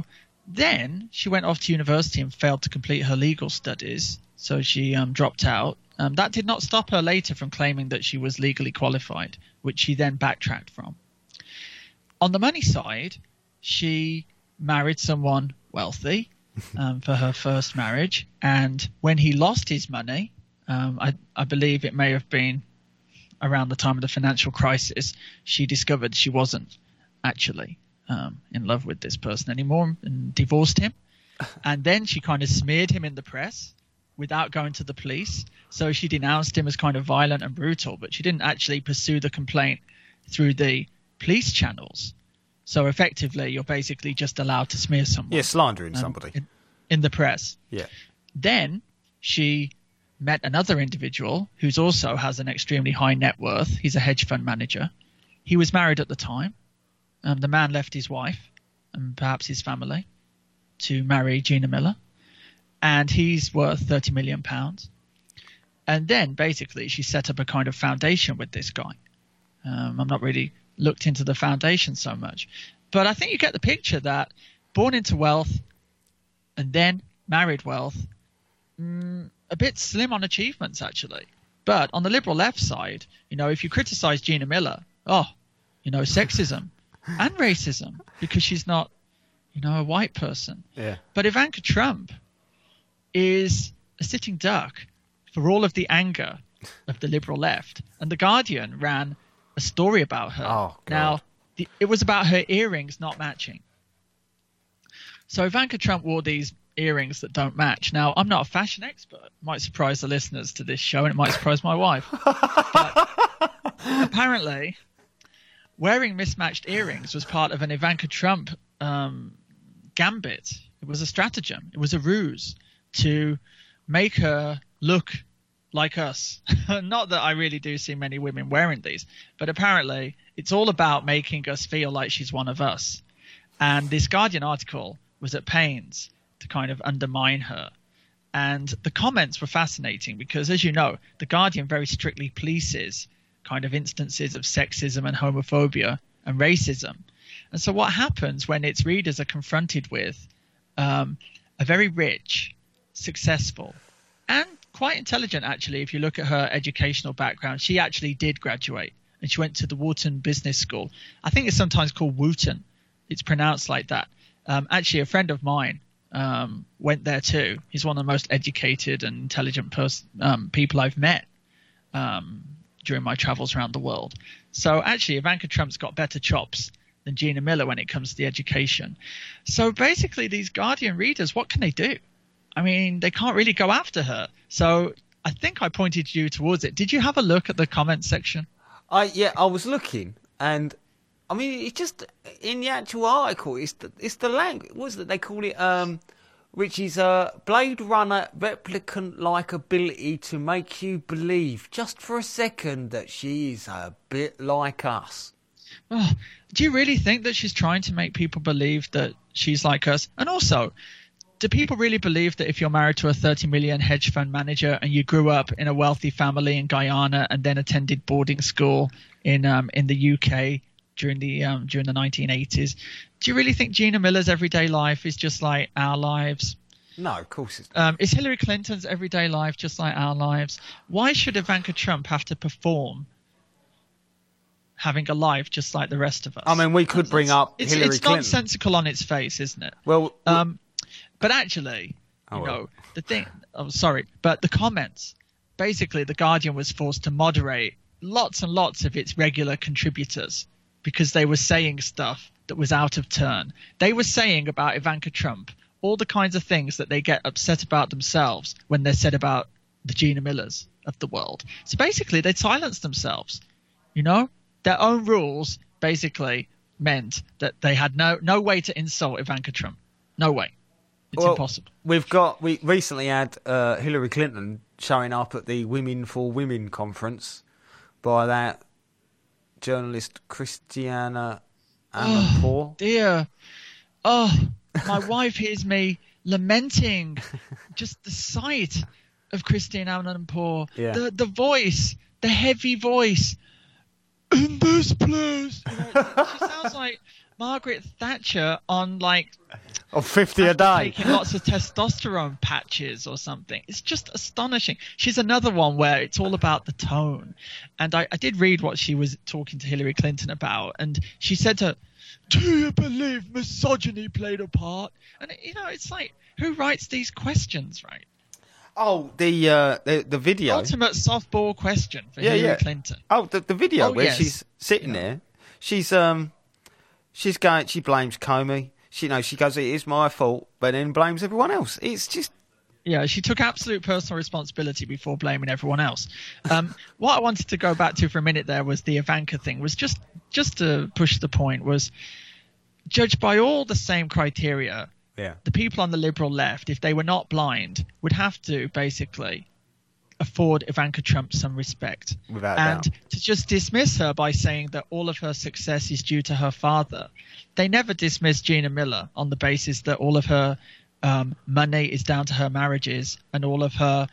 [SPEAKER 2] Then she went off to university and failed to complete her legal studies, so she dropped out. That did not stop her later from claiming that she was legally qualified, which she then backtracked from. On the money side, she married someone wealthy for her first marriage, and when he lost his money, I believe it may have been around the time of the financial crisis, she discovered she wasn't actually in love with this person anymore and divorced him. And then she kind of smeared him in the press without going to the police. So she denounced him as kind of violent and brutal, but she didn't actually pursue the complaint through the police channels. So effectively, you're basically just allowed to smear someone.
[SPEAKER 1] Yeah, slandering somebody.
[SPEAKER 2] In the press.
[SPEAKER 1] Yeah.
[SPEAKER 2] Then she met another individual who also has an extremely high net worth. He's a hedge fund manager. He was married at the time. The man left his wife and perhaps his family to marry Gina Miller. And he's worth £30 million. And then basically she set up a kind of foundation with this guy. I'm not really looked into the foundation so much. But I think you get the picture that born into wealth and then married wealth, a bit slim on achievements, actually. But on the liberal left side, if you criticize Gina Miller, sexism and racism because she's not, a white person.
[SPEAKER 1] Yeah.
[SPEAKER 2] But Ivanka Trump is a sitting duck for all of the anger of the liberal left. And The Guardian ran a story about her.
[SPEAKER 1] Oh, God.
[SPEAKER 2] Now, it was about her earrings not matching. So Ivanka Trump wore these earrings that don't match. Now, I'm not a fashion expert. It might surprise the listeners to this show, and it might surprise my wife. But apparently, wearing mismatched earrings was part of an Ivanka Trump gambit. It was a stratagem. It was a ruse to make her look like us. Not that I really do see many women wearing these, but apparently it's all about making us feel like she's one of us. And this Guardian article was at pains to kind of undermine her. And the comments were fascinating because, as you know, The Guardian very strictly polices kind of instances of sexism and homophobia and racism. And so what happens when its readers are confronted with a very rich, successful, and quite intelligent, actually, if you look at her educational background. She actually did graduate, and she went to the Wharton Business School. I think it's sometimes called Wooton. It's pronounced like that. Actually, a friend of mine went there too. He's one of the most educated and intelligent people I've met during my travels around the world. So actually, Ivanka Trump's got better chops than Gina Miller when it comes to the education. So basically, these Guardian readers, what can they do? I mean, they can't really go after her. So I think I pointed you towards it. Did you have a look at the comments section?
[SPEAKER 1] I was looking, and I mean, it's just in the actual article. It's the language. What's it? They call it which is a Blade Runner replicant-like ability to make you believe just for a second that she is a bit like us.
[SPEAKER 2] Oh, do you really think that she's trying to make people believe that she's like us? And also, do people really believe that if you're married to a 30 million hedge fund manager and you grew up in a wealthy family in Guyana and then attended boarding school in the UK during the 1980s, do you really think Gina Miller's everyday life is just like our lives?
[SPEAKER 1] No, of course it's not.
[SPEAKER 2] Is Hillary Clinton's everyday life just like our lives? Why should Ivanka Trump have to perform having a life just like the rest of us?
[SPEAKER 1] I mean, we could bring up Hillary Clinton.
[SPEAKER 2] It's nonsensical on its face, isn't it?
[SPEAKER 1] Well,
[SPEAKER 2] but actually, the thing. Oh, sorry, but the comments. Basically, The Guardian was forced to moderate lots and lots of its regular contributors because they were saying stuff that was out of turn. They were saying about Ivanka Trump all the kinds of things that they get upset about themselves when they're said about the Gina Millers of the world. So basically, they silenced themselves. Their own rules basically meant that they had no way to insult Ivanka Trump. No way. It's impossible.
[SPEAKER 1] We recently had Hillary Clinton showing up at the Women for Women conference by that journalist Christiana Amanpour.
[SPEAKER 2] Oh, dear. Oh, my wife hears me lamenting just the sight of Christiane Amanpour.
[SPEAKER 1] Yeah.
[SPEAKER 2] The voice, the heavy voice. In this place. She sounds like Margaret Thatcher on
[SPEAKER 1] Of 50 a day.
[SPEAKER 2] Taking lots of testosterone patches or something. It's just astonishing. She's another one where it's all about the tone. And I did read what she was talking to Hillary Clinton about. And she said to her, do you believe misogyny played a part? And, it's like, who writes these questions, right?
[SPEAKER 1] Oh, the video.
[SPEAKER 2] Ultimate softball question for Hillary Clinton.
[SPEAKER 1] Oh, the video where she's sitting there. She's going. She blames Comey. She goes, it is my fault, but then blames everyone else. It's just.
[SPEAKER 2] Yeah, she took absolute personal responsibility before blaming everyone else. What I wanted to go back to for a minute there was the Ivanka thing. Was just to push the point, was judged by all the same criteria.
[SPEAKER 1] Yeah.
[SPEAKER 2] The people on the liberal left, if they were not blind, would have to basically afford Ivanka Trump some respect.
[SPEAKER 1] Without doubt.
[SPEAKER 2] To just dismiss her by saying that all of her success is due to her father. They never dismissed Gina Miller on the basis that all of her money is down to her marriages and all of her,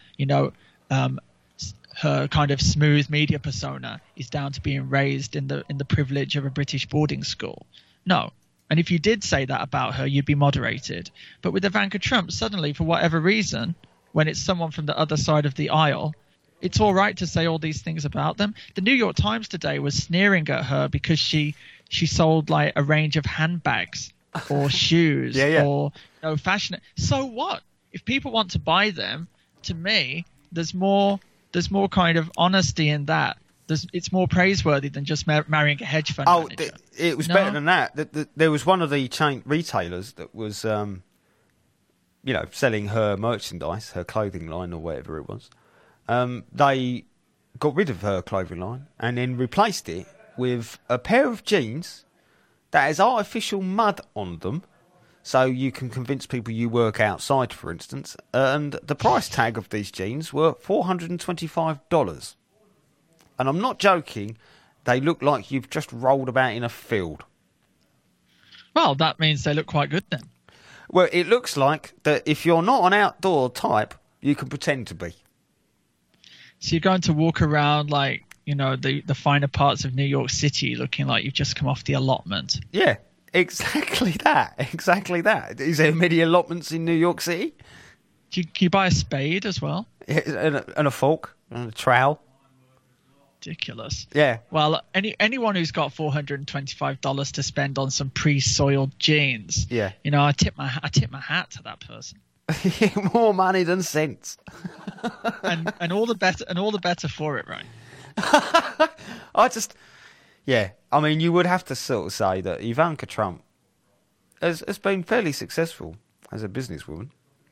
[SPEAKER 2] her kind of smooth media persona is down to being raised in the privilege of a British boarding school. No. And if you did say that about her, you'd be moderated. But with Ivanka Trump, suddenly, for whatever reason, when it's someone from the other side of the aisle, it's all right to say all these things about them. The New York Times today was sneering at her because she sold like a range of handbags or shoes or fashion. So what? If people want to buy them, to me, there's more kind of honesty in that. It's more praiseworthy than just marrying a hedge fund manager.
[SPEAKER 1] It was better than that. There was one of the chain retailers that was, selling her merchandise, her clothing line or whatever it was. They got rid of her clothing line and then replaced it with a pair of jeans that has artificial mud on them, so you can convince people you work outside, for instance. And the price tag of these jeans were $425. And I'm not joking, they look like you've just rolled about in a field.
[SPEAKER 2] Well, that means they look quite good then.
[SPEAKER 1] Well, it looks like that if you're not an outdoor type, you can pretend to be.
[SPEAKER 2] So you're going to walk around like, the finer parts of New York City looking like you've just come off the allotment.
[SPEAKER 1] Yeah, exactly that. Exactly that. Is there many allotments in New York City?
[SPEAKER 2] Can you buy a spade as well?
[SPEAKER 1] Yeah, and a fork and a trowel.
[SPEAKER 2] Ridiculous.
[SPEAKER 1] Yeah.
[SPEAKER 2] Well, anyone who's got $425 to spend on some pre-soiled jeans, I tip my hat to that person.
[SPEAKER 1] More money than sense.
[SPEAKER 2] and all the better for it, right?
[SPEAKER 1] I mean, you would have to sort of say that Ivanka Trump has been fairly successful as a businesswoman.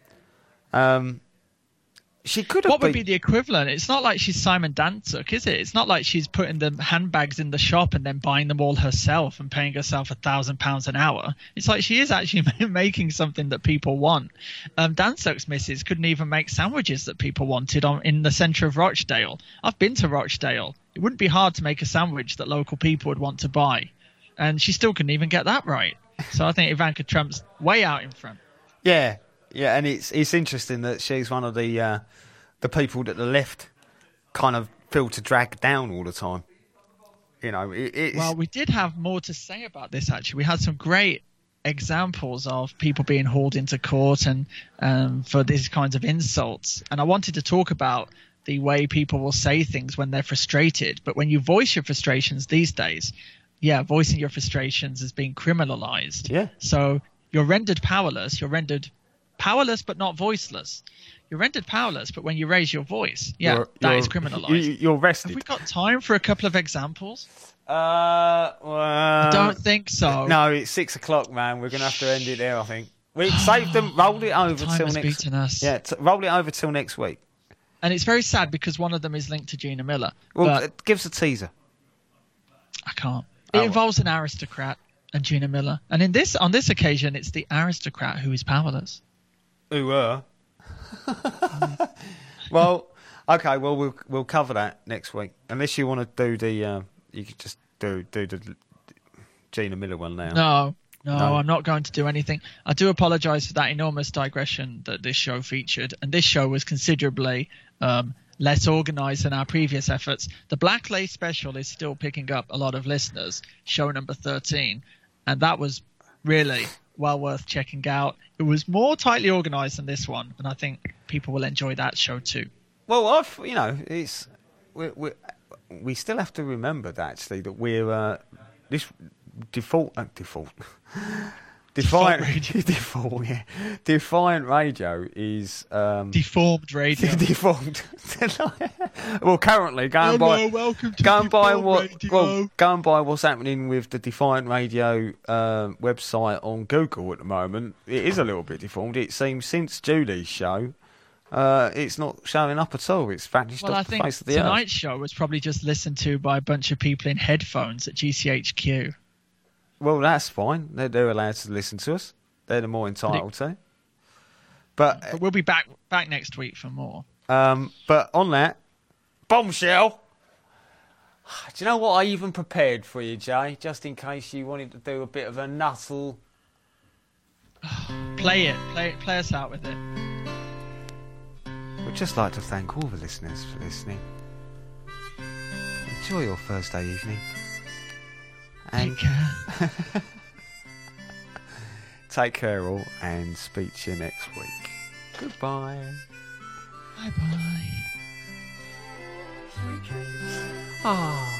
[SPEAKER 1] She could have.
[SPEAKER 2] What would be the equivalent? It's not like she's Simon Danzig, is it? It's not like she's putting the handbags in the shop and then buying them all herself and paying herself £1,000 an hour. It's like she is actually making something that people want. Danzig's missus couldn't even make sandwiches that people wanted in the centre of Rochdale. I've been to Rochdale. It wouldn't be hard to make a sandwich that local people would want to buy, and she still couldn't even get that right. So I think Ivanka Trump's way out in front.
[SPEAKER 1] Yeah. Yeah, and it's interesting that she's one of the people that the left kind of feel to drag down all the time.
[SPEAKER 2] Well, we did have more to say about this, actually. We had some great examples of people being hauled into court and for these kinds of insults. And I wanted to talk about the way people will say things when they're frustrated. But when you voice your frustrations these days, voicing your frustrations is being criminalized.
[SPEAKER 1] Yeah.
[SPEAKER 2] So you're rendered powerless. You're rendered powerless but not voiceless. You're rendered powerless, but when you raise your voice, that is criminalised.
[SPEAKER 1] You're arrested.
[SPEAKER 2] Have we got time for a couple of examples?
[SPEAKER 1] Well,
[SPEAKER 2] I don't think so.
[SPEAKER 1] No, it's 6 o'clock, man. We're going to have to end it there, I think. We saved them, rolled it over till next.
[SPEAKER 2] Us.
[SPEAKER 1] Yeah, roll it over till next week.
[SPEAKER 2] And it's very sad because one of them is linked to Gina Miller.
[SPEAKER 1] Well, give us a teaser.
[SPEAKER 2] I can't. It involves an aristocrat and Gina Miller, and on this occasion, it's the aristocrat who is powerless.
[SPEAKER 1] Who were? Well, okay. Well, we'll cover that next week. Unless you want to do the, you could just do the Gina Miller one now.
[SPEAKER 2] No, I'm not going to do anything. I do apologise for that enormous digression that this show featured, and this show was considerably less organised than our previous efforts. The Black Lace special is still picking up a lot of listeners. Show number 13, and that was really well worth checking out. It was more tightly organised than this one, and I think people will enjoy that show too.
[SPEAKER 1] Well, we still have to remember that, actually, that we're this default. Defiant Radio is
[SPEAKER 2] deformed radio.
[SPEAKER 1] Deformed. Well, currently going by what's happening with the Defiant Radio website on Google at the moment. It is a little bit deformed. It seems since Julie's show, it's not showing up at all. It's vanished off the face of the earth.
[SPEAKER 2] Tonight's show was probably just listened to by a bunch of people in headphones at GCHQ.
[SPEAKER 1] Well, that's fine. They're allowed to listen to us. They're the more entitled to. But
[SPEAKER 2] we'll be back next week for more.
[SPEAKER 1] But on that, bombshell. Do you know what I even prepared for you, Jay? Just in case you wanted to do a bit of a nuzzle.
[SPEAKER 2] Play us out with it.
[SPEAKER 1] We'd just like to thank all the listeners for listening. Enjoy your Thursday evening. And take care all, and speak to you next week. Goodbye.
[SPEAKER 2] Bye-bye.
[SPEAKER 1] Oh.